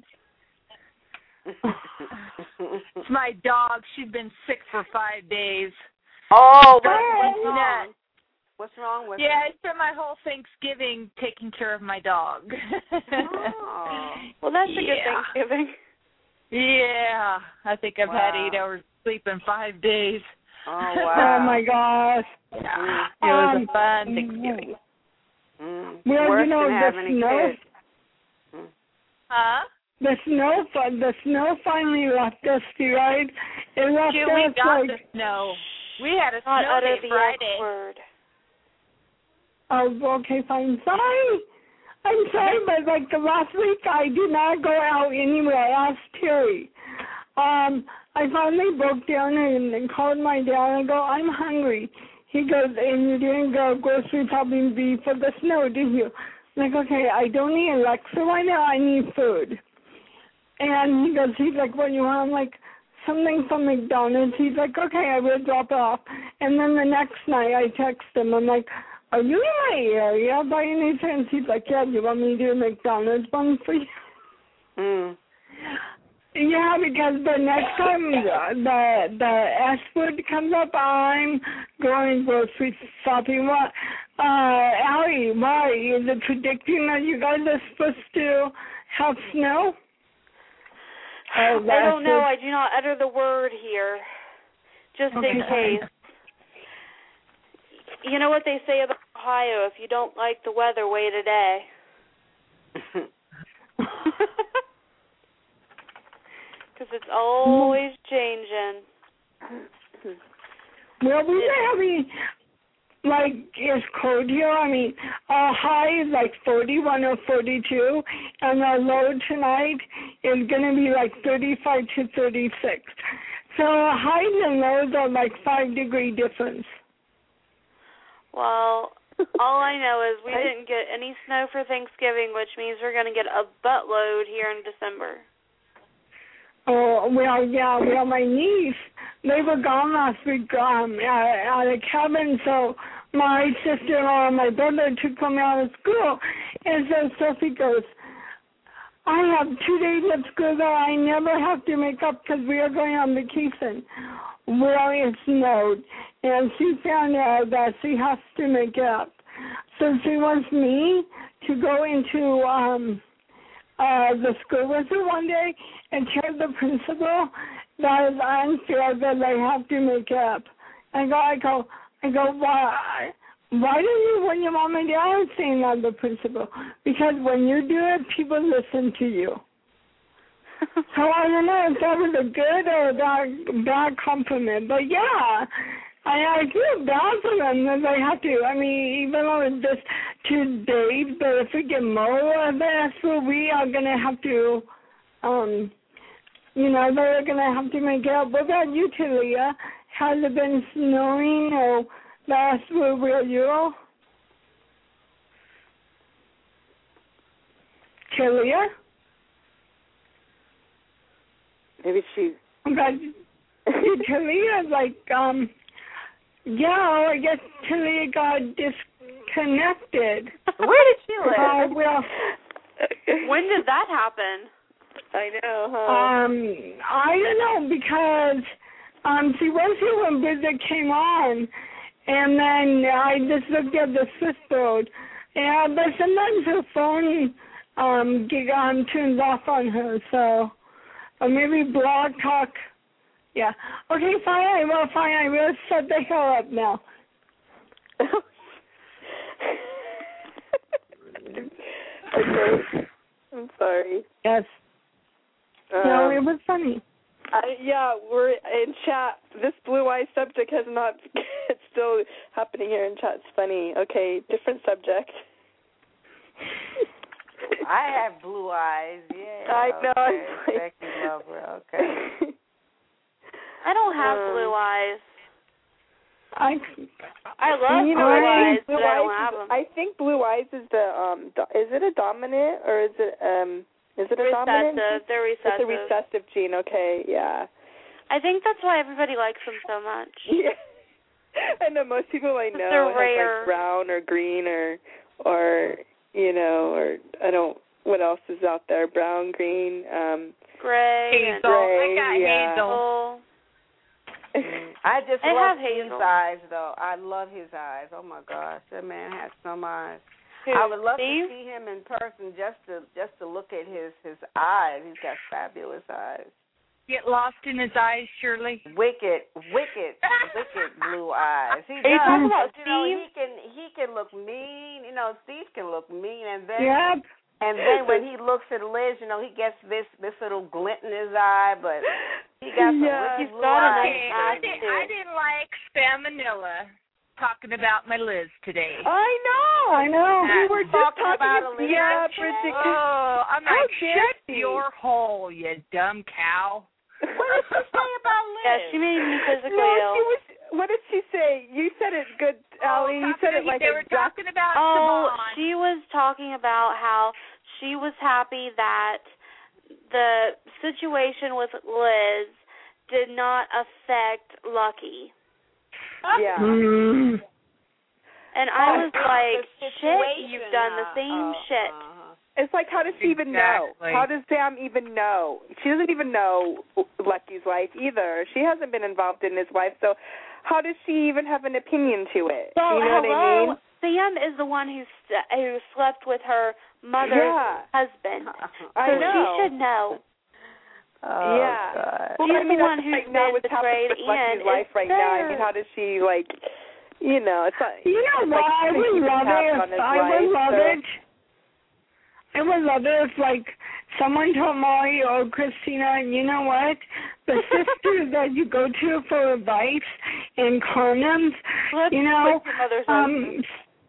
It's my dog. She's been sick for five days. Oh, what, Dog what's went wrong? nuts. What's wrong with Yeah, I spent my whole Thanksgiving taking care of my dog. Oh. Well, that's a good Yeah. Thanksgiving. Yeah, I think I've had Wow. eight hours sleep in five days. Oh, wow. Oh my gosh. Yeah, it was Um, a fun Thanksgiving. Mm. Well, Worse you know, than the having a snow, kid. Mm. Huh? the snow, fi- the snow finally left us, right? It left Shoot, we us got like, the snow. We had a Not snow utter day the Friday. X word. oh, okay, fine. Sorry. I'm sorry, but like the last week I did not go out anywhere. I asked Terry. Um, I finally broke down and, and called my dad and I go, I'm hungry. He goes, and you didn't go grocery shopping bee for the snow, did you? I'm like, okay, I don't need Alexa right now. I need food. And he goes, he's like, what do you want? I'm like, something from McDonald's. He's like, okay, I will drop it off. And then the next night I text him. I'm like, are you in my area by any chance? He's like, yeah, do you want me to do a McDonald's one for you? Mm. Yeah, because the next time the the S food comes up, I'm going grocery shopping. What, uh, Allie, why is it predicting that you guys are supposed to have snow? Oh, I don't know. that's I do not utter the word here, just Okay, in fine. case. You know what they say about Ohio? If you don't like the weather, wait a day. Because it's always changing. Well, we've been having, like, it's cold here. I mean, our high is like forty-one or forty-two, and our low tonight is going to be like thirty-five to thirty-six. So highs and lows are like five degree difference. Well, all I know is we didn't get any snow for Thanksgiving, which means we're going to get a buttload here in December. Oh, well, yeah, well, my niece, they were gone last week um, at, at a cabin, so my sister-in-law and my brother took them out of school. And so Sophie goes, I have two days of school that I never have to make up because we are going on vacation. Well, it snowed, and she found out that she has to make it up. So she wants me to go into um, uh, the school with her one day and tell the principal that is unfair that they have to make it up. I go, I go, I go, why? Why do you, when your mom and dad are saying that to the principal? Because when you do it, people listen to you. So I don't know if that was a good or a bad, bad compliment. But yeah, I, I feel bad for them that they have to. I mean, even though it's just two days, but if we get more of that, so we are going to have to, um, you know, they're going to have to make it up. What about you, Talia? Has it been snowing or last week where you are? Talia? Maybe she. But Talia, like, um, yeah, I guess Talia got disconnected. Where did she live? Uh, well, When did that happen? I know, huh? um, I don't know because um, she was here when Bridget came on, and then I just looked at the switchboard. Yeah, but sometimes her phone um, gig on tunes off on her, so or maybe Blog Talk. Yeah. Okay, fine. I will. Fine. I will shut the hell up now. Okay. I'm sorry. Yes. Um, no, it was funny. I, yeah, we're in chat. This blue eye subject has not. It's still happening here in chat. It's funny. Okay, different subject. I have blue eyes. Yeah. I know. Okay. Becky Lover. Okay. I don't have Um, blue eyes. I I love you blue know, I eyes, think blue but I don't eyes have is, them. I think blue eyes is the um. Do, is it a dominant or is it um? Is it a dominant? Recessive. They're recessive. It's a recessive gene. Okay, yeah. I think that's why everybody likes them so much. Yeah. I know most people I know They're have rare. like brown or green or or you know or I don't what else is out there brown green um Gray. Hazel. gray, I got yeah. Hazel. I just I love have his Hazel. eyes, though. I love his eyes. Oh my gosh, that man has some eyes. Who, I would love Steve? to see him in person just to just to look at his his eyes. He's got fabulous eyes. Get lost in his eyes, Shirley. Wicked, wicked, wicked blue eyes. He Are you does. talking about But, you know, Steve? he can he can look mean. You know, Steve can look mean, and then Yep. and then when he looks at Liz, you know, he gets this this little glint in his eye, but he got some Yeah. wicked He's blue got a eyes. nice Okay, I, eye, did, too. I didn't like Spam Manila talking about my Liz today. I know. I know. We were just Talking talking about about Olivia yeah, today? Bridget. Oh, I'm How like, dare shut she? your hole, you dumb cow. What did she say about Liz? Yeah, she made me physically No, ill. she was. What did she say? You said it good, Allie. You said it like they were exact- talking about Oh, Siobhan. she was talking about how she was happy that the situation with Liz did not affect Lucky. Yeah. Mm. And I was Oh, like, the shit, situation, you've done the uh, same oh, shit. uh-huh. It's like, how does she even know? Exactly. How does Sam even know? She doesn't even know Lucky's life either. She hasn't been involved in his life, so how does she even have an opinion to it? Well, you know hello, what I mean? Sam is the one who st- who slept with her mother's Yeah. husband, I so know. she should know. Oh, yeah. God. Well, She's I mean, the one that's who's like now been what's happening betrayed with Lucky's and life is right now. I mean, there. how does she, like, you know, it's like, You know it's what? like I would keeping love tabs it. on his If, I life, would love so. it. I would love it if, like, someone told Molly or Christina, you know what? The sister that you go to for advice and condoms, Let's you know, put your mother's um, husband.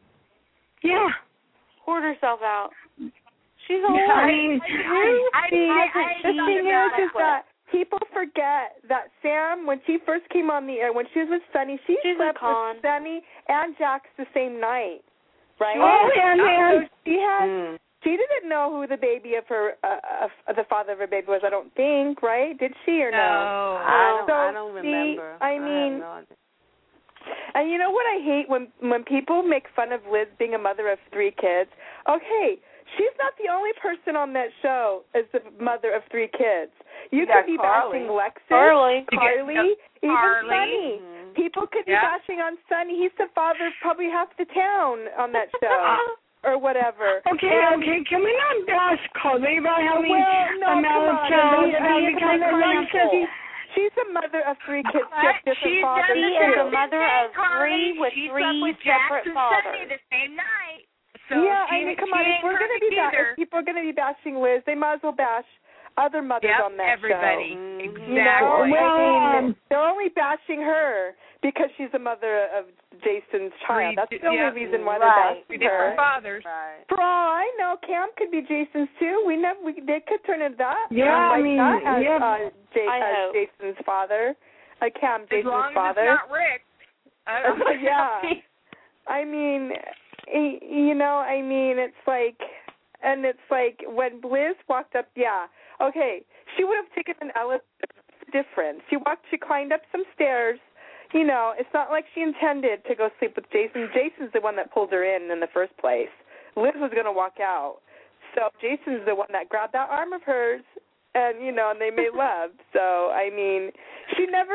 yeah. Hoard herself out. She's a Yeah, whore. I mean, I, See, I, I, the I thing thought is, is about that people forget that Sam, when she first came on the air, when she was with Sunny, she She's a slept con. with Sunny and Jax the same night, right? Oh, and, and So she had, Mm. she didn't know who the baby of her, uh, of the father of her baby was. I don't think, right? Did she or no? No. I don't, So, I don't see, remember. I have mean, no idea. And you know what I hate when when people make fun of Liz being a mother of three kids? Okay, she's not the only person on that show as the mother of three kids. You, You could got be Carly. bashing Lexus, Carly. Carly, even Carly. Sunny. Mhm. People could be Yeah. bashing on Sunny. He's the father of probably half the town on that show. Or whatever. Okay, And- okay, can we not bash Carly about having Well, no, a come mouth on. child I mean, because I mean, Carly says he, She's a mother of three kids. She has But different she's fathers. done She the is too. a same mother thing, of Carly. three with She three slept with separate Jackson fathers. Sunday the same night. So yeah, she, I mean, come she on. If ain't we're gonna perfect be ba- either. if people are gonna be bashing Liz, they might as well bash other mothers Yep, on that everybody. show. Mhm. Exactly. You know, Well, I mean, um, they're only bashing her because she's the mother of Jason's child. Three- That's the only yeah. reason why Right. they're Three bashing different her. fathers. Right. For all I know, Cam could be Jason's too. We never, we they could turn into that. Yeah, um, I like mean, that as, yeah. uh, J- I as hope. Jason's father, uh, Cam, As Jason's long as father. it's not Rick. I don't Uh, yeah. I mean, y- you know, I mean, it's like, and it's like when Liz walked up, yeah, okay, she would have taken an elevator. Different. She walked, she climbed up some stairs. You know, it's not like she intended to go sleep with Jason. Jason's the one that pulled her in in the first place. Liz was going to walk out. So Jason's the one that grabbed that arm of hers, and, you know, and they made love. So, I mean, she never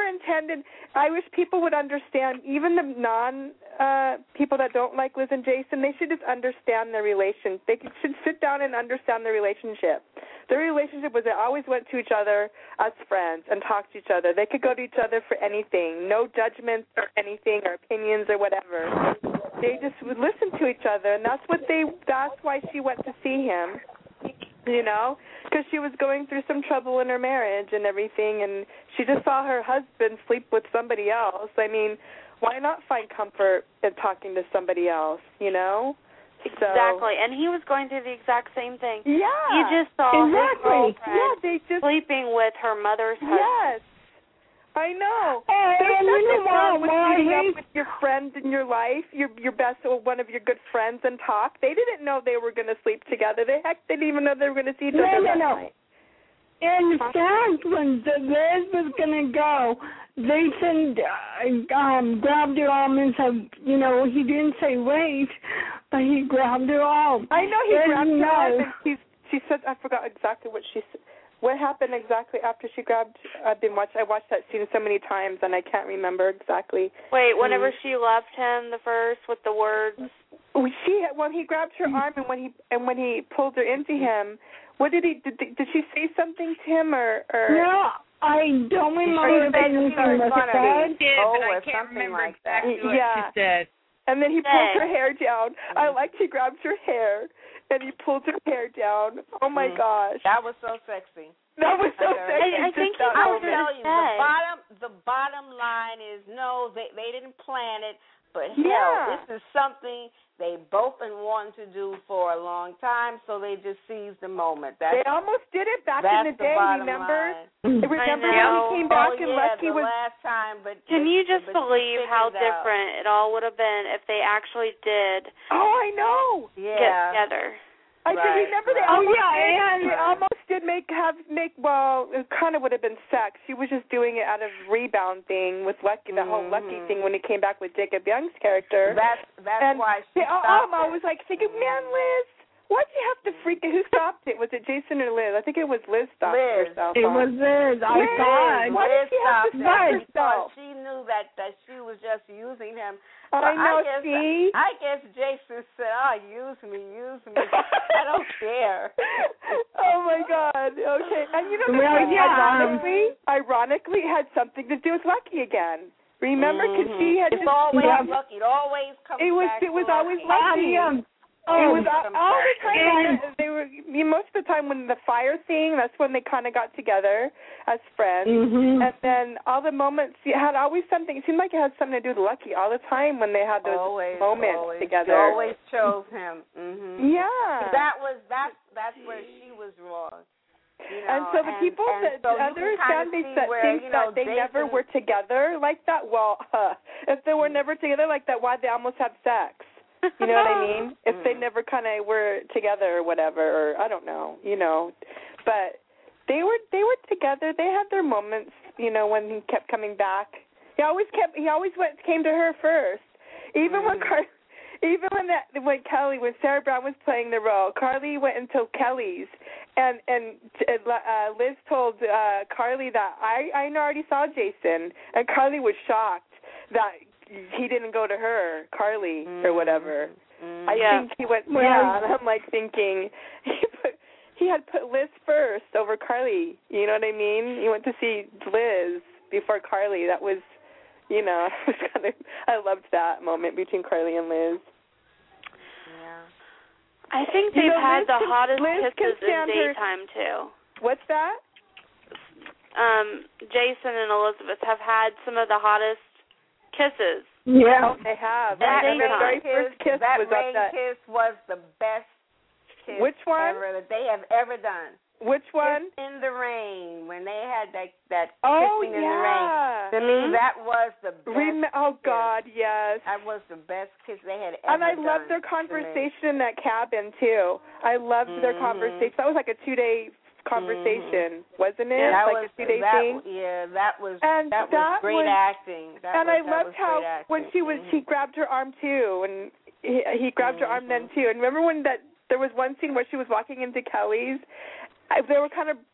never intended. I wish people would understand, even the non uh, people that don't like Liz and Jason, they should just understand their relation. They should sit down and understand their relationship. Their relationship was they always went to each other as friends and talked to each other. They could go to each other for anything, no judgments or anything or opinions or whatever. They just would listen to each other, and that's what they. That's why she went to see him. You know, because she was going through some trouble in her marriage and everything, and she just saw her husband sleep with somebody else. I mean, why not find comfort in talking to somebody else, you know? Exactly, So, and he was going through the exact same thing. Yeah. He just saw exactly. his girlfriend yeah, they just, sleeping with her mother's husband. Yes. I know. Hey, There's and you nothing know wrong what? with Why meeting he- up with your friend in your life, your your best or one of your good friends, and talk. They didn't know they were going to sleep together. They heck, they didn't even know they were going to see each No, other no, that no. night. In fact, when the Liz was going to go, Jason uh, um, grabbed her arm and said, you know, he didn't say wait, but he grabbed her arm. I know he And grabbed you her arm, know- and she she said, I forgot exactly what she said. What happened exactly after she grabbed? I've been watch. I watched that scene so many times, and I can't remember exactly. Wait, whenever Mm. she left him the first with the words. Oh, she when he grabbed her arm and when he and when he pulled her into him, what did he did? Did she say something to him or? or No, I don't remember if said she anything was was gonna said. Did, Oh, but I or can't something remember like that. exactly what Yeah. she said. And then he pulled Say. her hair down. I liked he grabbed her hair and he pulled her hair down. Oh my Mm. gosh, That was so sexy. that was so I- sexy. I Just think that he I will was moment. tell you, the say. bottom the bottom line is no, they they didn't plan it, but hell, Yeah. this is something they both been wanting to do for a long time, so they just seized the moment. That's They almost did it back that's in the day. bottom remember? line. Remember I know. when he came back oh, and yeah, Lucky the was. last time, but Can but- you just but believe figured how it out. different it all would have been if they actually did Oh, I know. Yeah. get together? I Right, can remember they right. almost Oh, yeah, did, and- they almost did make have make well it kind of would have been sex. She was just doing it out of rebound thing with Lucky, the whole Lucky Mhm. thing when he came back with Jacob Young's character. That's that's and why she they, stopped Alma it. was like thinking, man, Liz, why'd you have to freak it? Who stopped it? Was it Jason or Liz? I think it was Liz stopped Liz. herself. It on. was Liz. I Liz, thought. why did she have to Liz stop stopped it herself? because she knew that that she was just using him. I But know, I guess, see? I guess Jason said, "Oh, use me, use me. I don't care." Oh my God. Okay. And you know, Well, the thing, yeah. ironically, ironically, it had something to do with Lucky again. Remember, because Mhm. she had. It's always Yeah. lucky. It always comes It was. back It was to always lucky. Lucky. Um, It oh, was all, all the time. and- They were I mean, most of the time when the fire thing. That's when they kind of got together as friends. Mhm. And then all the moments, it had always something. It seemed like it had something to do with Lucky all the time when they had those always, moments always. together. She always chose him. Mhm. Yeah. That was that's that's where she was wrong. You know, And so the and, people and that so you other can kinda families see that where, think you know, that they Jason, never were together like that, well, uh, if they were never together like that, why'd they almost have sex? You know what I mean? If they Mm. never kind of were together or whatever, or I don't know, you know. But they were they were together. They had their moments, you know, when he kept coming back. He always kept he always went came to her first, even Mm. when Car- even when that when Kelly when Sarah Brown was playing the role, Carly went into Kelly's, and and uh, Liz told uh, Carly that I I already saw Jason, and Carly was shocked that he didn't go to her, Carly, Mm. or whatever. Mm. I Yeah. think he went, Well- yeah, and I'm like thinking, he, put, he had put Liz first over Carly, you know what I mean? He went to see Liz before Carly. That was, you know, it was kind of, I loved that moment between Carly and Liz. Yeah. I think You they've know, had Liz the can- hottest Liz can kisses in stand her- daytime too. What's that? Um, Jason and Elizabeth have had some of the hottest kisses. Yeah. Oh, they have. That and their rain very kiss, first kiss that was rain up that. kiss was the best kiss Which one? ever that they have ever done. Which one? Kiss in the rain, when they had that that Oh, kissing in the rain. yeah. To me, that was the best. Rem- oh, kiss. God, yes. That was the best kiss they had ever And I done. loved their to me. conversation in that cabin, too. I loved their Mhm. conversation. That was like a two-day conversation, wasn't it? That like was a two-day that, thing? Yeah, that was And that was that great was- acting. That and was, I that loved was how great acting. when she was, Mhm. he grabbed her arm, too, and he, he grabbed her arm then, too. And remember when that there was one scene where she was walking into Kelly's? I- They were kind of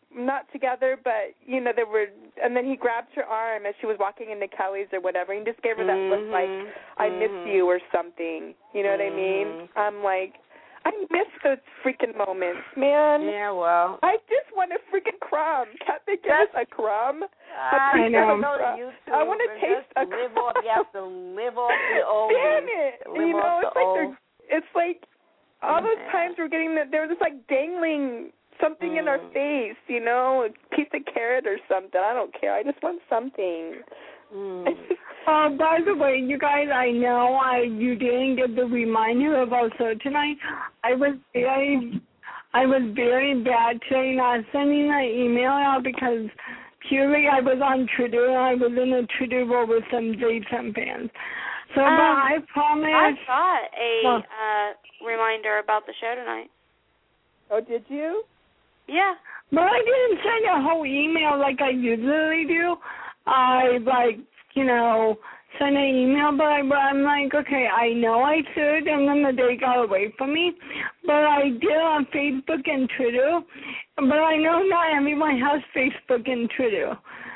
not together, but you know, there were, and then he grabbed her arm as she was walking into Kelly's or whatever, and just gave her that mm-hmm. look like, I mm-hmm. miss you or something. You know mm-hmm. what I mean? I'm like, I miss those freaking moments, man. Yeah, well. I just want a freaking crumb. Can't they give us a crumb? I know. Go to YouTube I want to taste a live crumb. off. You have to live off the old. Damn it! Live You know, off it's the like old. they're, it's like all those Yeah. times we're getting that they're just like dangling something mm. in our face, you know, a piece of carrot or something. I don't care. I just want something. Mm. Uh, by the way, you guys, I know I you didn't get the reminder about so tonight. I was very, I was very bad today not sending the email out because purely I was on Twitter and I was in a Twitter war with some J ten fans. So, Um, but I promise. I got a Well, uh, reminder about the show tonight. Oh, did you? Yeah. But I didn't send a whole email like I usually do. I, like, you know, send an email, but I, but I'm like, okay, I know I should, and then the day got away from me. But I did on Facebook and Twitter. But I know not everyone has Facebook and Twitter.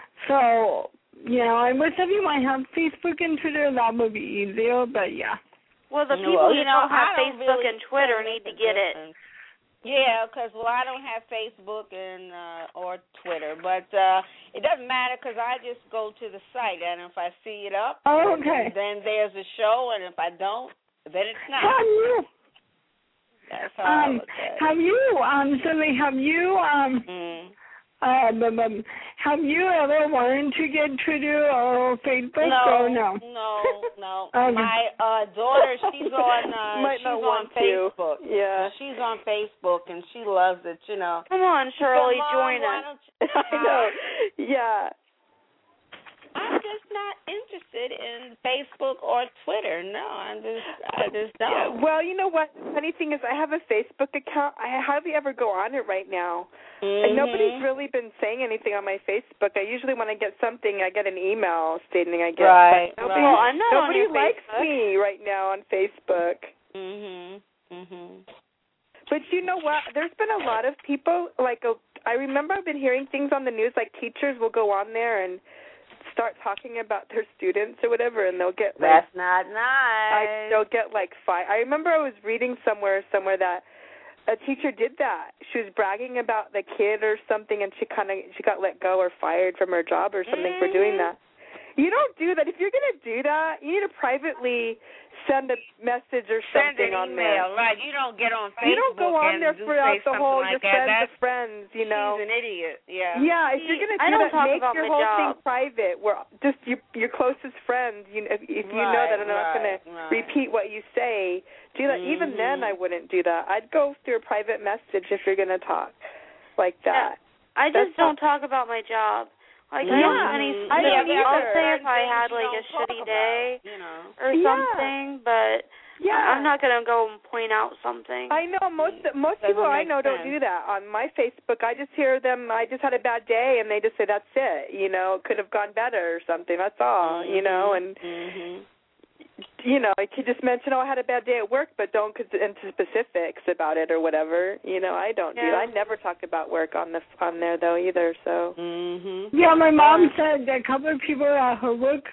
So, you know, I wish everyone had Facebook and Twitter. That would be easier, but yeah. Well, the No, people who you know, don't have I don't Facebook really and Twitter make need to a get it. difference. Yeah, because, well, I don't have Facebook and uh, or Twitter, but uh, it doesn't matter because I just go to the site, and if I see it up, Oh, okay. then, then there's a show, and if I don't, then it's not. Have you, That's how I um, look at it. have you, um, Silly, have you, um, Mm. uh, um, um, have you ever wanted to get Twitter or Facebook No, or no? no, no. Okay. My uh, daughter, she's on uh, Might she's not on want to. Facebook. Yeah. She's on Facebook, and she loves it, you know. Come on, Shirley, But, Mom, join why us. don't you- I know. Yeah. I'm just not interested in Facebook or Twitter. No, I'm just, I just Yeah, don't. well, you know what? The funny thing is I have a Facebook account. I hardly ever go on it right now. Mm-hmm. And nobody's really been saying anything on my Facebook. I usually, when I get something, I get an email stating I get. Right, but nobody, right. Well, I'm not on nobody your likes Facebook. me right now on Facebook. Mhm. Mhm. But you know what? There's been a lot of people, like, a, I remember I've been hearing things on the news, like teachers will go on there and start talking about their students or whatever, and they'll get, like, That's not nice. I, they'll get, like, five. I remember I was reading somewhere, somewhere that a teacher did that. She was bragging about the kid or something, and she kind of, she got let go or fired from her job or something Mm-hmm. for doing that. You don't do that. If you're going to do that, you need to privately send a message or Send something an on email, there. right? You don't get on Facebook You don't go on and there do throughout say the something whole like your that. friends That's, of friends, you know. She's an idiot. Yeah. Yeah, if See, you're going to I do don't that, talk make about your my whole job. thing private. Where just your your closest friends, you know, if, if you know that I'm not going to right, right. repeat what you say, do that. Mm-hmm. Even then, I wouldn't do that. I'd go through a private message if you're going to talk like that. I That's just don't talk about my job. Like, I Yeah. don't have any I don't specific- I'll either. say if I Things had, you like, a don't talk shitty about, day you know. or Yeah. something, but Yeah. I'm not going to go and point out something. I know most most Doesn't people I make know don't sense. do that. On my Facebook, I just hear them. I just had a bad day, and they just say that's it. You know, it could have gone better or something. That's all. You know, and Mhm. you know, I could just mention, oh, I had a bad day at work, but don't get into specifics about it or whatever. You know, I don't do Yeah. that. I never talk about work on the on there though either. So. Mhm. Yeah, my mom said that a couple of people at her work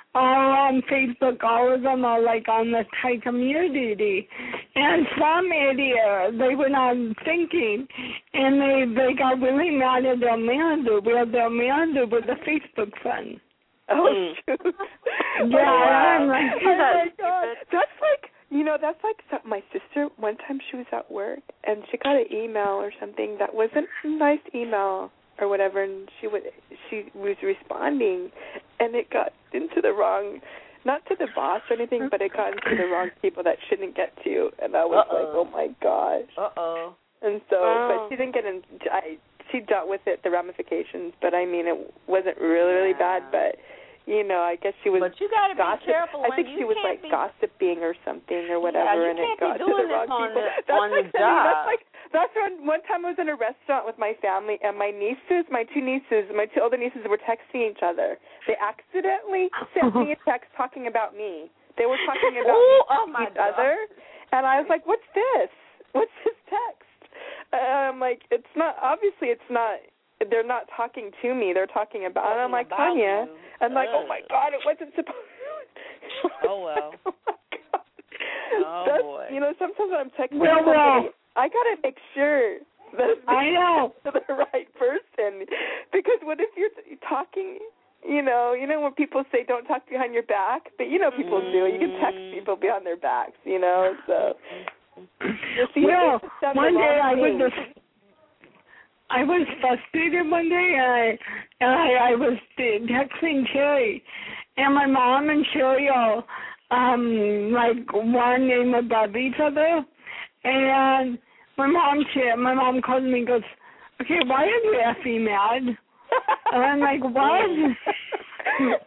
are on Facebook. All of them are like on the Thai community, and some idiot they were not thinking, and they they got really mad at their manager. Well, their manager was a Facebook friend. Oh, Mm. shoot. Yeah, I'm like, oh my God. That's like, you know, that's like so, my sister, one time she was at work, and she got an email or something that wasn't a nice email or whatever, and she would, she was responding, and it got into the wrong, not to the boss or anything, but it got into the wrong people that shouldn't get to, and I was Uh-oh. like, oh my gosh. Uh-oh. And so, Wow. but she didn't get in, I, she dealt with it, the ramifications, but I mean, it wasn't really, really Yeah. bad, but, you know, I guess she was But you got to be gossip. careful. I when think you she was can't like be, gossiping or something or whatever, you and it can't be got to doing the wrong this on people. the- that's on like the sending- job. That's like that's when one time I was in a restaurant with my family, and my nieces, my two nieces, my two older nieces were texting each other. They accidentally sent me a text talking about me. They were talking about Ooh, me oh to my each God. other, and I was like, "What's this? What's this text?" And I'm like, "It's not. Obviously, it's not." they're not talking to me. They're talking about. And I'm like, about Tanya. you. I'm like, Ugh. oh my God, it wasn't supposed. Oh well. oh my God. Oh That's, boy. You know, sometimes when I'm texting Well, somebody, well. I gotta make sure that I know. to the right person, because what if you're talking? You know, you know when people say don't talk behind your back, but you know people mm. do. You can text people behind their backs. You know, so. So Well, done one the day wrong I was thing. just, I was frustrated one day, and I and I, I was texting Sherry, and my mom and Sherry all um like one name above each other, and my mom said, my mom called me and goes, okay, why are you effing mad? And I'm like, what? oh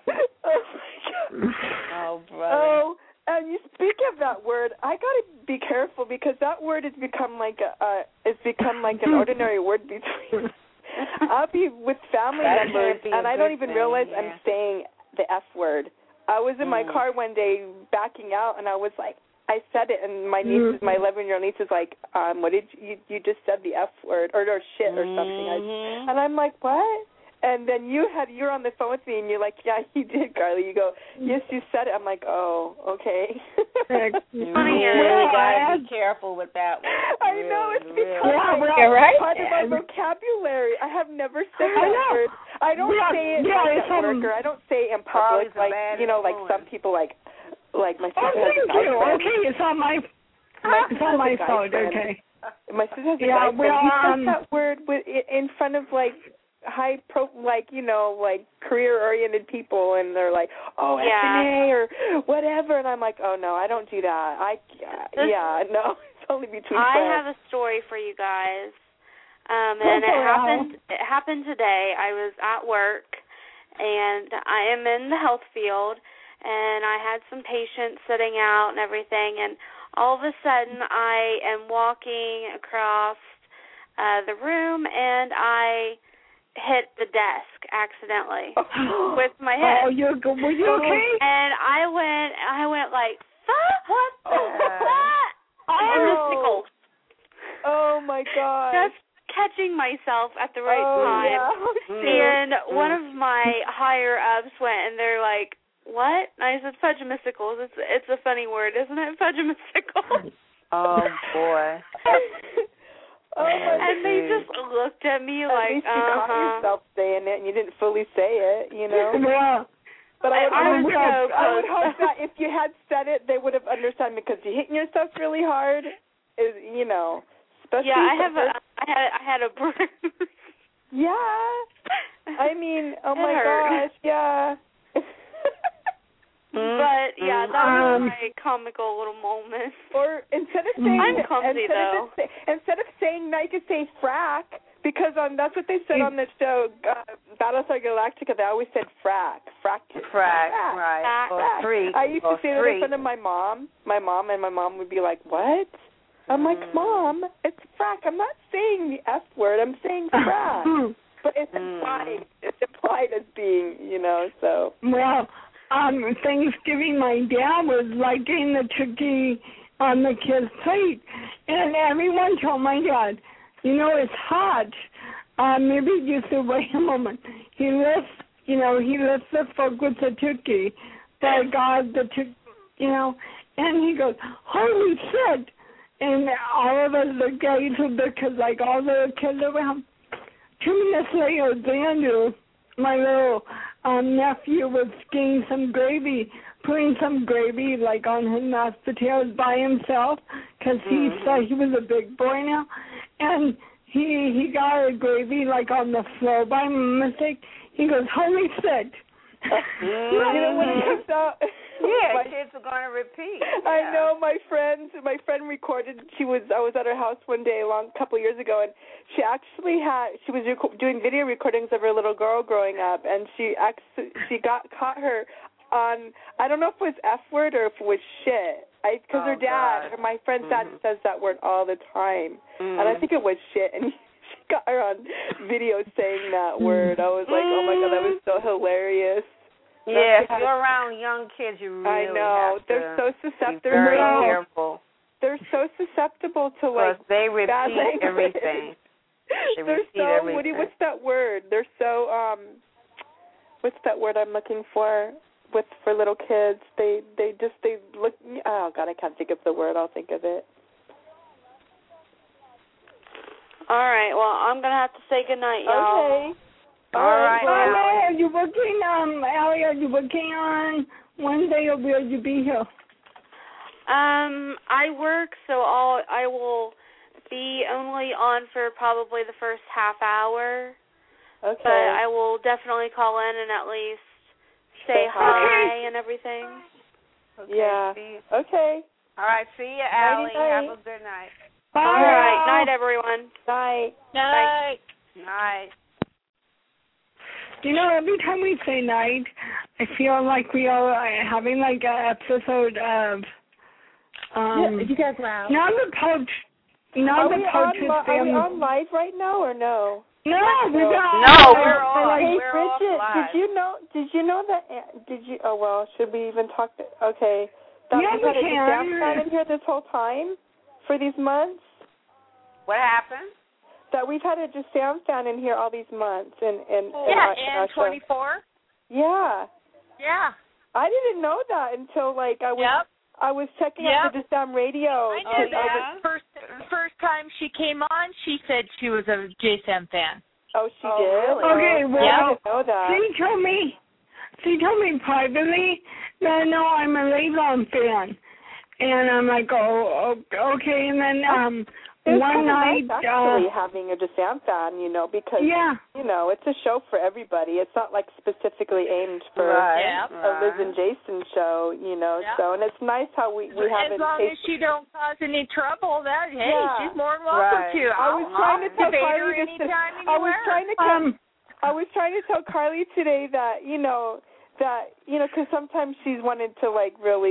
my God. Oh, brother. Oh. And you speak of that word, I gotta be careful because that word has become like a, uh, it's become like an ordinary word between. I'll be with family That members, can't be a and I good don't even thing, realize yeah. I'm saying the F word. I was in my Mm. car one day backing out, and I was like, I said it, and my niece, my eleven-year-old niece, is like, um, "What did you? You just said the F word or, or shit or something?" Mm-hmm. I, and I'm like, "What?" And then you had you're on the phone with me, and you're like, "Yeah, you did, Carly." You go, "Yes, you said it." I'm like, "Oh, okay." You Funny, really well, gotta I be careful with that one. I really, know it's really. become Yeah, well, part right? of my vocabulary. I have never said I that know. word. I don't Yeah, say it yeah, like it's, at work, um, or I don't say it in Carly's public, a like bad you know, like influence. some people, like like my Oh, sister has a thank guy you. friend. Okay, it's on my, My it's sister on has my a guy phone. friend. Okay. My sister has a Yeah, guy friend. well, He says um, that word with in front of like high pro, like you know, like career-oriented people, and they're like, "Oh, Yeah. F N A or whatever," and I'm like, "Oh no, I don't do that. I This- yeah, no, it's only between I friends." have a story for you guys. Um, and it happened it happened today. I was at work, and I am in the health field, and I had some patients sitting out and everything, and all of a sudden I am walking across uh, the room, and I hit the desk accidentally with my head. Oh, you're good. Were you okay? And I went, I went like, fuck, what the fuck? Oh. In the sickle. Oh my God! Just catching myself at the right oh, time. Yeah. Oh, And one of my higher ups went, and they're like, what? And I said, fudgemissicles. It's it's a funny word, isn't it? Fudgemissicles. Oh boy. Oh my And they just looked at me At like, least you uh caught huh. yourself saying it, and you didn't fully say it, you know. Yeah. But I would, I- I hope, was so I would close. hope that if you had said it, they would have understood because you hitting yourself really hard is, you know, especially. Yeah, I for have a, her- I had, I had a bruise. Yeah. I mean, oh It my hurt. gosh, yeah. But yeah, that was Um, my comical little moment. Or instead of saying, I'm clumsy, instead though. Of just, instead of saying, I could say frack because um, that's what they said on the show, uh, Battlestar Galactica. They always said frack, frack, Frack, right. Frack. Or frack. freak. I used or to say that freak. in front of my mom, my mom, and my mom would be like, "What?" I'm like, Mm. "Mom, it's frack. I'm not saying the F word. I'm saying frack." But it's Mm. implied. It's implied as being, you know. So. Well, um, Thanksgiving, my dad was liking the turkey on the kid's plate, and everyone told my dad, you know, it's hot. Uh, maybe you should wait a moment. He lifts, you know, he lifts the fork with the turkey. By God, the turkey, you know, and he goes, holy shit. And all of us looked at each other because, like, all the kids around. Two minutes later, Xander, my little um, nephew, was getting some gravy, putting some gravy, like, on his mashed potatoes by himself because he Mm-hmm. said he was a big boy now. And he he got a gravy, like, on the floor by mistake. He goes, holy shit. Mm-hmm. You know, when it comes out. Yeah, my, kids are going to repeat. I Yeah. know my friend. My friend recorded. She was. I was at her house one day a long couple of years ago, and she actually had. She was rec- doing video recordings of her little girl growing up, and she actually she got caught her on. I don't know if it was F word or if it was shit. I because Oh, her dad, God. her, my friend's dad, Mhm. says that word all the time, Mm. and I think it was shit. And she got her on video saying that word. I was like, oh my God, that was so hilarious. Yeah, if That's- you're around young kids, you really I know. have They're to so be susceptible. very Well, careful They're so susceptible to because like they bad repeat language. everything. They They're repeat so everything. Woody, what's that word? They're so um what's that word I'm looking for with for little kids? They they just they look oh god, I can't think of the word. I'll think of it. All right. Well, I'm gonna have to say goodnight, y'all. Okay. All right. Well, Allie. are you working, um, Allie, are you working on Wednesday or will you be here? Um, I work, so I'll I will be only on for probably the first half hour. Okay. But I will definitely call in and at least say Say hi. hi and everything. Okay, Yeah. see you. Okay. All right. See you, Allie. Nighty-night. Have a good night. Bye. All right. Night, everyone. Night. Night. Night. You know, every time we say night, I feel like we are uh, having like an episode of um. Yeah, you guys loud. Not the poach. Not Are the we, poach. on, li- are we on live right now or no? No, we're not. No, We're we're on. Hey, We're off Bridget, live. did you know? Did you know that? Did you? Oh well, should we even talk? To, okay, that Yeah, we've we had a can. discount in here this whole time for these months. What happened? That we've had a sound fan in here all these months, and and Yeah, and, and twenty-four. Yeah, Yeah. I didn't know that until like I was Yep. I was checking Yep. out the Disam radio. I knew Oh, that. yeah? First, first time she came on, she said she was a J S M fan. Oh, she Oh, did. really? Okay, Oh, well, I didn't know that. she told me, she told me privately that no, I'm a Leyland fan, and I'm like, oh, o- okay, and then um, It was one kind of night, nice actually uh, having a Disam fan, you know, because yeah, you know it's a show for everybody. It's not like specifically aimed for Right. Yeah. a Liz and Jason show, you know. Yeah. So, and it's nice how we we As haven't. long as tasted- she don't cause any trouble, that hey, Yeah. she's more than welcome Right. to. I was I'll, trying I'll to tell debate her Carly this. anytime, I was anywhere. trying to. um, I was trying to tell Carly today that you know that you know because sometimes she's wanted to like really.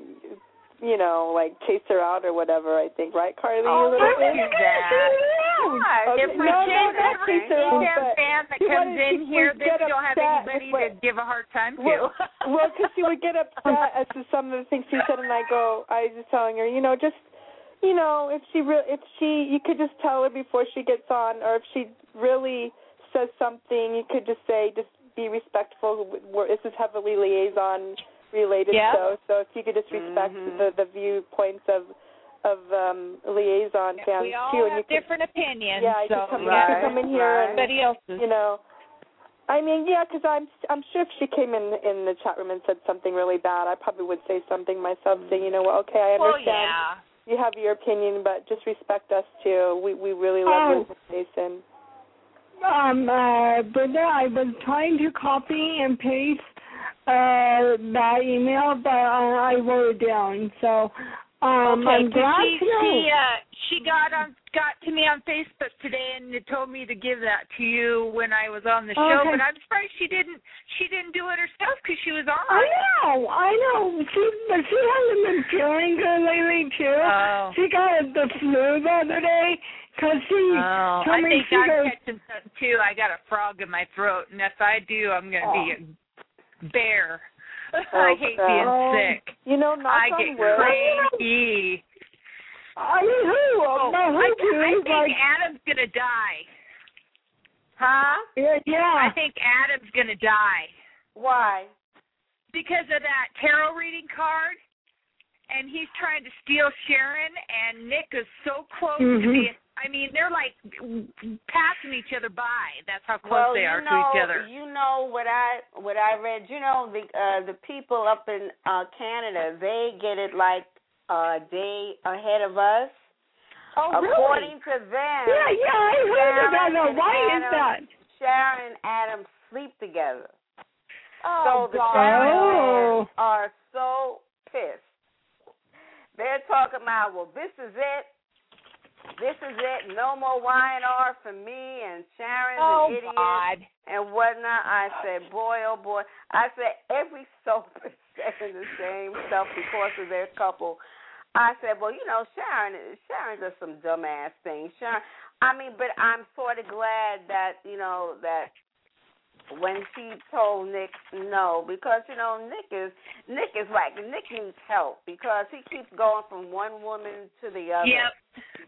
You know, like chase her out or whatever. I think, right, Carly? Oh, a little don't bit. do that. Why? Okay. If we No, no, chase not every chase her out, J S M but fan that she comes wanted in to here, then get we don't have upset anybody with to give a hard time to. Well, well, because she would get upset as to some of the things she said, and I go, I was just telling her, you know, just, you know, if she re- if she, you could just tell her before she gets on, or if she really says something, you could just say, just be respectful. We're, this is heavily liaison related, Yep. so so if you could just respect Mhm. the the viewpoints of of um, liaison fans We all too, and you have could, different opinions, yeah, you so could come, you Right. could come in here Right. and everybody else's. you know. I mean, yeah, because I'm I'm sure if she came in in the chat room and said something really bad, I probably would say something myself, saying, you know, well, okay, I Well, understand yeah. you have your opinion, but just respect us too. We we really love Oh. Liz and Jason. um, uh, Brenda, I was trying to copy and paste uh that email, but uh, I wrote it down. So, um, Okay, I'm 'cause glad she to know. she uh she got on got to me on Facebook today and it told me to give that to you when I was on the show, Okay. but I'm surprised she didn't she didn't do it herself because she was on. I know, I know. She, but she hasn't been feeling good lately too. Oh. She got the flu the other day because she Oh, told I me think she I'm goes, catching something too. I got a frog in my throat, and if I do, I'm going to be a bear. I hate crap. being Oh. sick. You know, knock I on get wood. cranky. I mean, who? Oh, no, who I, do? I think like, Adam's going to die. Huh? yeah, yeah. I think Adam's going to die Why? because of that tarot reading card, and he's trying to steal Sharon, and Nick is so close to Mhm. being. I mean, they're like passing each other by. That's how close Well, they you are know, to each other. you know what I what I read. You know the uh, the people up in uh, Canada, they get it like a day ahead of us. Oh, According to them, Yeah, yeah, I heard Sharon about that. and Why Adam, is that? Sharon and Adam sleep together. Oh, so the God. Sharon are so pissed. They're talking about, well, this is it. This is it. No more Y and R for me, and Sharon's Oh, an idiot God. and whatnot. I said, boy, oh, boy. I said, every soap is saying the same stuff because of their couple. I said, well, you know, Sharon, Sharon does some dumbass things. Sharon, I mean, but I'm sort of glad that, you know, that when she told Nick no, because, you know, Nick is, Nick is like, Nick needs help because he keeps going from one woman to the other. Yep.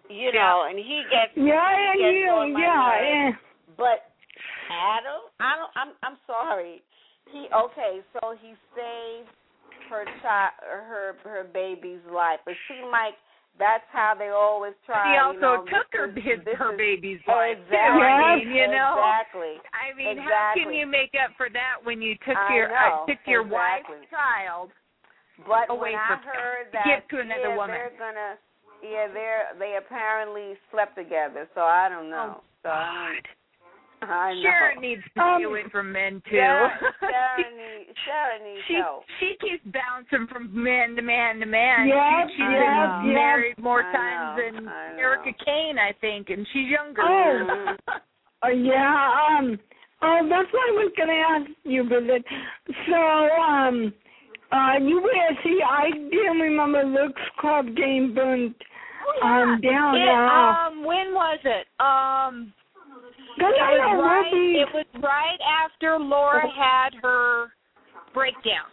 you know, and he gets Yeah, he and gets you, on my yeah, nerves. yeah. But Adam, I don't. I'm. I'm sorry. He okay. So he saved her child, her her baby's life. It seemed like that's how they always try. He also you know, took her this, his, this her is, baby's life exactly, too. I mean, you know. Exactly. I mean, exactly. how can you make up for that when you took I your know, uh, took your exactly. wife's child But away when from I heard to that, give to another yeah, woman? they're gonna, yeah, they're they apparently slept together. So I don't know. Oh, so I, don't, I know. Sharon needs to Um, stay away from men too. Sharon, Sharon needs, Sharon needs she help. she keeps bouncing from man to man to man. Yep, she, she's yep, been yep. married more I times know, than I know. Erica Kane, I think, and she's younger. Oh. Uh, yeah, um, oh, that's what I was going to ask you, Visit. So, um, uh, you will see, I didn't remember Luke's Club getting burnt um, down. It, uh, um, when was it? Um, it it was was right. Ruby. It was right after Laura had her breakdown.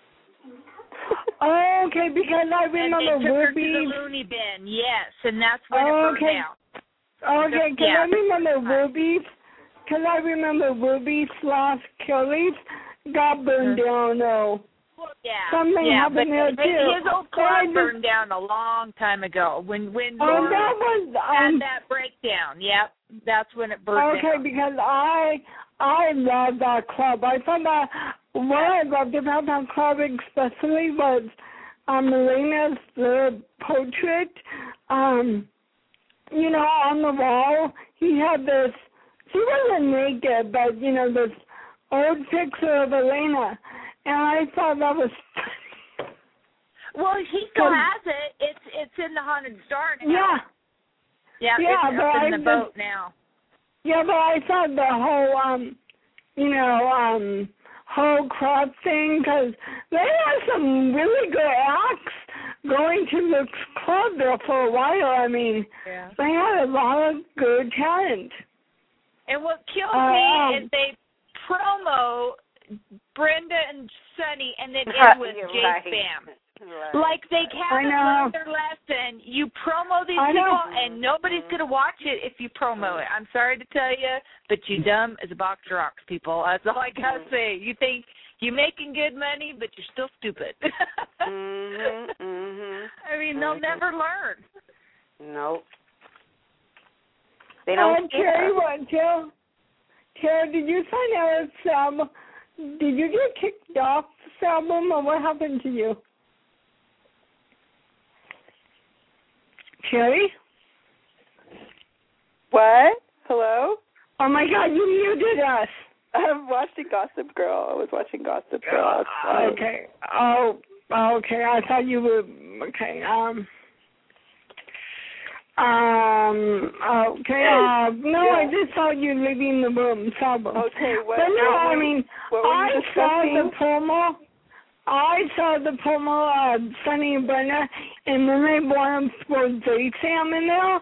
Oh, okay, because I remember and they took Ruby. her to the loony bin. Yes, and that's when Oh, it burned okay. down. Okay, because Yeah. I remember Ruby's, because I remember Ruby slash Kelly's got burned down, though. Well, yeah, Something yeah, happened but there, too. his old But I car just- burned down a long time ago when when Oh, Laura that was, had um, that breakdown. Yep, that's when it burned okay, down. because I, I love that club. I thought that, what I loved about that club especially was, um, Elena's the portrait, um, you know, on the wall, he had this, she wasn't naked, but, you know, this old picture of Elena, and I thought that was Well, he still Um, has it. It's it's in the Haunted Star now. yeah, yeah, yeah, it's but up I in the just- boat now. yeah, but I thought the whole, um, you know, um, whole crowd thing, because they had some really good acts going to the club there for a while. I mean, Yeah. they had a lot of good talent. And what kills Uh, me um, is they promo Brenda and Sunny and then Right, end with you're J right. Spam. Right. Like they I haven't know. learned their lesson. You promo these I people, know. and nobody's gonna watch it if you promo it. I'm sorry to tell you, but you dumb as a box of rocks, people. That's all I gotta say. You think you're making good money, but you're still stupid. mhm. Mhm. I mean, they'll Mhm. never learn. Nope. They don't Uh, care. Terry, what, Terry, Terry, did you sign Eric's album? Did you get kicked off this album, or what happened to you? Terry? What? Hello? Oh, my God, you muted us. I'm watching Gossip Girl. I was watching Gossip Girl. That's why. Okay. Oh, okay. I thought you were, okay. Um, um, okay. Uh, no, Yeah. I just saw you leaving the room. Album. Okay, what, But no, what I were- mean, what were I you saw discussing? the promo. I saw the promo of Sunny and Brenda, and then they want to throw J Sam in there.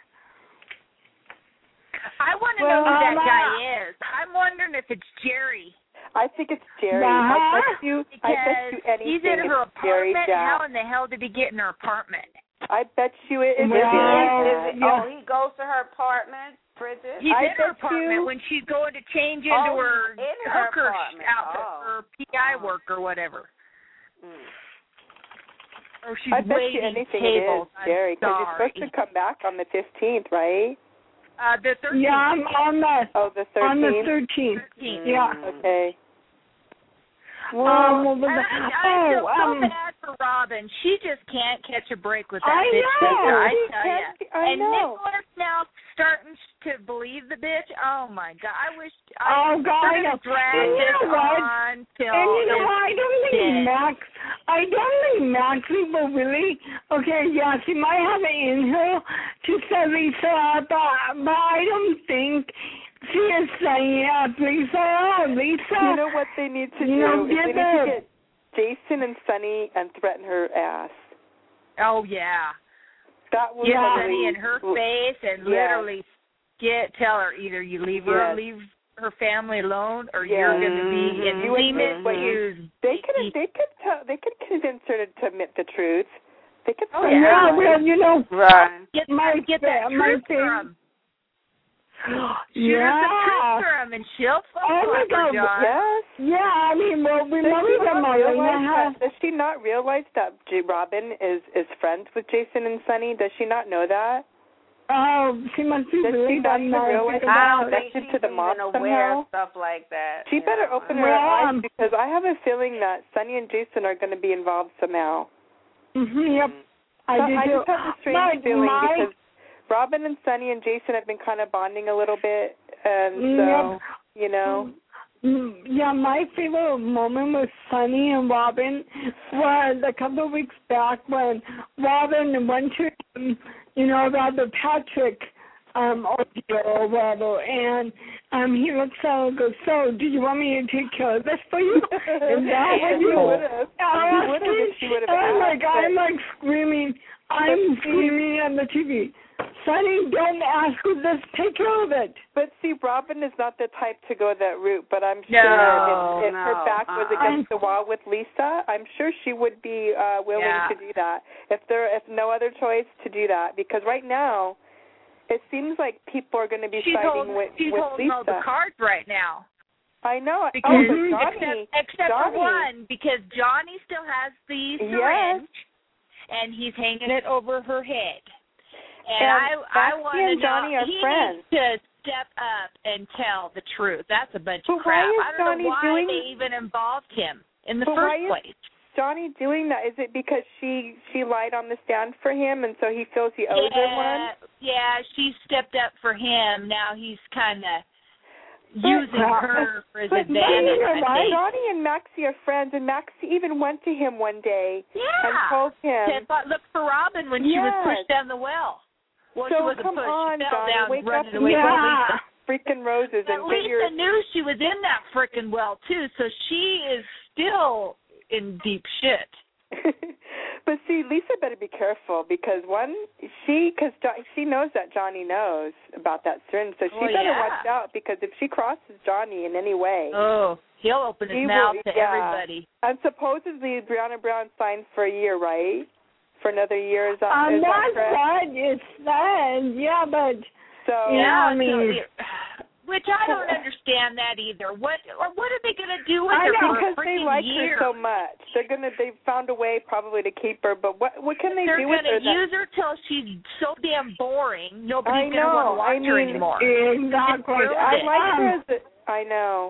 I want to Well, know who that um, guy is. I'm wondering if it's Jerry. I think it's Jerry. Uh-huh. I bet you. I bet Because you anything. he's in her it's Jerry apartment. Jack. How in the hell did he get in her apartment? I bet you it is Well, Jerry. Is it, yeah. Oh, he goes to her apartment, Bridget. He's I in her bet apartment you- when she's going to change into Oh, her in her hooker apartment. outfit Oh. or P I Oh. work or whatever. Mm. Or she's I bet waiting you anything tables. it is Jerry, because you're I'm supposed to come back on the fifteenth, right? Uh, the thirteenth. Yeah, I'm on the Oh, the on the thirteenth. thirteenth. thirteenth. Yeah. Okay. Well, Um, well, the, I, I feel oh, so um, bad for Robin. She just can't catch a break with that I bitch. know. sister, I She tell can't- you. I and know. Nicholas now starting to believe the bitch. Oh my God! I wish. Oh, I, God, I We're know. gonna drag And you this know what? on till And you know it's what? I don't think dead. Max. I don't think Max will really. Okay, yeah, she might have it in her to set Lisa up, but, but I don't think she is saying, yeah, Lisa, oh, Lisa. you know what they need to You do? know, is they give need to her- get Jason and Sunny and threaten her ass. Oh yeah. That would Get Yeah. Sunny in her face and Yes. literally get tell her either you leave her Yes. leave her family alone or Yes. you're going to be in Mhm. demon Mhm. shoes. They could they could tell, they could convince her to, to admit the truth. They can Oh, find yeah, out. well, you know, Right. Get, my get that my truth from Shoot yeah. her some truth from and she'll fuck Oh my her, God, John. Yes. Yeah, I mean, well, Does remember she, that not Marlena realize has. that, does she not realize that J. Robin is, is friends with Jason and Sunny? Does she not know that? Oh, she must be Does really she not done even that. realize because- I don't that think she's she's to the mom even aware somehow? of stuff like that. She you better know. open her Well, eyes um, because I have a feeling that Sunny and Jason are going to be involved somehow. Mhm, yep. I But do I too. just have a strange But feeling my, because Robin and Sunny and Jason have been kind of bonding a little bit, and Yep. so, you know. Mm, yeah, my favorite moment with Sunny and Robin was a couple of weeks back when Robin went to him, you know, about the Patrick um ordeal or whatever, and um he looks out and goes, "So, do you want me to take care of this for you?" And that Yes, was he you. would've. He would've if she would've I'm like, asked, I'm but- like screaming, I'm screaming at the T V. Sunny, don't ask for this. Take care of it. But see, Robin is not the type to go that route. But I'm No, sure if, if no, her back was uh-uh. against the wall with Lisa, I'm sure she would be uh, willing Yeah. to do that. If there, if no other choice, to do that. Because right now, it seems like people are going to be She's siding holding, with, she's with holding Lisa. all the cards right now. I know. Because oh, but Johnny, except except Johnny. for one, because Johnny still has the syringe, and he's hanging it over her head. And, And I I Maxie want to and Johnny know are he friends. needs to step up and tell the truth. That's a bunch But of crap. why is I don't Johnny know why doing- they even involved him in the But first why is- place. Johnny doing that? Is it because she she lied on the stand for him, and so he feels he owes her one? Yeah, yeah, she stepped up for him. Now he's kind of But- using her for his But advantage. Johnny, I think. Johnny and Maxie are friends, and Maxie even went to him one day and Yeah. told him. Said, "But look for Robin when she was Yes. pushed down the well. Well, So she wasn't come pushed. on, she fell Johnny, down wake running up away and from yeah. Lisa. Freaking roses But and Lisa figure. knew she was in that frickin' well too, so she is still in deep shit. But see, Lisa better be careful because one, she, because she knows that Johnny knows about that syringe, so she Oh, better yeah. watch out because if she crosses Johnny in any way, Oh, he'll open his he mouth will, to yeah. everybody. And supposedly Brianna Brown signed for a year, right? For another year, is that, Um, is that that's correct? what it said. Yeah, but So yeah, I so mean, it- which I don't understand that either. What or what are they going to do with I her know for a because they freaking like year? her so much. They're gonna. They've found a way probably to keep her. But what what can they They're do with going her? to that- use her till she's so damn boring. I Nobody's going to know. want to watch I her mean, anymore. exactly. It's I ruined it. like her Um, as a, I know.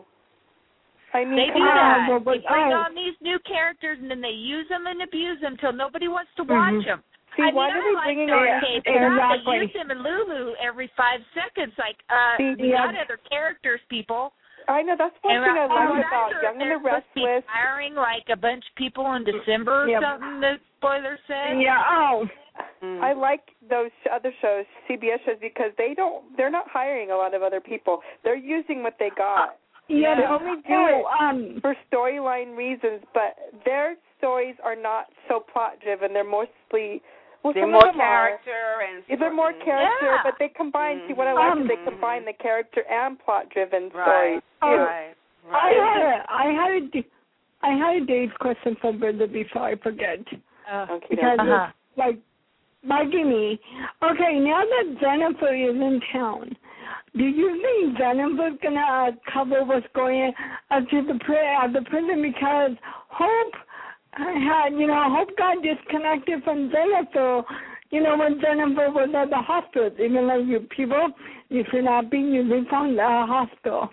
I mean, They come do on. that. but- but- They bring oh. on these new characters and then they use them and abuse them till nobody wants to watch Mhm. them. See, I why mean, are I they like bringing Dark her? Cape, but now they Exactly. use him and Lulu every five seconds. Like, uh, See, we got yeah. other characters, people. I know that's one And thing I I'm like not about sure Young if and the they're supposed to be Restless. hiring like a bunch of people in December or Yep. something. The spoiler said. yeah. Oh, Mm. I like those sh- other shows, C B S shows, because they don't. They're not hiring a lot of other people. They're using what they got. yeah. They only do oh, it um, for storyline reasons, but their stories are not so plot driven. They're mostly well, They're some more of them are. character and Yeah, they're more mm, character, Yeah. but they combine. See, what I like Um, is they combine the character and plot driven Right. stories too. Right. I Right. had a, I had a, d- I had a Dave question for Brenda before I forget. Uh, Okay, Because Uh-huh. it's like bugging me. Okay, now that Jennifer is in town, do you think Jennifer's gonna uh, cover what's going on uh, to the pri- at the prison? Because Hope had, you know, Hope got disconnected from Jennifer. You know, when Jennifer was at the hospital, even though you people, you should not be using from the hospital.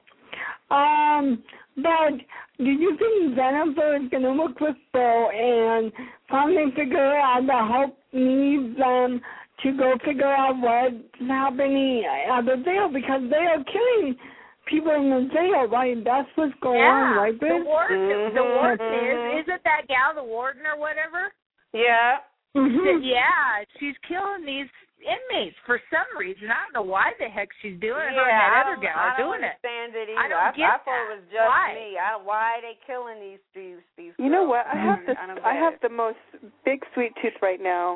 Um, but do you think Jennifer is going to work with Bo and finally figure out that Hope needs them to go figure out what's happening at the jail because they are killing people in the jail, right? That's what's going yeah. on, right, The Bruce? warden, the Mhm, warden mhm. is, isn't that gal the warden or whatever? Yeah. Mhm. Yeah, she's killing these inmates for some reason. I don't know why the heck she's doing it. Yeah, Her and that I other don't, gal I are don't doing it. understand it either. I don't get I thought that. it was just Why? me. I, why are they killing these these these? You know girls? what? I have the I don't I get have it. the most big sweet tooth right now.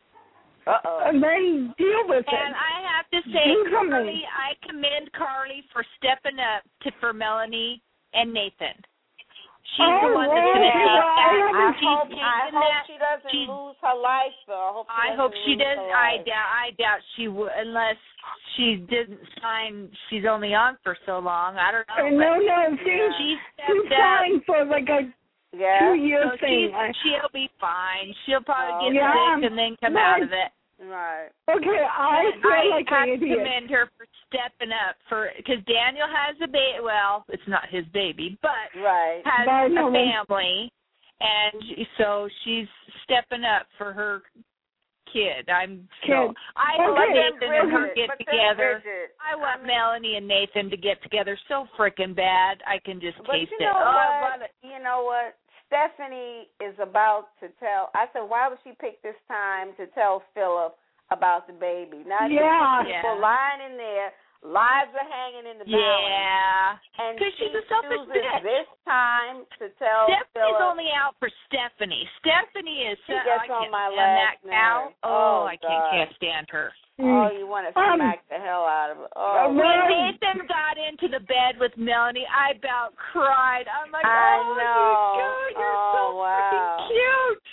Uh oh. And then deal with And it. I have to say, Do something. Carly, I commend Carly for stepping up to for Melanie and Nathan. She's oh, the one that's well, going to yeah, take I that. haven't- I hope, She's I taking hope that. she doesn't She's- lose her life, though. I hope she, I hope doesn't she lose does. her I life. doubt. I doubt she would, unless she didn't sign. She's only on for so long. I don't know. no, no, she, Yeah. She she's stepped up. fine for like a Yeah. two-year So thing. she's, she'll be fine. She'll probably Oh, get yeah. sick and then come Right. out of it. Right. Okay, I feel I like have an to idiot. commend her for stepping up for because Daniel has a baby. Well, it's not his baby, but Right. has But I a know when- family, and so she's stepping up for her kid. I'm so Kid. I Okay, love Nathan and her Bridget, get but then together. Bridget, I want I mean- Melanie and Nathan to get together so freaking bad. I can just But taste you it. know Oh, I what? love it. You know what? Stephanie is about to tell. I said, why would she pick this time to tell Philip about the baby? Now, Yeah. there's people lying in there, lives are hanging in the balance. Yeah, And because she she's a selfish chooses bitch. this time to tell Stephanie's Philip. only out for Stephanie. Stephanie is She so, gets I can't on my stand last that cow. nerve. Oh, Oh, I can't, God. can't stand her. Oh, you want to Um, smack the hell out of her. Oh, uh, When well, Nathan got into the bed with Melanie, I about cried. I'm like, I oh, know. you God, you're Oh, so wow. freaking cute.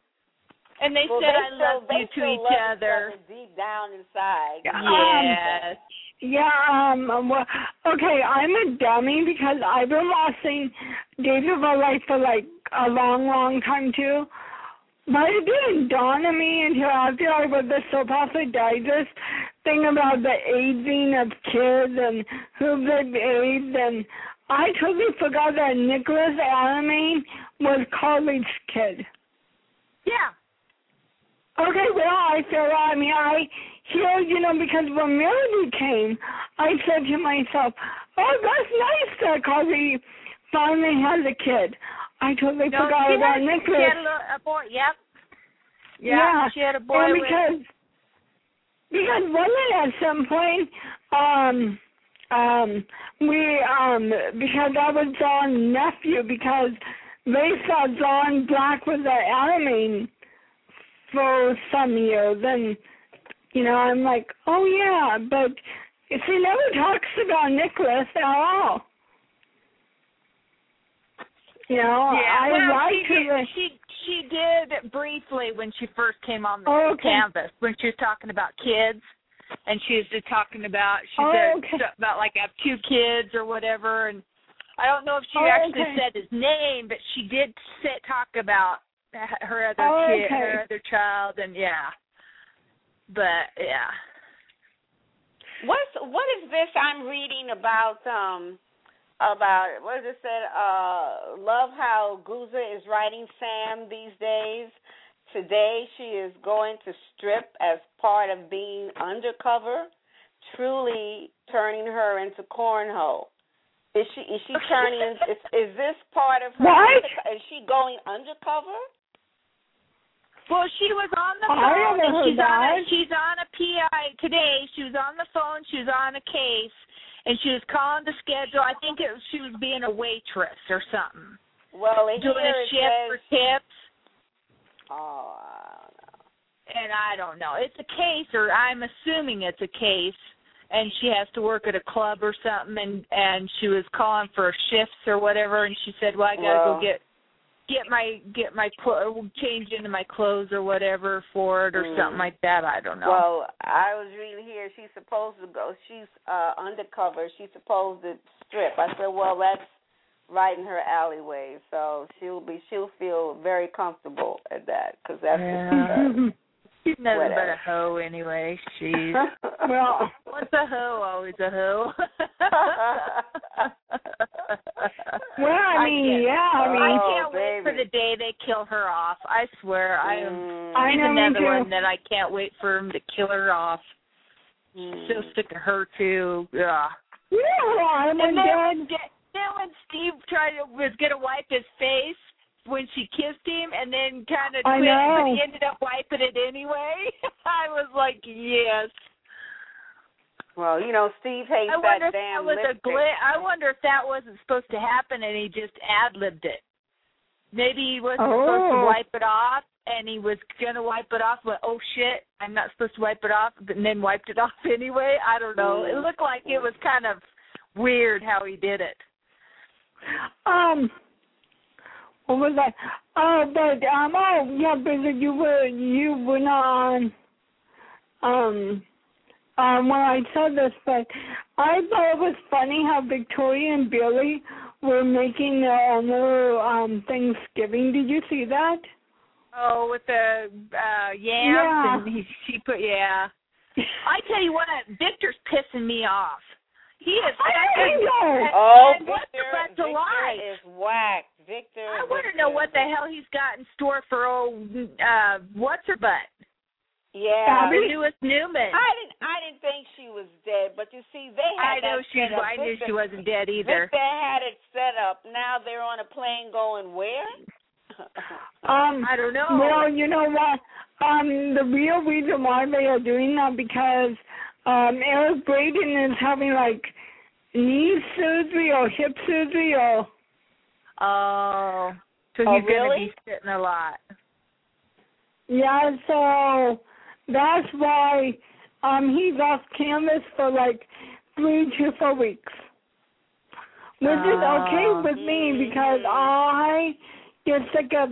And they well, said, they I still, love they you to still each love other. deep down inside. Yes. Yeah, um, well, okay, I'm a dummy because I've been watching Days of Our Life for like a long, long time too. But it didn't dawn on me until after I read the Soap Opera Digest thing about the aging of kids and who they've aged, and I totally forgot that Nicholas Alamane was college kid. Yeah. Okay, well, I said, I mean, I hear, you know, because when Melody came, I said to myself, oh, that's nice that Carly finally has a kid. I totally No, forgot she about had, Nicholas. She had a, little, a boy. Yep. Yeah, Yeah, she had a boy and with. because, because wasn't at some point, um, um, we, um, because I was John's nephew, because they thought John Black was an Alamane for some years, and, you know, I'm like, oh, yeah, but she never talks about Nicholas at all. You know, Yeah, I well, like she, her. did, she she did briefly when she first came on the Oh, okay. canvas when she was talking about kids, and she was just talking about she Oh, said okay. stuff about like I have two kids or whatever, and I don't know if she Oh, actually okay. said his name, but she did say, talk about her other Oh, kid, okay. her other child, and yeah, but yeah. What's what is this I'm reading about? Um, about what does it say? Uh, love how Guza is writing Sam these days. Today she is going to strip as part of being undercover, truly turning her into cornhole. Is she is she turning? is is this part of her? What? Is she going undercover? Well, she was on the I phone, never and heard she's on a, that. she's on a P I today. She was on the phone. She was on a case, and she was calling the schedule. I think it, she was being a waitress or something, Well, doing here a it shift says, for tips. Oh, I don't know. And I don't know. It's a case, or I'm assuming it's a case, and she has to work at a club or something, and and she was calling for shifts or whatever, and she said, "Well, I gotta Well, go get." Get my get my clo- change into my clothes or whatever for it or Mm. something like that. I don't know. Well, I was reading here. She's supposed to go. She's uh, undercover. She's supposed to strip. I said, well, that's right in her alleyway. So she'll be. She'll feel very comfortable at that because that's Yeah. what she does. She's nothing but Whatever. a hoe anyway. She's Well, once a hoe, always a hoe. well, I mean, yeah, I mean, I Oh, can't wait for baby. the day they kill her off. I swear, I am. Mm, I She's know, me another too. one that I can't wait for him to kill her off. mm. So sick of her too. Yeah. you know who I And was then, dead? when- then when Steve tried to was gonna wipe his face when she kissed him, and then kind of I quit, but know. he ended up wiping it anyway. I was like, yes. Well, you know, Steve hates I wonder that if that damn was a lipstick. glitch. I wonder if that wasn't supposed to happen, and he just ad-libbed it. Maybe he wasn't supposed to Oh. wipe it off, and he was gonna wipe it off, but oh shit, I'm not supposed to wipe it off, but then wiped it off anyway. I don't know. It looked like it was kind of weird how he did it. Um, what was that? Oh, but um, oh yeah, but you were you were not on um um when I said this, but I thought it was funny how Victoria and Billy were making their own little um Thanksgiving. Did you see that? Oh, with the uh, yams, Yeah. and he, she put, yeah. I tell you what, Victor's pissing me off. He is. I and, know. and, Oh, and what's the Victor, butt to Victor lie? is whack. Victor. I want to Victor. know what the hell he's got in store for old uh, what's her butt? Yeah. The newest Newman. I didn't. I didn't think she was dead, but you see, they I had know that she. set up. I knew Victor, she wasn't dead either. Victor had it set up. Now they're on a plane going where? Um, I don't know. Well, you know what? Um, the real reason why they are doing that because um, Eric Braeden is having like knee surgery or hip surgery or. Oh, so Oh, he's going to really? be sitting a lot. Yeah, so that's why um he's off canvas for like three to four weeks, which is okay Oh. with me because I get sick of.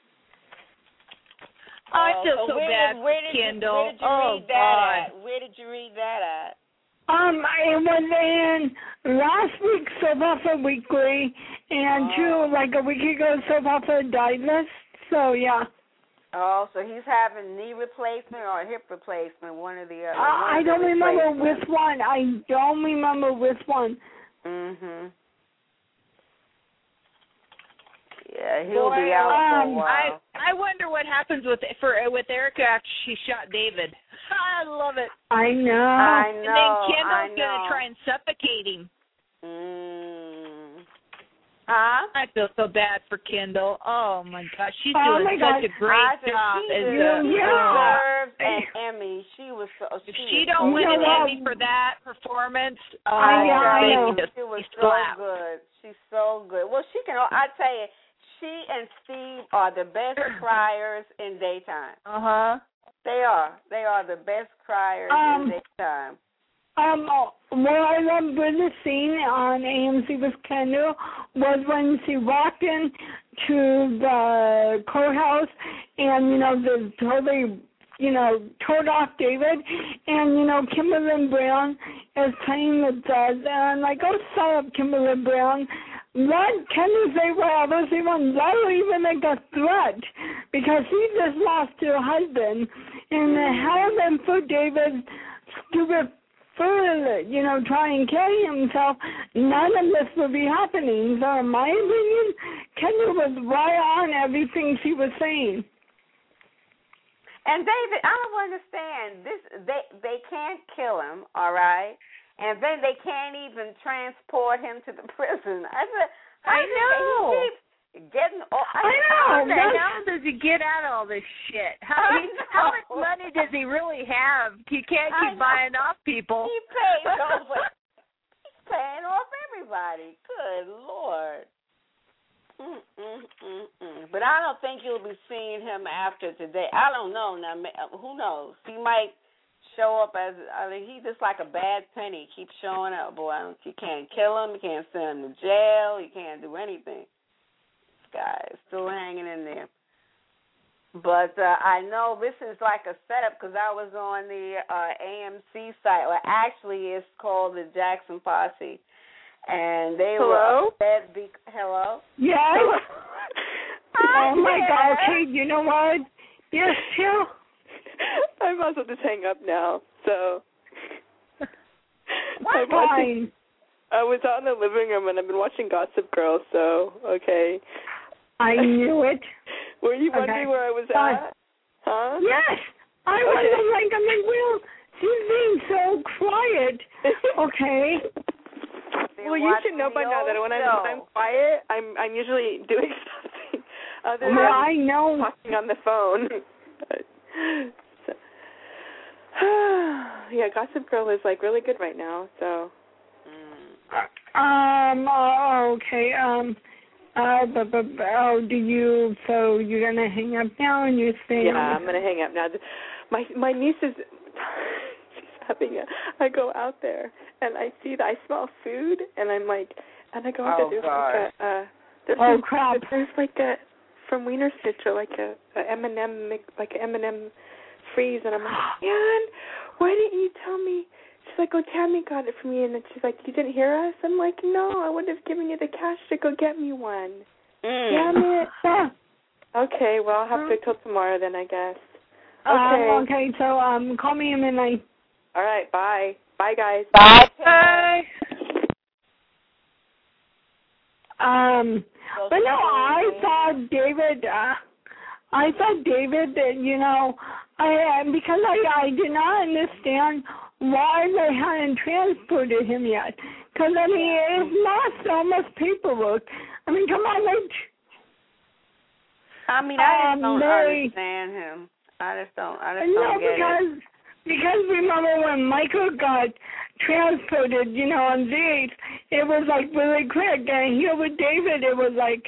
I Oh, feel so so where bad did, where for did you, Kendall. Where did you oh, read that God. at? Where did you read that at? Um, it was in last week's Soap Opera Weekly and Oh. two, like a week ago, Soap Opera Digest. So, yeah. Oh, so he's having knee replacement or hip replacement, one or the other. Uh, I don't remember which one. I don't remember which one. Mhm. Yeah, he'll Boy, be out for a um, while. I I wonder what happens with for with Erica after she shot David. I love it. I know. I know. And then Kendall's I gonna know. try and suffocate him. Mm. Huh? I feel so bad for Kendall. Oh my gosh, she's Oh, doing my such God. a great I think job she as des- a deserves an Emmy. She was so. If She, she was don't so win an know what? Emmy for that performance, oh, I know, I baby, know. just She was so slap. good. She's so good. Well, she can. I tell you, she and Steve are the best criers in daytime. Uh huh. They are. They are the best criers Um, in daytime. Um, what I loved with the scene on A M C with Kendall was when she walked in to the courthouse and, you know, the totally, you know, told off David and, you know, Kimberly Brown is playing the judge and I'm like, oh, shut up, Kimberly Brown. Let Kendall say whatever she wants. Let her even make a threat because she just lost her husband and the hell then for David stupid further, you know, try and kill himself, none of this would be happening. So in my opinion, Kendall was right on everything she was saying. And David, I don't understand this. They they can't kill him, all right, and then they can't even transport him to the prison. I said, I know. He keeps getting. Oh, I, I know. How the that's- hell does he get out of all this shit? How, I he, how much know. money does he really have? He can't I keep know. buying off people. He pays over. He's paying off everybody. Good Lord. Mm, mm, mm, mm. But I don't think you'll be seeing him after today. I don't know. Now, ma- who knows? He might show up as. I mean, he's just like a bad penny. He keeps showing up. Boy, I don't, you can't kill him. You can't send him to jail. You can't do anything. This guy is still hanging in there. But uh, I know this is like a setup because I was on the uh, A M C site. Well, actually, it's called the Jackson Posse. And they Hello? were upset. Be- Hello? Yes. Oh my God. Okay, you know what? Yes, too. I might as well just hang up now. So. Why? I'm watching- I was out in the living room and I've been watching Gossip Girl, so, okay. I knew it. Were you Okay. wondering where I was Fine. at? Huh? Yes. I was Okay. like, I'm like, well, she's being so quiet. Okay. Well, you should know by now that when I'm, when I'm quiet, I'm I'm usually doing something other Well, than I know. talking on the phone. So, yeah, Gossip Girl is like really good right now. So. Um. Oh, okay. Um. Uh. But, but, but, oh, do you? So you're gonna hang up now, and you're staying? Yeah, I'm gonna hang up now. My my niece is. She's having a. I go out there and I see that I smell food and I'm like, and I go out Oh, there. There's God. like a, uh, This Oh is, crap! There's like a from Wiener Schnitzel, like a, a M and M, like a M and M freeze, and I'm like, man, why didn't you tell me? She's like, oh, Tammy got it for me, and then she's like, you didn't hear us? I'm like, no, I would have given you the cash to go get me one. Mm. Damn it. Okay, well, I'll have to wait till tomorrow then, I guess. Okay. Um, okay, so um, call me in the night. All right, bye. Bye, guys. Bye. Bye. Um, but no, I thought David. Uh, I thought David that you know, I uh, because I I did not understand why they hadn't transported him yet. Because I mean, it's not so much paperwork. I mean, come on, like. I mean, I just um, don't they, understand him. I just don't. I just no, don't get because, it. Because remember when Michael got transported, you know, on these, it was like really quick. And here with David, it was like.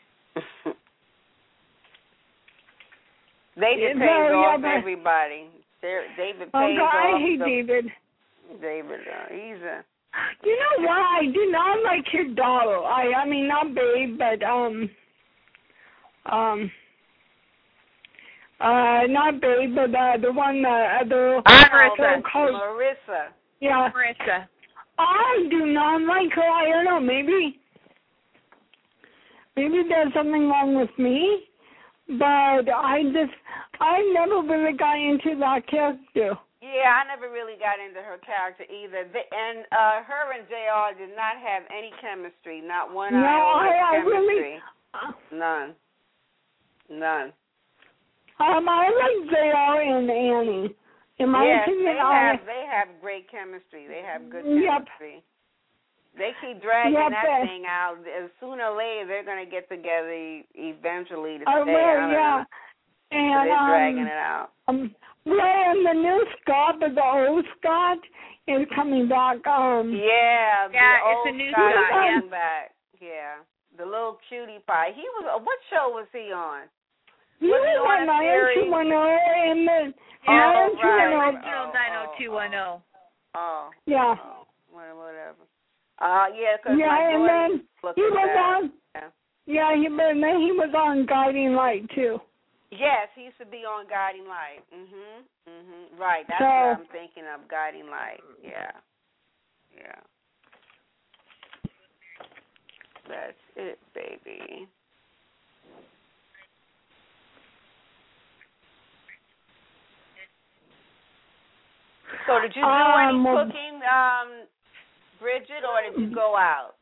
They just no, pays yeah, off but, everybody. They're, David oh, pays God, off. I hate the, David. David, uh, he's a. You know what? I do not like his daughter. I, I mean, not Babe, but um, um. Uh, not Babe, but uh, the one, uh, the Marissa. called, Marissa. Yeah. Marissa. I do not like her. I don't know. Maybe, maybe there's something wrong with me, but I just, I never really got into that character. Yeah, I never really got into her character either. The, and uh, her and J R did not have any chemistry. Not one no, iota I, I chemistry. really, uh, None. None. Um, I like J R and Annie. In my yes, opinion, they I, have they have great chemistry. They have good Yep. chemistry. They keep dragging Yep. that thing out. Sooner or later, they're going to get together e- eventually to I stay. will, I don't yeah. know. And, So they're um, dragging it out. Um, well, and the new Scott, but the old Scott is coming back. Um, Yeah, the Yeah, old it's a new Scott is Scott, yeah. coming back. Yeah, the little cutie pie. He was. Uh, what show was he on? he Was was he on on a nine oh two one oh and the Yeah, Oh, right. original Oh, nine oh two one oh. Oh. Yeah. Oh, well, whatever. Uh, yeah, because Yeah, my and daughter then used to look he at was that. on. Yeah. Yeah, he and then he was on Guiding Light too. Yes, he used to be on Guiding Light. Mhm. Mhm. Right. That's So- what I'm thinking of. Guiding Light. Yeah. Yeah. That's it, baby. So did you do any Um, cooking, um, Bridget, or did you go out?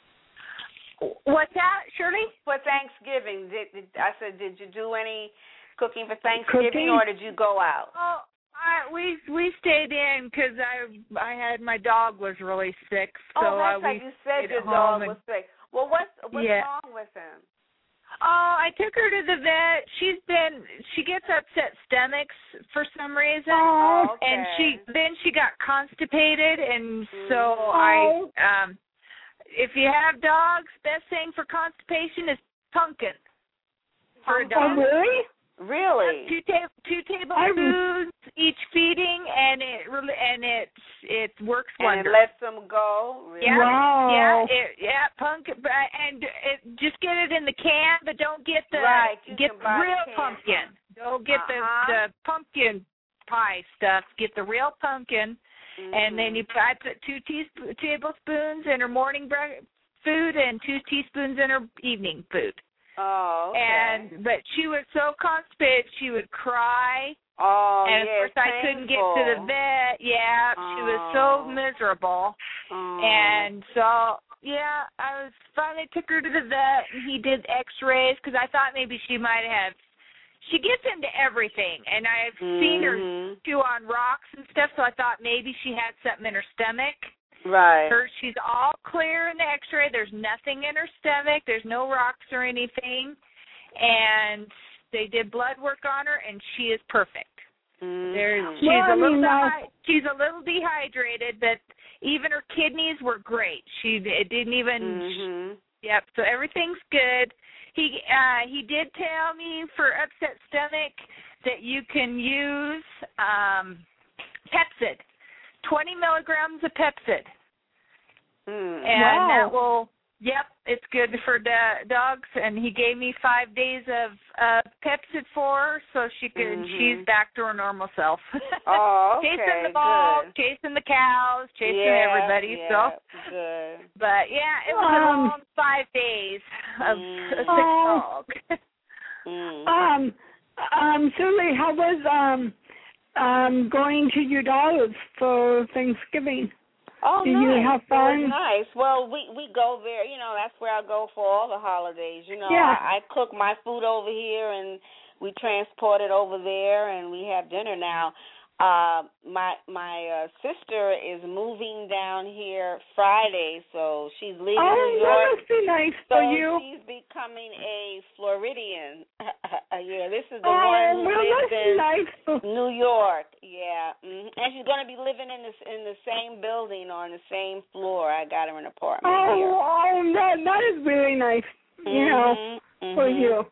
What's that, Shirley? For Thanksgiving, did, did I said, did you do any cooking for Thanksgiving, Cooking? or did you go out? Oh, I, we we stayed in because I I had my dog was really sick, so oh, I that's right. we You said stayed your at dog home was and, sick. Well, what's what's Yeah. wrong with him? Oh, I took her to the vet. She's been she gets upset stomachs for some reason. Oh, okay. And she then she got constipated, and so Oh. I um if you have dogs, best thing for constipation is pumpkin for a Oh, dog. really? Really? Two ta- two tablespoons each feeding, and it really and it it works And wonders. it lets them go? Really? Yeah, Wow. yeah, it, yeah, pumpkin, but- and it, just get it in the can, but don't get the Right, you get can the buy the real can. pumpkin. Don't get Uh-huh. the the pumpkin pie stuff. Get the real pumpkin, Mm-hmm. and then you I put two teasp- tablespoons in her morning bre- food and two teaspoons in her evening food. Oh, okay. And but she was so constipated, she would cry. oh, and yeah, of course, it's I couldn't get painful. to the vet. Yeah, she was so Oh. miserable. Oh. And so, yeah, I was finally took her to the vet, and he did X-rays because I thought maybe she might have. She gets into everything, and I've seen her Mhm. chew on rocks and stuff. So I thought maybe she had something in her stomach. Right. Her, she's all clear in the X-ray. There's nothing in her stomach. There's no rocks or anything. And they did blood work on her, and she is perfect. Mhm. There's, she's Well, I a little mean, uh, dehy- she's a little dehydrated, but even her kidneys were great. She it didn't even. Mhm. Yep. So everything's good. He uh, he did tell me for upset stomach that you can use um, Pepsid, twenty milligrams of Pepsid, Mm. and Wow. that will Yep, it's good for the dogs, and he gave me five days of uh, Pepcid for her, so she could. Mhm. She's back to her normal self. Oh, okay, chasing the balls, good. chasing the cows, chasing Yeah, everybody. yeah, So good. But yeah, it was Um, a long five days of Mm. a sick Oh. dog. Mm. Um, um, Sulie, how was um, um, going to your daughter's for Thanksgiving? Oh, Do nice. you have It was fun? nice. Well, we we go there. You know, that's where I go for all the holidays. You know, Yeah. I, I cook my food over here, and we transport it over there, and we have dinner now. Uh, my my uh, sister is moving down here Friday, so she's leaving Oh, New that York. must be nice So for you. she's becoming a Floridian. Yeah, this is the Oh, one who well, lives that's in nice. for- New York. Yeah, hmm and she's going to be living in the in the same building or on the same floor. I got her an apartment Oh, here. oh, that that is really nice. You know, Mhm, for mhm. you.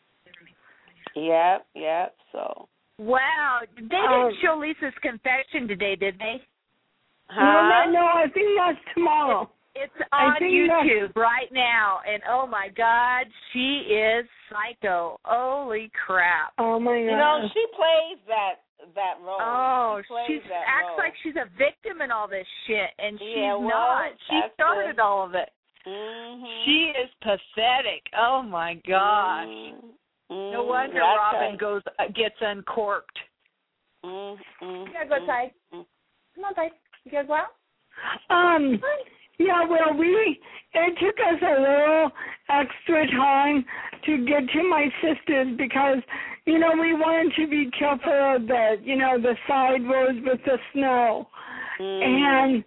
Yep, yep. So. Wow, they didn't Um, show Lisa's confession today, did they? No, Huh? no, no. I think that's tomorrow. It's I on think YouTube right now, and oh my God, she is psycho. Holy crap! Oh my God. You know, she plays that that role. Oh, she plays she that acts role. like she's a victim in all this shit, and she's Yeah, well, not. She that's started the- all of it. Mhm. She is pathetic. Oh my gosh! Mhm. No Mhm. wonder That's Robin right. goes uh, gets uncorked. Mm, mm, You gotta go, mm, Ty. mm. Come on, Ty. You guys well? Um, yeah, well, we, it took us a little extra time to get to my sister's because, you know, we wanted to be careful of the, you know, the side roads with the snow. Mm. And,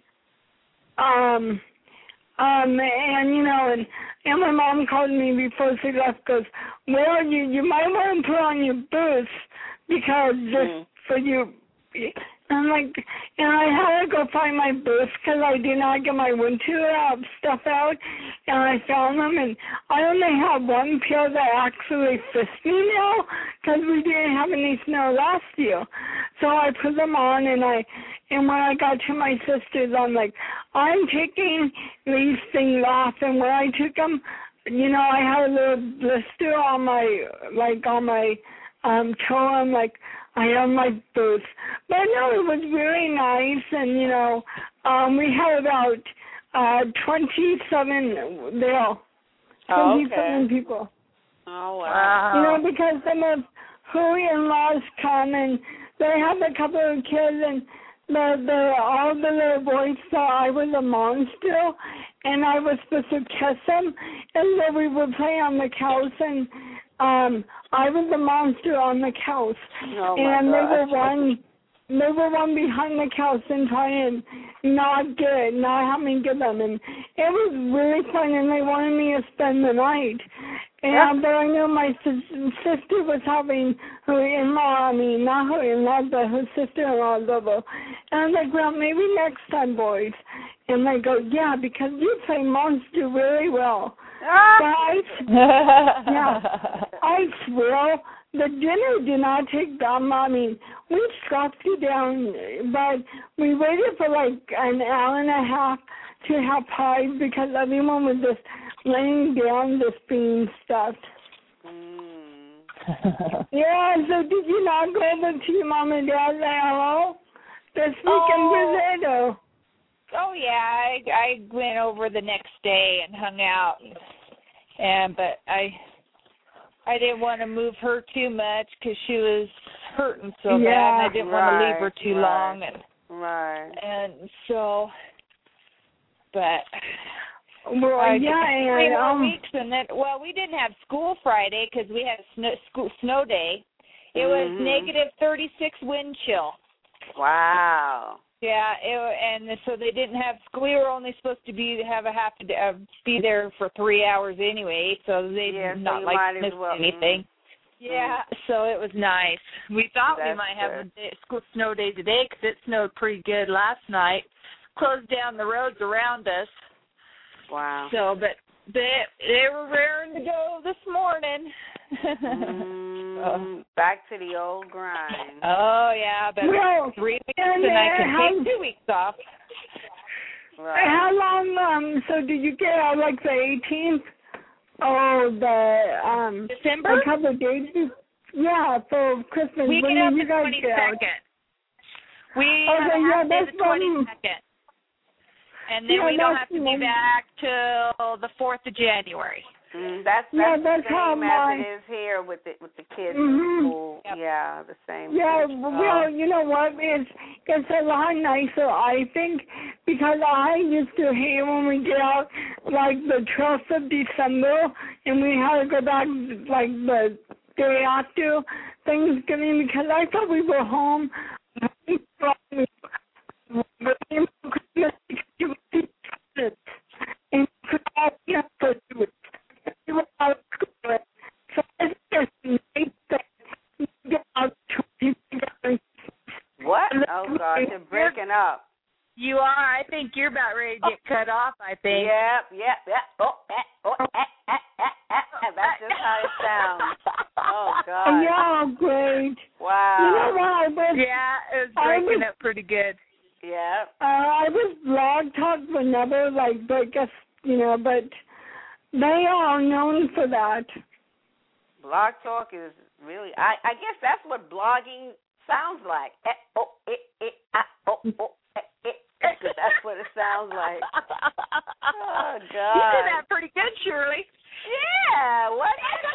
um, um, and, you know, and, and my mom called me before she left, goes, well, you, you might want to put on your boots because just Mm. for you. I'm like, and I had to go find my boots because I did not get my winter uh, stuff out, and I found them, and I only have one pair that actually fits me now because we didn't have any snow last year. So I put them on, and I, and when I got to my sister's, I'm like, I'm taking these things off, and when I took them, you know, I had a little blister on my, like on my um, toe. I'm like, I have my boots. But no, it was really nice, and, you know, um, we had about uh, twenty-seven there. Oh, twenty-seven okay. people. Oh, wow. Wow. You know, because some of her in-laws come, and they have a couple of kids, and the, the, all the little boys thought I was a monster, and I was supposed to kiss them, and then we would play on the couch, and um, I was the monster on the couch. Oh, my and they gosh. were one, they were one behind the couch and trying not get it, not have me get them, and it was really fun. And they wanted me to spend the night. And but I knew my sis- sister was having her in-law. I mean, not her in-law, but her sister-in-law over. And I was like, well, maybe next time, boys. And they go, yeah, because you play monster really well. But I, yeah, I swear the dinner did not take that long. I mean, we strapped you down, but we waited for like an hour and a half to have pies because everyone was just laying down just being stuffed. Mm. Yeah, so did you not go over to your mom and dad and say hello this weekend Oh. visit? Or? Oh yeah, I I went over the next day and hung out, and but I I didn't want to move her too much because she was hurting so bad, and I didn't want to leave her right, too right. long, and Right. and so, but Well, I yeah, three and more um, weeks, and then well, we didn't have school Friday because we had a snow school snow day. It was Mhm. negative thirty-six wind chill. Wow. Yeah, it, and so they didn't have school. We were only supposed to be have a half a day, uh, be there for three hours anyway, so they Yeah, did so not you like might as miss well- anything. Yeah, so it was nice. We thought we That's might have a good. day, school snow day today because it snowed pretty good last night. Closed down the roads around us. Wow. So, but they they were raring to go this morning. Mm, back to the old grind. Oh yeah, but well, three weeks and and I uh, can how, take two weeks off. Right. How long, um, so did you get out like the eighteenth? Oh, the, um, December? a couple of days? Yeah, for Christmas. We when get out did the you guys get out? twenty-second. We Okay, have a yeah, half day that's the twenty-second. And then Yeah, we don't that's have to be when- back till the fourth of January. Mm, that's that's Yeah, the that's how same my- as it is here with the with the kids Mhm. in school. Yep. Yeah, the same. Yeah, thing. well, Oh. you know what? It's it's a lot nicer, I think, because I used to hate when we get out like the twelfth of December and we had to go back like the day after Thanksgiving because I thought we were home. What? Oh God, you're breaking up. You are. I think you're about ready to get cut off, I think. Yep, yep, yep. Oh, eh, oh, eh, eh, eh, eh. That's just how it sounds. Oh God. Yeah, great. Wow. You know what? I was, Yeah, it was I breaking was- up pretty good. Yeah. Uh, I was blog talk but never like, but guess you know, but they are known for that. Blog Talk is really. I I guess that's what blogging sounds like. Eh, oh, eh, eh, ah, oh, oh, eh, eh. That's what it sounds like. Oh God. You did that pretty good, Shirley. Yeah. What?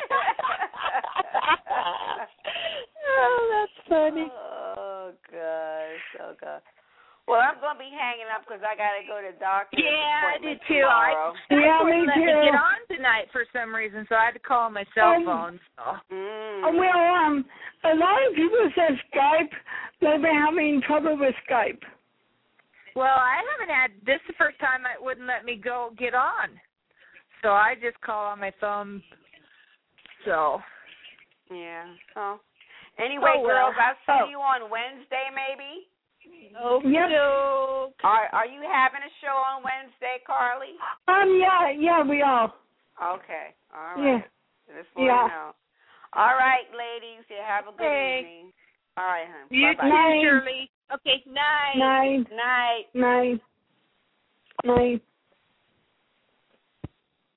Oh, that's funny. Oh gosh. Oh God. Well, I'm gonna be hanging up because I gotta go to the doctor's Yeah, I appointment did too. I, tomorrow. Yeah, I me wouldn't let me too. get on tonight for some reason, so I had to call on my cell Um, phone. So. Mm. Uh, well, um, a lot of people say Skype. They've been having trouble with Skype. Well, I haven't had. This is the first time it wouldn't let me go get on, so I just call on my phone. So. Yeah. So. Anyway, Oh, well. girls, I'll see Oh. you on Wednesday, maybe. Okay. Yep. Are Are you having a show on Wednesday, Carly? Um, yeah, yeah, we are. Okay. All Yeah. right. Just want Yeah. to know. All right, ladies. You have a good Hey. evening. All right, hon. You Bye-bye. too, Night. Shirley. Okay, night. Night, Night. night, night.